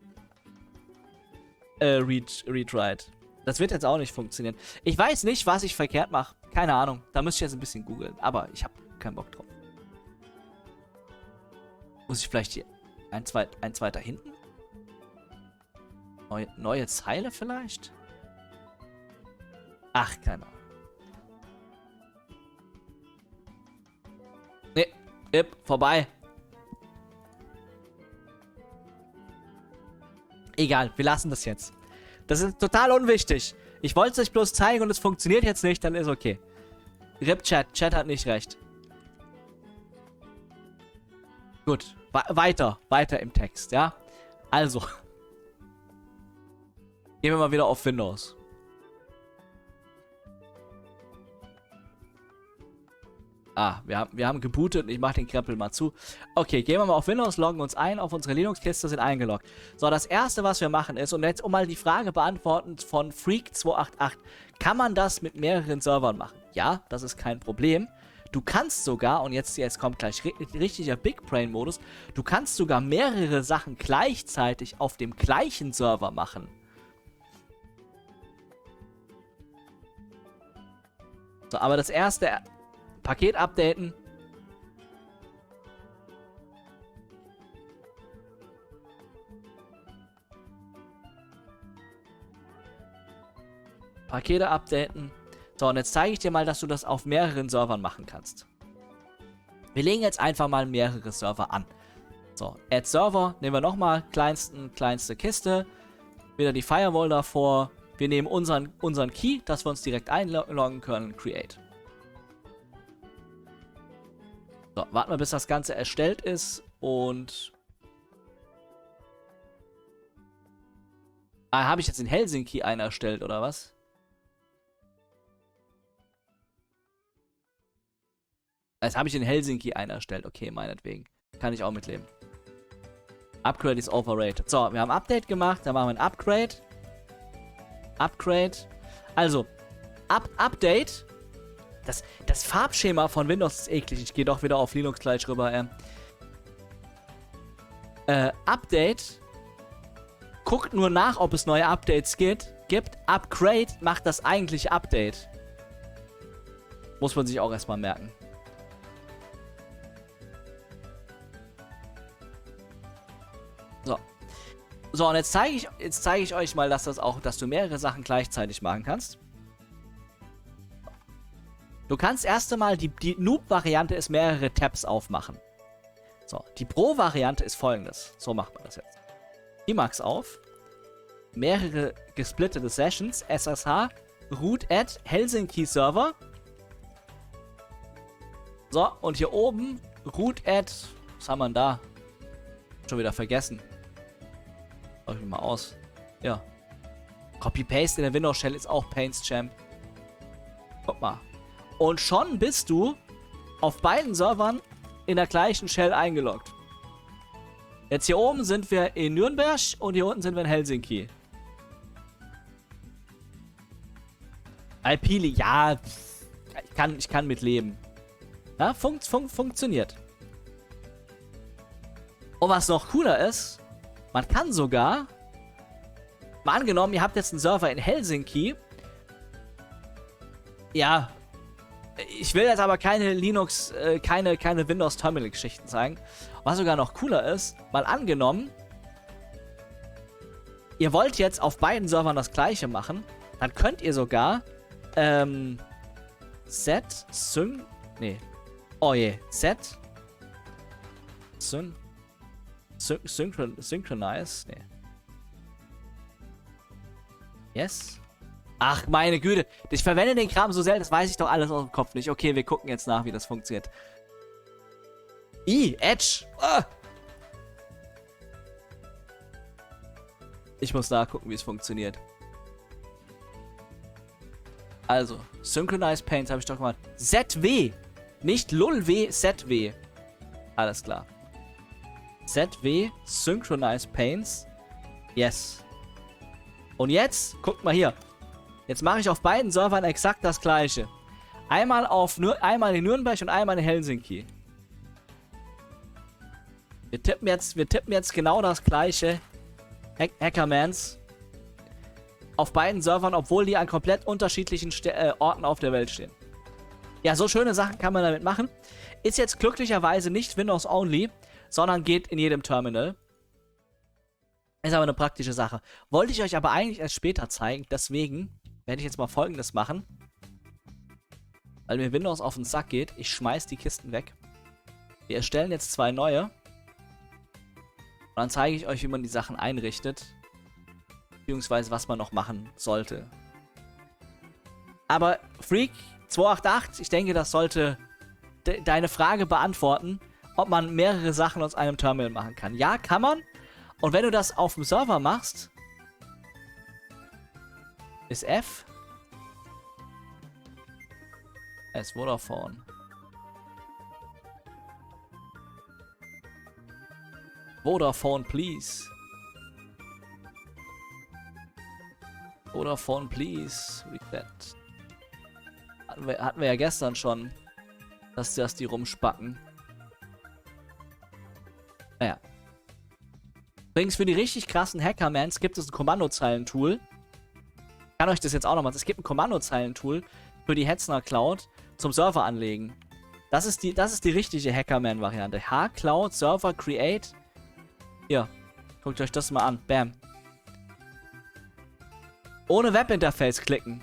Äh, read, read, write. Das wird jetzt auch nicht funktionieren. Ich weiß nicht, was ich verkehrt mache. Keine Ahnung. Da müsste ich jetzt ein bisschen googeln. Aber ich habe keinen Bock drauf. Muss ich vielleicht hier ein, zwei, ein zweiter hinten? Neue, neue Zeile vielleicht? Ach, keine Ahnung. Nee, Ip, vorbei. Egal, wir lassen das jetzt. Das ist total unwichtig. Ich wollte es euch bloß zeigen und es funktioniert jetzt nicht, dann ist okay. R I P Chat, Chat hat nicht recht. Gut, weiter, weiter im Text, ja. Also. Gehen wir mal wieder auf Windows. Ah, wir haben, wir haben gebootet und ich mache den Krempel mal zu. Okay, gehen wir mal auf Windows, loggen uns ein, auf unsere Linux-Kiste, sind eingeloggt. So, das erste, was wir machen ist, und jetzt um mal die Frage beantworten von Freak zwei acht acht, kann man das mit mehreren Servern machen? Ja, das ist kein Problem. Du kannst sogar, und jetzt, jetzt kommt gleich richtiger Big Brain Modus, du kannst sogar mehrere Sachen gleichzeitig auf dem gleichen Server machen. So, aber das erste, Paket updaten. Pakete updaten. So, und jetzt zeige ich dir mal, dass du das auf mehreren Servern machen kannst. Wir legen jetzt einfach mal mehrere Server an. So, Add Server, nehmen wir nochmal, kleinsten, kleinste Kiste. Wieder die Firewall davor. Wir nehmen unseren, unseren Key, dass wir uns direkt einloggen können, Create. So, warten wir, bis das Ganze erstellt ist und... Ah, habe ich jetzt in Helsinki einen erstellt, oder was? Jetzt habe ich in Helsinki einen erstellt. Okay, meinetwegen. Kann ich auch mitleben. Upgrade ist overrated. So, wir haben ein Update gemacht. Dann machen wir ein Upgrade. Upgrade. Also, Up Update. Das, das Farbschema von Windows ist eklig. Ich gehe doch wieder auf Linux gleich rüber. Äh. Äh, Update. Guckt nur nach, ob es neue Updates gibt. Gibt. Upgrade macht das eigentliche Update. Muss man sich auch erstmal merken. So. So, und jetzt zeige ich, jetzt zeige ich euch mal, dass das auch, dass du mehrere Sachen gleichzeitig machen kannst. Du kannst erst einmal, die, die Noob-Variante ist mehrere Tabs aufmachen. So, die Pro-Variante ist folgendes. So macht man das jetzt. Die mach's auf. Mehrere gesplittete Sessions. S S H, Root Add, Helsinki Server. So, und hier oben Root Add. Was haben wir denn da? Schon wieder vergessen. Schau ich mal aus. Ja. Copy-Paste in der Windows Shell ist auch Paints Champ. Guck mal. Und schon bist du auf beiden Servern in der gleichen Shell eingeloggt. Jetzt hier oben sind wir in Nürnberg und hier unten sind wir in Helsinki. I P, ja, ich kann, ich kann mit leben. Ja, fun fun funktioniert. Und was noch cooler ist, man kann sogar, mal angenommen, ihr habt jetzt einen Server in Helsinki. Ja, ich will jetzt aber keine Linux, äh, keine, keine Windows-Terminal-Geschichten zeigen. Was sogar noch cooler ist, mal angenommen, ihr wollt jetzt auf beiden Servern das gleiche machen, dann könnt ihr sogar ähm, set, syn, nee, oh je, set, syn, syn, synchron, synchronize, nee. Yes. Ach, meine Güte. Ich verwende den Kram so selten, das weiß ich doch alles aus dem Kopf nicht. Okay, wir gucken jetzt nach, wie das funktioniert. I, Edge. Ah. Ich muss nachgucken, wie es funktioniert. Also, Synchronize Paints habe ich doch gemacht. Z W. Nicht LULW, Z W. Alles klar. Z W, Synchronize Paints. Yes. Und jetzt, guckt mal hier. Jetzt mache ich auf beiden Servern exakt das gleiche. Einmal auf nur einmal in Nürnberg und einmal in Helsinki. Wir tippen jetzt, wir tippen jetzt genau das gleiche. Hack Hackermans. Auf beiden Servern, obwohl die an komplett unterschiedlichen St äh, Orten auf der Welt stehen. Ja, so schöne Sachen kann man damit machen. Ist jetzt glücklicherweise nicht Windows Only, sondern geht in jedem Terminal. Ist aber eine praktische Sache. Wollte ich euch aber eigentlich erst später zeigen, deswegen werde ich jetzt mal Folgendes machen. Weil mir Windows auf den Sack geht. Ich schmeiß die Kisten weg. Wir erstellen jetzt zwei neue. Und dann zeige ich euch, wie man die Sachen einrichtet. Beziehungsweise, was man noch machen sollte. Aber Freak zwei acht acht, ich denke, das sollte de deine Frage beantworten, ob man mehrere Sachen aus einem Terminal machen kann. Ja, kann man. Und wenn du das auf dem Server machst, ist F. Es ist Vodafone. Vodafone, please. Vodafone, please. Reset. Hatten wir, hatten wir ja gestern schon, dass, dass die rumspacken. Naja. Übrigens, für die richtig krassen Hackermans gibt es ein Kommandozeilentool. Ich kann euch das jetzt auch nochmal. Es gibt ein Kommandozeilentool für die Hetzner Cloud zum Server anlegen. Das ist die, das ist die richtige Hackerman-Variante. H-Cloud Server Create. Hier. Guckt euch das mal an. Bam. Ohne Webinterface klicken.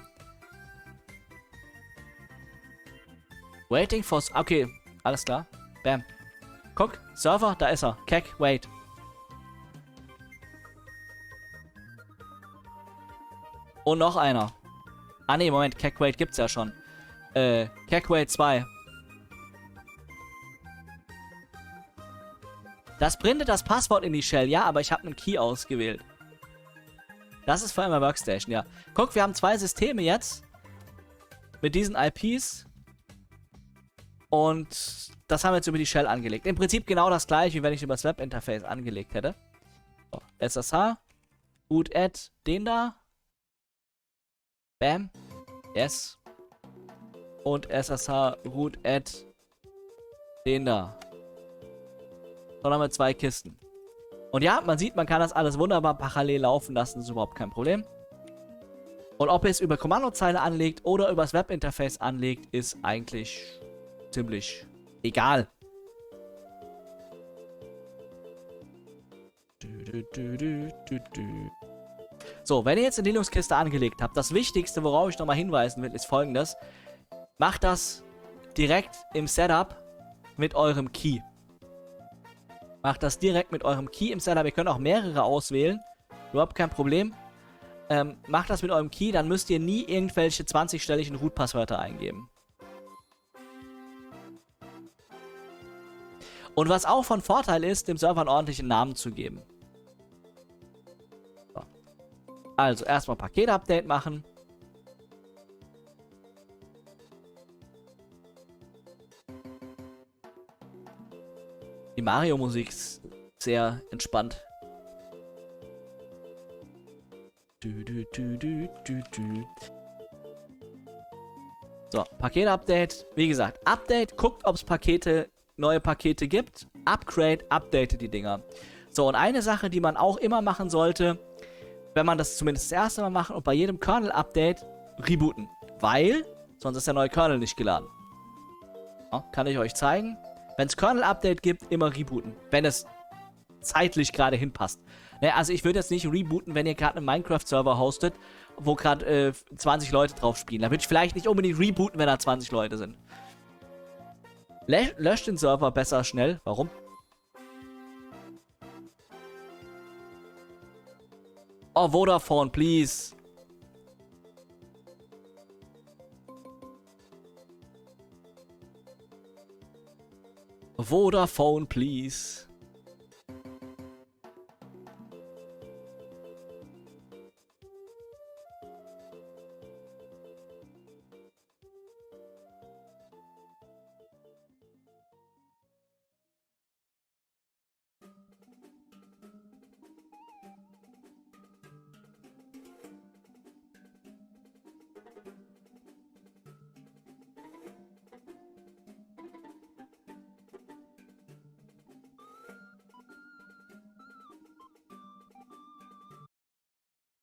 Waiting for... Okay, alles klar. Bam. Guck, Server, da ist er. Keck, wait. Und noch einer. Ah ne, Moment, Keckwait gibt's ja schon. Äh, Keckwait zwei. Das printet das Passwort in die Shell, ja, aber ich habe einen Key ausgewählt. Das ist vor allem bei Workstation, ja. Guck, wir haben zwei Systeme jetzt. Mit diesen I Ps. Und das haben wir jetzt über die Shell angelegt. Im Prinzip genau das gleiche, wie wenn ich über das Webinterface angelegt hätte. So, S S H. Root Add, den da. Bam. Yes. Und S S H Root Add den da. Dann haben wir zwei Kisten. Und ja, man sieht, man kann das alles wunderbar parallel laufen lassen. Das ist überhaupt kein Problem. Und ob ihr es über Kommandozeile anlegt oder übers Webinterface anlegt, ist eigentlich ziemlich egal. So, wenn ihr jetzt eine Linux-Kiste angelegt habt, das Wichtigste, worauf ich nochmal hinweisen will, ist folgendes. Macht das direkt im Setup mit eurem Key. Macht das direkt mit eurem Key im Setup. Ihr könnt auch mehrere auswählen. Überhaupt kein Problem. Ähm, macht das mit eurem Key, dann müsst ihr nie irgendwelche zwanzigstelligen Root-Passwörter eingeben. Und was auch von Vorteil ist, dem Server einen ordentlichen Namen zu geben. So. Also erstmal Paket-Update machen. Die Mario-Musik ist sehr entspannt. Du, du, du, du, du, du. So, Paket-Update. Wie gesagt, Update, guckt, ob es Pakete, neue Pakete gibt. Upgrade, update die Dinger. So, und eine Sache, die man auch immer machen sollte, wenn man das zumindest das erste Mal macht und bei jedem Kernel-Update rebooten. Weil, sonst ist der neue Kernel nicht geladen. Ja, kann ich euch zeigen. Wenn es Kernel-Update gibt, immer rebooten. Wenn es zeitlich gerade hinpasst. Naja, also ich würde jetzt nicht rebooten, wenn ihr gerade einen Minecraft-Server hostet, wo gerade äh, zwanzig Leute drauf spielen. Da würde ich vielleicht nicht unbedingt rebooten, wenn da zwanzig Leute sind. Lö löscht den Server besser schnell. Warum? Oh, Vodafone, please. Vodafone, please.